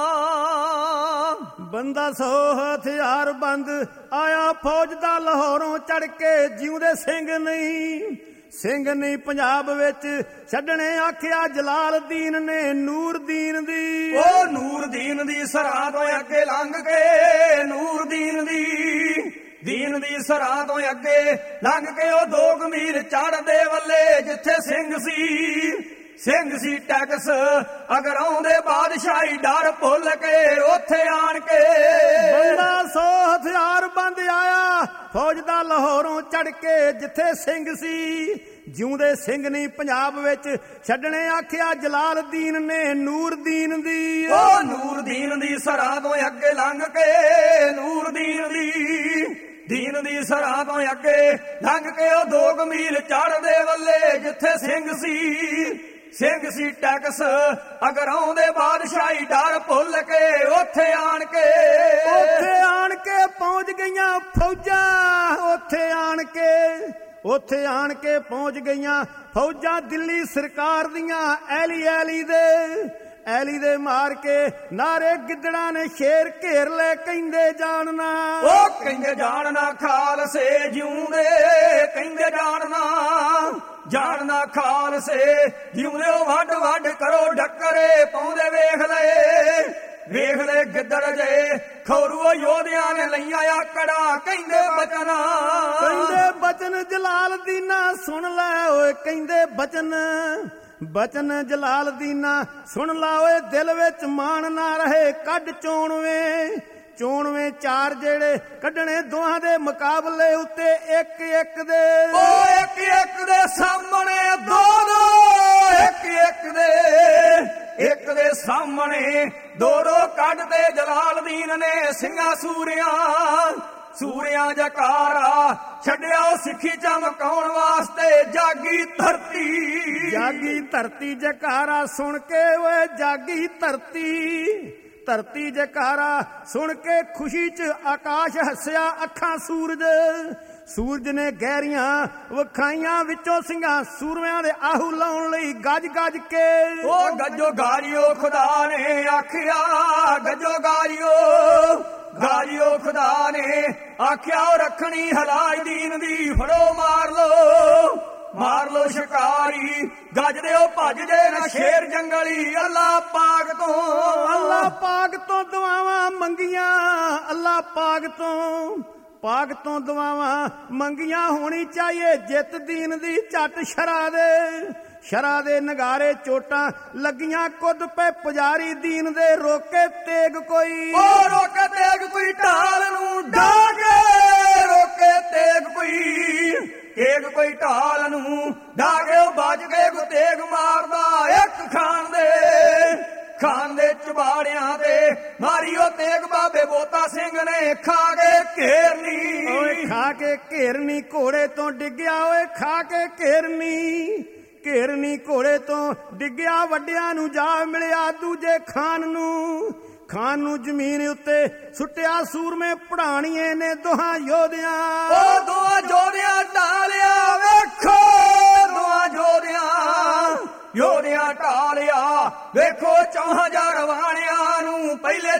ਬੰਦਾ 100 ਹਥਿਆਰ ਬੰਦ ਆਇਆ ਫੌਜ ਦਾ ਲਾਹੌਰੋਂ ਚੜ ਕੇ, ਜਿਉਂਦੇ ਸਿੰਘ ਨਹੀਂ, ਸਿੰਘ ਨਹੀਂ ਪੰਜਾਬ ਵਿੱਚ ਛੱਡਣੇ ਆਖਿਆ ਜਲਾਲਦੀਨ ਨੇ ਨੂਰਦੀਨ ਦੀ। ਉਹ ਨੂਰਦੀਨ ਦੀ ਸਰਾਂ ਤੋਂ ਅੱਗੇ ਲੰਘ ਕੇ, ਨੂਰਦੀਨ ਦੀਨ ਦੀ ਸਰਾਂ ਤੋਂ ਅੱਗੇ ਲੰਘ ਕੇ ਉਹ 2 ਮੀਲ ਚੜ੍ਹਦੇ ਵੱਲੇ, ਜਿੱਥੇ ਸਿੰਘ ਸੀ ਟੈਕਸ ਅਗਰ ਆਉਂਦੇ ਬਾਦਸ਼ਾਹੀ ਡਰ ਭੁੱਲ ਕੇ, ਉੱਥੇ ਆਣ ਕੇ ਬੰਦਾ 100 ਹਥਿਆਰ ਬੰਦ ਆਇਆ ਫੌਜ ਦਾ ਲਾਹੌਰੋਂ ਚੜ ਕੇ, ਜਿੱਥੇ ਸਿੰਘ ਸੀ, ਜਿਉਂਦੇ ਸਿੰਘ ਨਹੀਂ ਪੰਜਾਬ ਵਿੱਚ ਛੱਡਣੇ ਆਖਿਆ ਜਲਾਲਦੀਨ ਨੇ ਨੂਰਦੀਨ ਦੀ। ਉਹ ਨੂਰਦੀਨ ਦੀ ਸਰਾਂ ਤੋਂ ਅੱਗੇ ਲੰਘ ਕੇ, ਨੂਰਦੀਨ ਦੀ ਸਰਾਂ ਤੋਂ ਅੱਗੇ ਲੰਘ ਕੇ ਉਹ 2 ਮੀਲ ਚੜ੍ਹਦੇ ਵੱਲੇ, ਜਿੱਥੇ ਸਿੰਘ ਸੀ ਟੈਕਸ ਅਗਰ ਆਉਂਦੇ ਬਾਦਸ਼ਾਹੀ ਡਰ ਭੁੱਲ ਕੇ, ਉੱਥੇ ਆਣ ਕੇ ਪਹੁੰਚ ਗਈਆਂ ਫੌਜਾਂ, ਉੱਥੇ ਆਣ ਕੇ ਪਹੁੰਚ ਗਈਆਂ ਫੌਜਾਂ ਦਿੱਲੀ ਸਰਕਾਰ ਦੀਆਂ। ਐਲੀ ਦੇ ਮਾਰ ਕੇ ਨਾਰੇ ਗਿੱਦੜਾਂ ਨੇ ਸ਼ੇਰ ਘੇਰ ਲੈ, ਕਹਿੰਦੇ ਜਾਣਨਾ, ਉਹ ਕਹਿੰਦੇ ਜਾਣਨਾ ਖਾਲਸੇ ਜਿਉਂਦੇ, ਕਹਿੰਦੇ ਜਾਣਨਾ ਖਾਲਸੇ ਜਿਉਂਦੇ। ਉਹ ਵੱਡ ਕਰੋ ਡੱਕਰੇ ਪਾਉਂਦੇ, ਵੇਖ ਲੈ ਗਿੱਦੜ ਜੇ ਖੌਰੂ ਯੋਧਿਆਂ ਨੇ ਲਈਆਂ ਆਕੜਾ, ਕਹਿੰਦੇ ਬਚਨ ਜਲਾਲਦੀਨਾ ਸੁਣ ਲੈ ਓਏ, ਕਹਿੰਦੇ ਬਚਨ ਜਲਾਲਦੀਨਾ ਸੁਣ ਲਾ ਓਏ, ਦਿਲ ਵਿੱਚ ਮਾਣ ਨਾ ਰਹੇ ਕੱਢ ਚੋਣਵੇਂ 4 ਜਿਹੜੇ ਕੱਢਣੇ, 2 ਦੇ ਮੁਕਾਬਲੇ ਉੱਤੇ ਇੱਕ ਦੇ। ਉਹ ਇੱਕ ਦੇ ਸਾਹਮਣੇ 2 ਇੱਕ ਦੇ ਸਾਹਮਣੇ 2 ਕੱਢਦੇ ਜਲਾਲਦੀਨ ਨੇ। ਸਿੰਘਾਂ ਸੂਰਿਆਂ ਜਕਾਰਾ ਛੱਡਿਆ ਉਹ ਸਿੱਖੀ ਚਮਕਾਉਣ ਵਾਸਤੇ, ਜਾਗੀ ਧਰਤੀ ਜਕਾਰਾ ਸੁਣ ਕੇ, ਓਏ ਜਾਗੀ ਧਰਤੀ ਜਕਾਰਾ ਸੁਣ ਕੇ, ਖੁਸ਼ੀ 'ਚ ਆਕਾਸ਼ ਹੱਸਿਆ, ਅੱਖਾਂ ਸੂਰਜ ਨੇ ਗਹਿਰੀਆਂ ਵਿਖਾਈਆਂ, ਵਿੱਚੋਂ ਸਿੰਘਾਂ ਸੂਰਮਿਆਂ ਦੇ ਆਹੂ ਲਾਉਣ ਲਈ ਗੱਜ ਕੇ। ਉਹ ਗੱਜੋ ਗਾਰੀਓ ਖੁਦਾ ਨੇ ਆਖਿਆ, ਗੱਜੋ ਗਾਰੀਓ ਖੁਦਾ ਨੇ ਆਖਿਆ, ਉਹ ਰੱਖਣੀ ਹਲਾਜਦੀਨ ਦੀ, ਫੜੋ ਮਾਰ ਲੋ ਸ਼ਿਕਾਰੀ, ਗੱਜਦੇ ਉਹ ਭੱਜਦੇ ਨਾ ਸ਼ੇਰ ਜੰਗਲੀ। ਅੱਲਾ ਪਾਕ ਤੋਂ ਦੁਆਵਾਂ ਮੰਗੀਆਂ, ਅੱਲਾ ਪਾਕ ਤੋਂ ਦੁਆਵਾਂ ਮੰਗੀਆਂ, ਹੋਣੀ ਚਾਹੀਏ ਜਿੱਤ ਦੀਨ ਦੀ। ਝੱਟ ਸ਼ਰਾ ਦੇ ਨਗਾਰੇ ਚੋਟਾਂ ਲੱਗੀਆਂ, ਕੁੱਦ ਪਏ ਪੁਜਾਰੀ ਦੀਨ ਦੇ, ਰੋਕੇ ਤੇਗ ਕੋਈ ਢਾਲ ਨੂੰ ਡਾਗੇ, ਰੋਕੇ ਤੇਗ ਕੋਈ ਢਾਲ ਨੂੰ ਡਾਗੇ। ਉਹ ਵੱਜ ਕੇ ਗੁਤੇਗ ਮਾਰਦਾ ਇੱਕ ਖਾਨ ਦੇ ਚਬਾੜਿਆਂ ਤੇ, ਮਾਰੀ ਉਹ ਤੇਗ ਬਾਬੇ ਬੋਤਾ ਸਿੰਘ ਨੇ ਖਾ ਕੇ ਘੇਰਨੀ, ਘੋੜੇ ਤੋਂ ਡਿੱਗਿਆ, ਓਏ ਖਾ ਕੇ ਘੇਰਨੀ ਘੋੜੇ ਤੋਂ ਡਿੱਗਿਆ, ਵੱਡਿਆਂ ਨੂੰ ਜਾ ਮਿਲਿਆ, ਦੂਜੇ ਖਾਨ ਨੂੰ ਜ਼ਮੀਨ ਉੱਤੇ ਸੁੱਟਿਆ, ਸੂਰਮੇ ਪੜਾਣੀਏ ਨੇ 2 ਯੋਧਿਆਂ। ਉਹ 2 ਯੋਧਿਆਂ ਢਾਲਿਆ, ਵੇਖੋ 2 ਯੋਧਿਆਂ ਬੇੜਾ ਢਾਲਿਆ। ਵੇਖੋ 4000 ਵਾਣਿਆਂ ਨੂੰ ਪਹਿਲੇ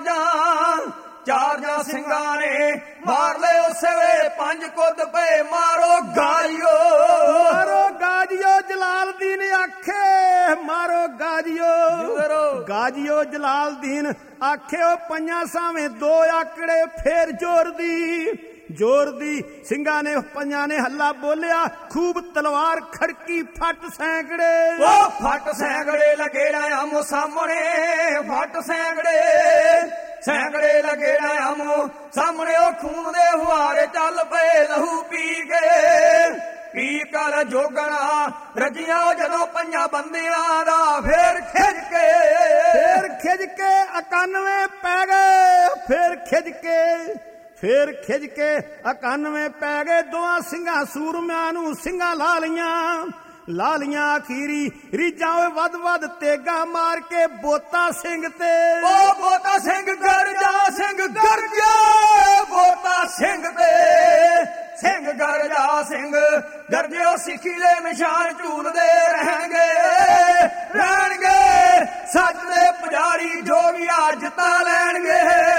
ਚਾਰ ਸਿੰਘਾਂ ਨੇ ਮਾਰ ਲਏ ਉਸੇ ਵੇਲੇ 5 ਕੁੱਦ ਪਏ। ਮਾਰੋ ਗਾਜੀਓ, ਮਾਰੋ ਗਾਜੀਓ, ਜਲਾਲਦੀਨ ਆਖੇ ਮਾਰੋ ਗਾਜੀਓ, ਗਾਜੀਓ ਜਲਾਲਦੀਨ ਆਖੇ। ਉਹ ਪੰਜਾਂ ਸਾਵੇਂ 2 ਆਕੜੇ ਫੇਰ ਜ਼ੋਰ ਦੀ ਸਿੰਘਾਂ ਨੇ ਪੰਜਾਂ ਨੇ ਹੱਲਾ ਬੋਲਿਆ। ਖੂਬ ਤਲਵਾਰ ਖੜਕੀ ਫੱਟ ਸੈਂਕੜੇ, ਉਹ ਫੱਟ ਸੈਂਕੜੇ ਲੱਗੇ ਆਮੋ ਸਾਹਮਣੇ। ਫੱਟ ਸੈਂਕੜੇ ਲੱਗੇ ਆਮੋ ਸਾਹਮਣੇ। ਉਹ ਖੂਨ ਦੇ ਫੁਹਾਰੇ ਚੱਲ ਪਏ ਲਹੂ ਪੀ ਕੇ। ਕਰ ਜੋਗਣਾ ਰੱਜੀਆਂ ਜਦੋਂ ਪੰਜਾਂ ਬੰਦਿਆਂ ਦਾ। ਫੇਰ ਖਿੱਚ ਕੇ 91 ਪੈ ਗਏ। ਫੇਰ ਖਿੱਚ ਕੇ 91 ਪੈ ਗਏ। 2 ਸਿੰਘਾਂ ਸੂਰਮਿਆਂ ਨੂੰ ਸਿੰਘਾਂ ਲਾ ਲੀਆਂ ਅਖੀਰੀ ਰੀਜਾਂ। ਓਏ ਵੱਧ ਤੇਗਾ ਮਾਰ ਕੇ ਬੋਤਾ ਸਿੰਘ ਤੇ। ਉਹ ਬੋਤਾ ਸਿੰਘ ਗਰਜਾ ਬੋਤਾ ਸਿੰਘ ਤੇ। ਸਿੰਘ ਗਰਜਿਓ ਸਿੱਖੀ ਦੇ ਨਿਸ਼ਾਨ ਝੂਲਦੇ ਰਹਿਣਗੇ। ਸੱਚ ਦੇ ਪੁਜਾਰੀ ਜੋਗੀਆ ਜਿੱਤਾ ਲੈਣਗੇ।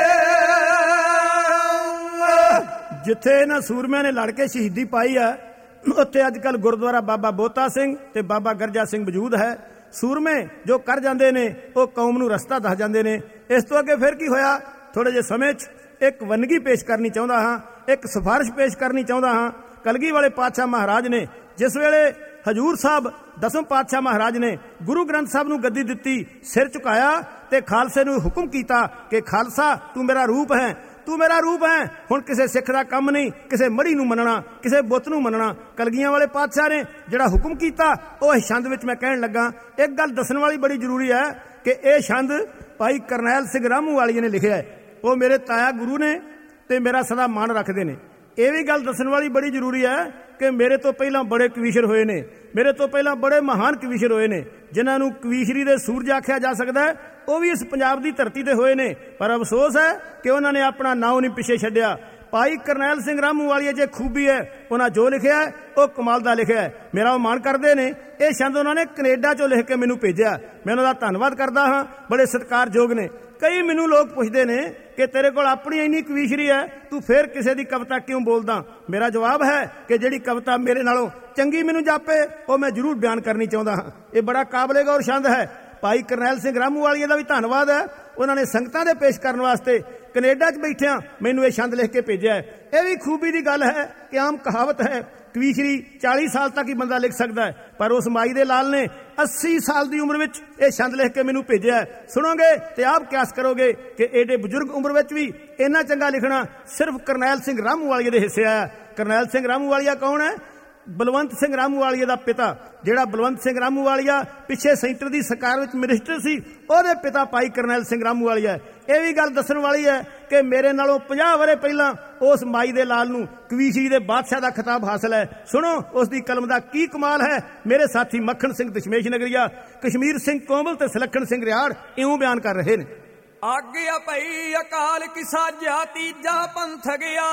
ਜਿੱਥੇ ਇਹਨਾਂ ਸੂਰਮਿਆਂ ਨੇ ਲੜ ਕੇ ਸ਼ਹੀਦੀ ਪਾਈ ਆ, ਉੱਥੇ ਅੱਜ ਕੱਲ੍ਹ ਗੁਰਦੁਆਰਾ ਬਾਬਾ ਬੋਤਾ ਸਿੰਘ ਤੇ ਬਾਬਾ ਗਰਜਾ ਸਿੰਘ ਮੌਜੂਦ ਹੈ। ਸੂਰਮੇ ਜੋ ਕਰ ਜਾਂਦੇ ਨੇ ਉਹ ਕੌਮ ਨੂੰ ਰਸਤਾ ਦੱਸ ਜਾਂਦੇ ਨੇ। ਇਸ ਤੋਂ ਅੱਗੇ ਫਿਰ ਕੀ ਹੋਇਆ? ਥੋੜੇ ਜਿਹੇ ਸਮੇਂ 'ਚ ਇੱਕ ਵੰਨਗੀ ਪੇਸ਼ ਕਰਨੀ ਚਾਹੁੰਦਾ ਹਾਂ, ਇੱਕ ਸਿਫਾਰਿਸ਼ ਪੇਸ਼ ਕਰਨੀ ਚਾਹੁੰਦਾ ਹਾਂ। ਕਲਗੀ ਵਾਲੇ ਪਾਤਸ਼ਾਹ ਮਹਾਰਾਜ ਨੇ ਜਿਸ ਵੇਲੇ ਹਜੂਰ ਸਾਹਿਬ 10ਵੇਂ ਪਾਤਸ਼ਾਹ ਮਹਾਰਾਜ ਨੇ ਗੁਰੂ ਗ੍ਰੰਥ ਸਾਹਿਬ ਨੂੰ ਗੱਦੀ ਦਿੱਤੀ, ਸਿਰ ਝੁਕਾਇਆ ਤੇ ਖਾਲਸੇ ਨੂੰ ਹੁਕਮ ਕੀਤਾ ਕਿ ਖਾਲਸਾ ਤੂੰ ਮੇਰਾ ਰੂਪ ਹੈ, ਤੂੰ ਮੇਰਾ ਰੂਪ ਹੈ। ਹੁਣ ਕਿਸੇ ਸਿੱਖ ਦਾ ਕੰਮ ਨਹੀਂ ਕਿਸੇ ਮੜੀ ਨੂੰ ਮੰਨਣਾ, ਕਿਸੇ ਬੁੱਤ ਨੂੰ ਮੰਨਣਾ। ਕਲਗੀਆਂ ਵਾਲੇ ਪਾਤਸ਼ਾਹ ਨੇ ਜਿਹੜਾ ਹੁਕਮ ਕੀਤਾ ਉਹ ਛੰਦ ਵਿੱਚ ਮੈਂ ਕਹਿਣ ਲੱਗਾ। ਇੱਕ ਗੱਲ ਦੱਸਣ ਵਾਲੀ ਬੜੀ ਜ਼ਰੂਰੀ ਹੈ ਕਿ ਇਹ ਛੰਦ ਭਾਈ ਕਰਨੈਲ ਸਿੰਘ ਰਾਮੂ ਵਾਲੀਏ ਨੇ ਲਿਖਿਆ ਹੈ। ਉਹ ਮੇਰੇ ਤਾਇਆ ਗੁਰੂ ਨੇ ਤੇ ਮੇਰਾ ਸਦਾ ਮਾਣ ਰੱਖਦੇ ਨੇ। ਇਹ ਵੀ ਗੱਲ ਦੱਸਣ ਵਾਲੀ ਬੜੀ ਜ਼ਰੂਰੀ ਹੈ ਕਿ ਮੇਰੇ ਤੋਂ ਪਹਿਲਾਂ ਬੜੇ ਕਵੀਸ਼ਰ ਹੋਏ ਨੇ, ਮੇਰੇ ਤੋਂ ਪਹਿਲਾਂ ਬੜੇ ਮਹਾਨ ਕਵੀਸ਼ਰ ਹੋਏ ਨੇ ਜਿਨ੍ਹਾਂ ਨੂੰ ਕਵੀਸ਼ਰੀ ਦੇ ਸੂਰਜ ਆਖਿਆ ਜਾ ਸਕਦਾ ਹੈ। ਉਹ ਵੀ ਇਸ ਪੰਜਾਬ ਦੀ ਧਰਤੀ ਤੇ ਹੋਏ ਨੇ, ਪਰ ਅਫਸੋਸ ਹੈ ਕਿ ਉਹਨਾਂ ਨੇ ਆਪਣਾ ਨਾਂ ਨਹੀਂ ਪਿੱਛੇ ਛੱਡਿਆ। ਭਾਈ ਕਰਨੈਲ ਸਿੰਘ ਰਾਮੂ ਵਾਲੀਏ ਜੇ ਖੂਬੀ ਹੈ, ਉਹਨਾਂ ਜੋ ਲਿਖਿਆ ਉਹ ਕਮਾਲ ਦਾ ਲਿਖਿਆ ਹੈ। ਮੇਰਾ ਉਹ ਮਾਣ ਕਰਦੇ ਨੇ। ਇਹ ਛੰਦ ਉਹਨਾਂ ਨੇ ਕੈਨੇਡਾ ਚੋਂ ਲਿਖ ਕੇ ਮੈਨੂੰ ਭੇਜਿਆ, ਮੈਂ ਉਹਨਾਂ ਦਾ ਧੰਨਵਾਦ ਕਰਦਾ ਹਾਂ। ਬੜੇ ਸਤਿਕਾਰਯੋਗ ਨੇ। ਕਈ ਮੈਨੂੰ ਲੋਕ ਪੁੱਛਦੇ ਨੇ ਕਿ ਤੇਰੇ ਕੋਲ ਆਪਣੀ ਇੰਨੀ ਕਵੀਸ਼ਰੀ ਹੈ, ਤੂੰ ਫੇਰ ਕਿਸੇ ਦੀ ਕਵਿਤਾ ਕਿਉਂ ਬੋਲਦਾ? ਮੇਰਾ ਜਵਾਬ ਹੈ ਕਿ ਜਿਹੜੀ ਕਵਿਤਾ ਮੇਰੇ ਨਾਲੋਂ ਚੰਗੀ ਮੈਨੂੰ ਜਾਪੇ ਉਹ ਮੈਂ ਜ਼ਰੂਰ ਬਿਆਨ ਕਰਨੀ ਚਾਹੁੰਦਾ ਹਾਂ। ਇਹ ਬੜਾ ਕਾਬਲੇ ਗੌਰ ਛੰਦ ਹੈ। ਭਾਈ ਕਰਨੈਲ ਸਿੰਘ ਰਾਮੂ ਵਾਲੀਏ ਦਾ ਵੀ ਧੰਨਵਾਦ ਹੈ, ਉਹਨਾਂ ਨੇ ਸੰਗਤਾਂ ਦੇ ਪੇਸ਼ ਕਰਨ ਵਾਸਤੇ ਕੈਨੇਡਾ 'ਚ ਬੈਠਿਆਂ ਮੈਨੂੰ ਇਹ ਛੰਦ ਲਿਖ ਕੇ ਭੇਜਿਆ। ਇਹ ਵੀ ਖੂਬੀ ਦੀ ਗੱਲ ਹੈ ਕਿ ਆਮ ਕਹਾਵਤ ਹੈ ਕਵੀਸ਼ਰੀ 40 ਸਾਲ ਤੱਕ ਹੀ ਬੰਦਾ ਲਿਖ ਸਕਦਾ ਹੈ, ਪਰ ਉਸ ਮਾਈ ਦੇ ਲਾਲ ਨੇ 80 ਸਾਲ ਦੀ ਉਮਰ ਵਿੱਚ ਇਹ ਛੰਦ ਲਿਖ ਕੇ ਮੈਨੂੰ ਭੇਜਿਆ। ਸੁਣੋਗੇ ਤੇ ਆਪ ਕਿਆਸ ਕਰੋਗੇ ਕਿ ਏਡੇ ਬਜ਼ੁਰਗ ਉਮਰ ਵਿੱਚ ਵੀ ਇੰਨਾ ਚੰਗਾ ਲਿਖਣਾ ਸਿਰਫ ਕਰਨੈਲ ਸਿੰਘ ਰਾਮੂ ਵਾਲੀਏ ਦੇ ਹਿੱਸੇ ਆਇਆ। ਕਰਨੈਲ ਸਿੰਘ ਰਾਮੂ ਵਾਲੀਆ ਕੌਣ ਹੈ? ਬਲਵੰਤ ਸਿੰਘ ਰਾਮੂ ਵਾਲੀਏ ਦਾ ਪਿਤਾ। ਜਿਹੜਾ ਬਲਵੰਤ ਸਿੰਘ ਰਾਮੂ ਵਾਲੀਆ ਪਿੱਛੇ ਸੈਂਟਰ ਦੀ ਸਰਕਾਰ ਵਿੱਚ ਮਿਨਿਸਟਰ ਸੀ, ਉਹਦੇ ਪਿਤਾ ਭਾਈ ਕਰਨੈਲ ਸਿੰਘ ਰਾਮੂ ਵਾਲੀਆ। ਇਹ ਵੀ ਗੱਲ ਦੱਸਣ ਵਾਲੀ ਹੈ ਕਿ ਮੇਰੇ ਨਾਲੋਂ 50 ਵਰ੍ਹੇ ਪਹਿਲਾਂ ਉਸ ਮਾਈ ਦੇ ਲਾਲ ਨੂੰ ਕਵੀਸ਼ਰੀ ਦੇ ਬਾਦਸ਼ਾਹ ਦਾ ਖਿਤਾਬ ਹਾਸਲ ਹੈ। ਸੁਣੋ ਉਸ ਦੀ ਕਲਮ ਦਾ ਕੀ ਕਮਾਲ ਹੈ। ਮੇਰੇ ਸਾਥੀ ਮੱਖਣ ਸਿੰਘ ਦਸ਼ਮੇਸ਼ ਨਗਰੀਆ, ਕਸ਼ਮੀਰ ਸਿੰਘ ਕੋਮਲ ਤੇ ਸੁਲੱਖਣ ਸਿੰਘ ਰਿਆੜ ਇਉਂ ਬਿਆਨ ਕਰ ਰਹੇ ਨੇ। ਆਗਿਆ ਭਈ ਅਕਾਲ ਕੀ ਸਾਜਿਆ ਤੀਜਾ ਪੰਥ ਗਿਆ।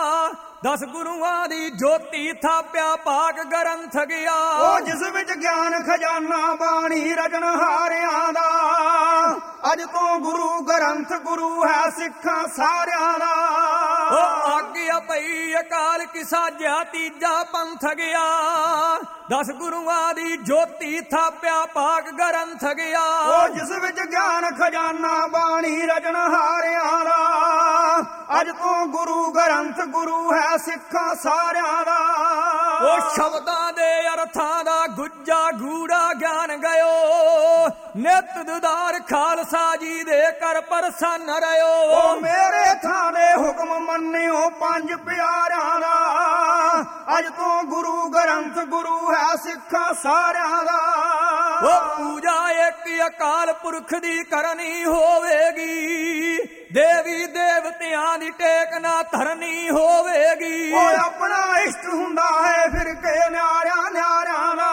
10 ਗੁਰੂਆਂ ਦੀ ਜੋਤੀ ਥਾਪਿਆ ਪਾਕ ਗ੍ਰੰਥ ਗਿਆ। ਉਹ ਜਿਸ ਵਿੱਚ ਗਿਆਨ ਖਜ਼ਾਨਾ ਬਾਣੀ ਰਚਨ ਹਾਰਿਆਂ ਦਾ। ਅੱਜ ਤੋਂ ਗੁਰੂ ਗ੍ਰੰਥ ਗੁਰੂ ਹੈ ਸਿੱਖਾਂ ਸਾਰਿਆਂ ਦਾ। ਉਹ ਆਗਿਆ ਭਈ ਅਕਾਲ ਕੀ ਸਾਜਿਆ ਤੀਜਾ ਪੰਥ ਗਿਆ। 10 ਗੁਰੂਆਂ ਦੀ ਜੋਤੀ ਥਾਪਿਆ ਪਾਕ ਗ੍ਰੰਥ ਗਿਆ। ਉਹ ਜਿਸ ਵਿੱਚ ਗਿਆਨ ਖਜ਼ਾਨਾ ਬਾਣੀ ਰਚਨ ਹਾਰਿਆਂ ਦਾ। ਅੱਜ ਤੋਂ ਗੁਰੂ ਗ੍ਰੰਥ ਗੁਰੂ ਹੈ ਸਿੱਖਾਂ ਸਾਰਿਆਂ ਦਾ। ਉਹ ਸ਼ਬਦਾਂ ਦੇ ਅਰਥਾਂ ਦਾ ਗੁੱਜਾ ਗੂੜਾ ਗਿਆਨ ਗਇਓ। ਨਿਤ ਦੁਦਾਰ ਖਾਲਸਾ ਜੀ ਦੇ ਕਰ ਪ੍ਰਸੰਨ ਰਿਓ। ਉਹ ਮੇਰੇ ਥਾਂ ਦੇ ਹੁਕਮ ਮੰਨਿਓ 5 ਪਿਆਰਿਆਂ ਦਾ। ਅੱਜ ਤੋਂ ਗੁਰੂ ਗ੍ਰੰਥ ਗੁਰੂ ਹੈ ਸਿੱਖਾਂ ਸਾਰਿਆਂ ਦਾ। ਉਹ ਪੂਜਾ ਇੱਕ ਅਕਾਲ ਪੁਰਖ ਦੀ ਕਰਨੀ ਹੋਵੇਗੀ। ਦੇਵੀ ਦੇਵਤਿਆਂ ਦੀ ਟੇਕ ਨਾ ਧਰਨੀ ਹੋਵੇਗੀ। ਉਹ ਆਪਣਾ ਇਸ਼ਟ ਹੁੰਦਾ ਹੈ ਫਿਰ ਕੇ ਨਿਆਰਿਆਂ ਨਿਆਰਿਆਂ ਦਾ।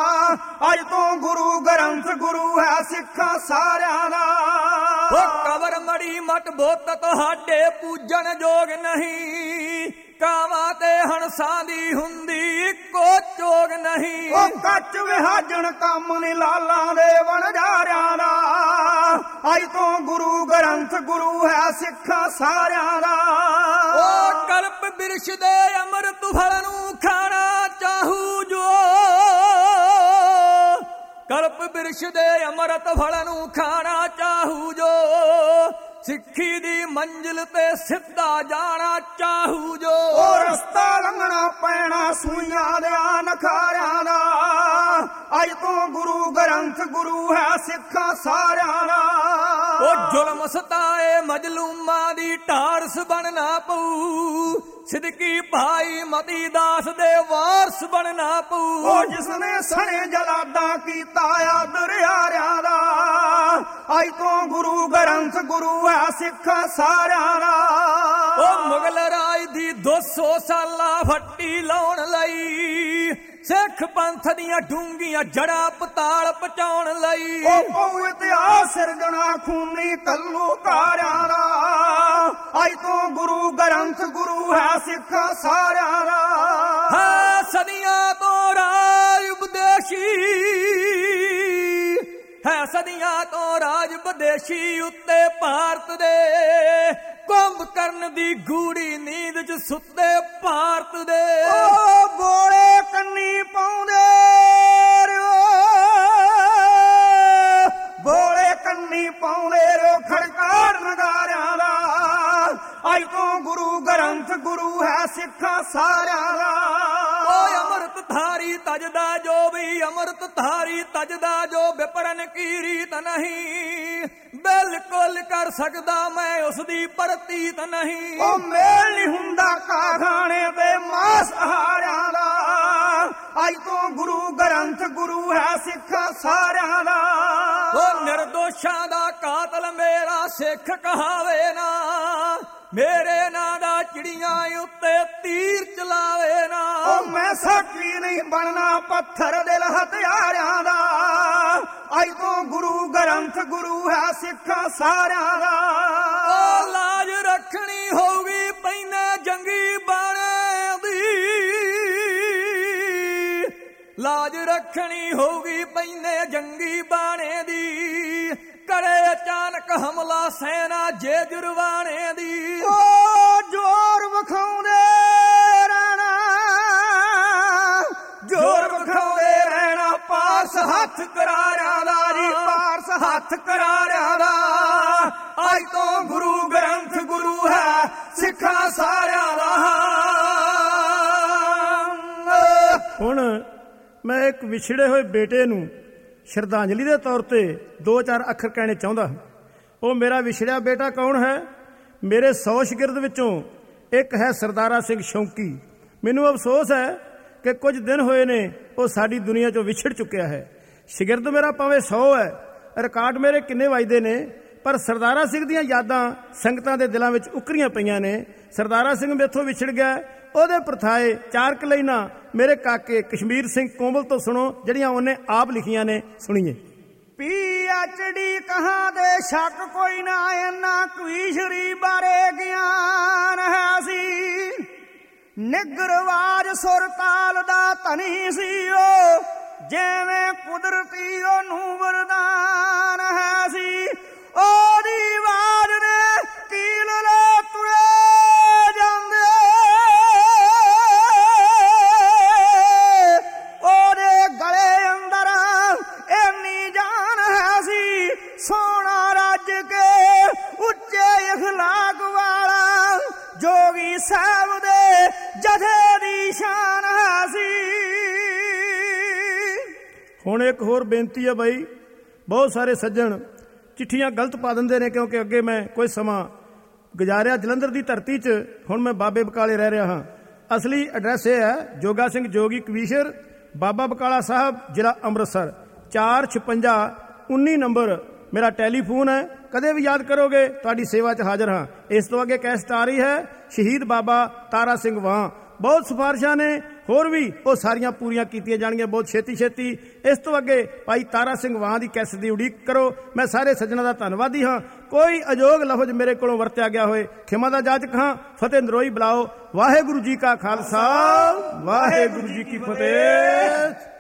ਅੱਜ ਤੋਂ ਗੁਰੂ ਗ੍ਰੰਥ ਗੁਰੂ ਹੈ ਸਿੱਖਾਂ ਸਾਰਿਆਂ ਦਾ। ਉਹ ਕਬਰ ਮੜੀ ਮਟ ਬੁੱਤ ਤੁਹਾਡੇ ਪੂਜਣ ਯੋਗ ਨਹੀਂ। ਕਾਵਾਂ ਤੇ ਹੰਸਾਂ ਦੀ ਹੁੰਦੀ ਇੱਕੋ ਚੋਗ ਨਹੀਂ। ਉਹ ਕੱਚ ਵਿਹਾਜਣ ਕੰਮ ਨੀ ਲਾਲਾਂ ਦੇ ਵਣਜਾਰਿਆਂ ਦਾ, ਅੱਜ ਤੋਂ ਗੁਰੂ ਗ੍ਰੰਥ ਗੁਰੂ ਹੈ ਸਿੱਖਾਂ ਸਾਰਿਆਂ ਦਾ। ਉਹ ਕਲਪ ਬਿਰਸ਼ ਦੇ ਅੰਮ੍ਰਿਤ ਫਲ ਨੂੰ ਖਾਣਾ ਚਾਹੂ ਜੋ, ਕਲਪ ਬਿਰਸ਼ ਦੇ ਅੰਮ੍ਰਿਤ ਫਲ ਨੂੰ ਖਾਣਾ ਚਾਹੂ ਜੋ, ਸਿੱਖੀ ਦੀ ਮੰਜ਼ਿਲ ਤੇ ਸਿੱਧਾ ਜਾਣਾ ਚਾਹੂ ਜੋ। ਉਹ ਰਸਤਾ ਲੰਘਣਾ ਪੈਣਾ ਸੂਈਆਂ ਦੇ ਨਖਾਰਿਆਂ ਦਾ, ਅੱਜ ਤੋਂ ਗੁਰੂ ਗ੍ਰੰਥ ਗੁਰੂ ਹੈ ਸਿੱਖਾਂ ਸਾਰਿਆਂ ਦਾ। ਉਹ ਜ਼ੁਲਮ ਸਤਾਏ ਮਜਲੂਮਾਂ ਦੀ ਢਾਰਸ ਬਣਨਾ ਪਊ, ਸਿੱਦਕੀ ਭਾਈ ਮਤੀ ਦਾਸ ਦੇ ਵਾਰਸ ਬਣਨਾ ਪਊ। ਉਹ ਜਿਸਨੇ ਸਣੇ ਜਲਾਦਾਂ ਕੀਤਾ ਆ ਦਰਿਆਰਿਆਂ ਦਾ, ਅੱਜ ਤੋਂ ਗੁਰੂ ਗ੍ਰੰਥ ਗੁਰੂ ਹੈ ਸਿੱਖਾਂ ਸਾਰਿਆਂ ਦਾ। ਉਹ ਮੁਗਲ ਰਾਜ ਦੀ 200 ਸਾਲਾ ਫੱਟੀ ਲਾਉਣ ਲਈ, ਸਿੱਖ ਪੰਥ ਦੀਆਂ ਡੂੰਘੀਆਂ ਜੜਾਂ ਪਤਾਲ ਪਹੁੰਚਾਉਣ ਲਈ। ਉਹ ਇਤਿਹਾਸ ਸਿਰਜਣਾ ਖੂਨੀ ਘੱਲੂਘਾਰਿਆਂ ਦਾ, ਅੱਜ ਤੋਂ ਗੁਰੂ ਗ੍ਰੰਥ ਗੁਰੂ ਹੈ ਸਿੱਖਾਂ ਸਾਰਿਆਂ ਦਾ। ਹਾਂ ਸਦੀਆਂ ਤੋਂ ਰਾਜ ਵਿਦੇਸ਼ੀ ਹੈ, ਸਦੀਆਂ ਤੋਂ ਰਾਜ ਵਿਦੇਸ਼ੀ ਉੱਤੇ ਭਾਰਤ ਦੇ, ਕੁੰਭ ਕਰਨ ਦੀ ਗੂੜੀ ਨੀਂਦ ਚ ਸੁੱਤੇ ਭਾਰਤ ਦੇ। ਉਹ ਬੋਲੇ ਕੰਨੀ ਪਾਉਂਦੇ ਰਿਓ, ਬੋਲੇ ਕੰਨੀ ਪਾਉਂਦੇ ਰਿਓ ਖੜਕਾੜ ਨਗਾਰਿਆਂ ਦਾ, ਅੱਜ ਤੋਂ ਗੁਰੂ ਗ੍ਰੰਥ ਗੁਰੂ ਹੈ ਸਿੱਖਾਂ ਸਾਰਿਆਂ ਦਾ। ਓਏ ਅੰਮ੍ਰਿਤ ਧਾਰੀ ਤਜਦਾ ਜੋ ਵੀ, ਅੰਮ੍ਰਿਤ ਧਾਰੀ ਤਜਦਾ ਜੋ, ਵਿਪਰਨ ਕੀ ਰੀਤ ਨਹੀਂ, ਬਿਲਕੁਲ ਕਰ ਸਕਦਾ ਮੈਂ ਉਸ ਦੀ ਪ੍ਰਤੀਤ ਨਹੀਂ। ਉਹ ਮੇਲ ਨਹੀਂ ਹੁੰਦਾ ਕਾਖਾਣੇ ਤੇ ਮਾਸ ਹਾਰਿਆਂ ਦਾ, ਅੱਜ ਤੋਂ ਗੁਰੂ ਗ੍ਰੰਥ ਗੁਰੂ ਹੈ ਸਿੱਖਾਂ ਸਾਰਿਆਂ ਦਾ। ਉਹ ਨਿਰਦੋਸ਼ਾਂ ਦਾ ਕਾਤਲ ਮੇਰਾ ਸਿੱਖ ਕਹਾਵੇ ਨਾ, ਮੇਰੇ ਨਾਂ ਦਾ ਚਿੜੀਆਂ ਉੱਤੇ ਤੀਰ ਚਲਾਵੇ ਨਾ। ਉਹ ਮੈਂ ਸਾਕੀ ਨਹੀਂ ਬਣਨਾ ਪੱਥਰ ਦਿਲ ਹਥਿਆਰਿਆਂ ਦਾ, ਅੱਜ ਤੋਂ ਗੁਰੂ ਗ੍ਰੰਥ ਗੁਰੂ ਹੈ ਸਿੱਖਾਂ ਸਾਰਿਆਂ ਦਾ। ਉਹ ਲਾਜ ਰੱਖਣੀ ਹੋਊਗੀ ਪੈਨੇ ਜੰਗੀ ਬਾਣੇ ਦੀ, ਲਾਜ ਰੱਖਣੀ ਹੋਊਗੀ ਪੈਨੇ ਜੰਗੀ ਬਾਣੇ ਦੀ, ਕਰੇ ਅਚਾਨਕ ਹਮਲਾ ਸੈਨਾ ਜੇ ਜੁਰਵਾਣੇ ਦੀ। ਉਹ ਜ਼ੋਰ ਵਿਖਾਉਂਦੇ ਰਹਿਣਾ, ਜ਼ੋਰ ਵਿਖਾਉਂਦੇ ਰਹਿਣਾ, ਪਾਰਸ ਹੱਥ ਕਰਾਰਿਆਂ ਦਾ ਜੀ, ਪਾਰਸ ਹੱਥ ਕਰਾਰਿਆਂ ਦਾ, ਅੱਜ ਤੋਂ ਗੁਰੂ ਗ੍ਰੰਥ ਗੁਰੂ ਹੈ ਸਿੱਖਾਂ ਸਾਰਿਆਂ ਦਾ। ਹੁਣ ਮੈਂ ਇੱਕ ਵਿਛੜੇ ਹੋਏ ਬੇਟੇ ਨੂੰ ਸ਼ਰਧਾਂਜਲੀ ਦੇ ਤੌਰ ਤੇ 2-4 ਅੱਖਰ ਕਹਿਣੇ ਚਾਹੁੰਦਾ। ਉਹ ਮੇਰਾ ਵਿਛੜਿਆ ਬੇਟਾ ਕੌਣ ਹੈ? ਮੇਰੇ 100 ਸ਼ਾਗਿਰਦ ਵਿੱਚੋਂ ਇੱਕ ਹੈ ਸਰਦਾਰਾ ਸਿੰਘ ਸ਼ੌਂਕੀ। ਮੈਨੂੰ ਅਫਸੋਸ ਹੈ ਕਿ ਕੁਝ ਦਿਨ ਹੋਏ ਨੇ ਉਹ ਸਾਡੀ ਦੁਨੀਆ ਚੋਂ ਵਿਛੜ ਚੁੱਕਿਆ ਹੈ। ਸ਼ਾਗਿਰਦ ਮੇਰਾ ਭਾਵੇਂ 100 ਹੈ, ਰਿਕਾਰਡ ਮੇਰੇ ਕਿੰਨੇ ਵੱਜਦੇ ਨੇ, ਪਰ ਸਰਦਾਰਾ ਸਿੰਘ ਦੀਆਂ ਯਾਦਾਂ ਸੰਗਤਾਂ ਦੇ ਦਿਲਾਂ ਵਿੱਚ ਉਕਰੀਆਂ ਪਈਆਂ ਨੇ। ਸਰਦਾਰਾ ਸਿੰਘ ਮੇਥੋਂ ਵਿਛੜ ਗਿਆ, ਉਹਦੇ ਪ੍ਰਥਾਏ 4 ਲਾਈਨਾਂ ਮੇਰੇ ਕਾਕੇ ਕਸ਼ਮੀਰ ਸਿੰਘ ਕੋਮਲ ਤੋਂ ਸੁਣੋ, ਜਿਹੜੀਆਂ ਉਹਨੇ ਆਪ ਲਿਖੀਆਂ ਨੇ। ਸੁਣੀਏ। PhD ਕਹਾਂ ਦੇ ਸ਼ੱਕ ਕੋਈ ਨਾ, ਇੰਨਾ ਕਵੀਸ਼ਰੀ ਬਾਰੇ ਗਿਆਨ ਹੈ ਸੀ, ਨਿਗਰਵਾਜ ਸੁਰ ਤਾਲ ਦਾ ਧਨੀ ਸੀ ਉਹ, ਜਿਵੇਂ ਕੁਦਰਤੀ ਉਹਨੂੰ ਵਰਦਾਨ ਹੈ ਸੀ। ਉਹਦੀ ਆਵਾਜ਼ ਨੇ ਕੀਲ ਲੈ ਤੁਰੇ ਜਾਂਦੇ, ਉਹਦੇ ਗਲੇ ਅੰਦਰ ਇੰਨੀ ਜਾਨ ਹੈ ਸੀ, ਸੋਹਣਾ ਰੱਜ ਕੇ ਉੱਚੇ ਅਖਲਾਕ ਵਾਲਾ, ਜੋਗੀ ਸਾਹਿਬ ਦੇ ਜਥੇ ਦੀ ਸ਼ਾਨ ਹੈ ਸੀ। ਹੁਣ ਇੱਕ ਹੋਰ ਬੇਨਤੀ ਹੈ ਬਾਈ, ਬਹੁਤ ਸਾਰੇ ਸੱਜਣ ਚਿੱਠੀਆਂ ਗਲਤ ਪਾ ਦਿੰਦੇ ਨੇ, ਕਿਉਂਕਿ ਅੱਗੇ ਮੈਂ ਕੁਝ ਸਮਾਂ ਗੁਜ਼ਾਰਿਆ ਜਲੰਧਰ ਦੀ ਧਰਤੀ 'ਚ, ਹੁਣ ਮੈਂ ਬਾਬੇ ਬਕਾਲੇ ਰਹਿ ਰਿਹਾ ਹਾਂ। ਅਸਲੀ ਐਡਰੈਸ ਇਹ ਹੈ, ਜੋਗਾ ਸਿੰਘ ਜੋਗੀ ਕਵੀਸ਼ਰ, ਬਾਬਾ ਬਕਾਲਾ ਸਾਹਿਬ, ਜ਼ਿਲ੍ਹਾ ਅੰਮ੍ਰਿਤਸਰ, 45619 ਨੰਬਰ ਮੇਰਾ ਟੈਲੀਫੋਨ ਹੈ। ਕਦੇ ਵੀ ਯਾਦ ਕਰੋਗੇ ਤੁਹਾਡੀ ਸੇਵਾ 'ਚ ਹਾਜ਼ਰ ਹਾਂ। ਇਸ ਤੋਂ ਅੱਗੇ ਕੈਸਟ ਆ ਰਹੀ ਹੈ, ਸ਼ਹੀਦ ਬਾਬਾ ਤਾਰਾ ਸਿੰਘ ਵਾਂ। ਬਹੁਤ ਸਿਫਾਰਿਸ਼ਾਂ ਨੇ, ਹੋਰ ਵੀ ਉਹ ਸਾਰੀਆਂ ਪੂਰੀਆਂ ਕੀਤੀਆਂ ਜਾਣਗੀਆਂ ਬਹੁਤ ਛੇਤੀ ਛੇਤੀ। ਇਸ ਤੋਂ ਅੱਗੇ ਭਾਈ ਤਾਰਾ ਸਿੰਘ ਵਾਂ ਦੀ ਕੈਸਟ ਦੀ ਉਡੀਕ ਕਰੋ। ਮੈਂ ਸਾਰੇ ਸੱਜਣਾਂ ਦਾ ਧੰਨਵਾਦੀ ਹਾਂ। ਕੋਈ ਅਯੋਗ ਲਫ਼ਜ਼ ਮੇਰੇ ਕੋਲੋਂ ਵਰਤਿਆ ਗਿਆ ਹੋਏ ਖਿਮਾ ਦਾ ਜਾਚਕ ਹਾਂ। ਫਤਿਹ ਨਰੋਈ ਬੁਲਾਓ। ਵਾਹਿਗੁਰੂ ਜੀ ਕਾ ਖਾਲਸਾ, ਵਾਹਿਗੁਰੂ ਜੀ ਕੀ ਫਤਿਹ।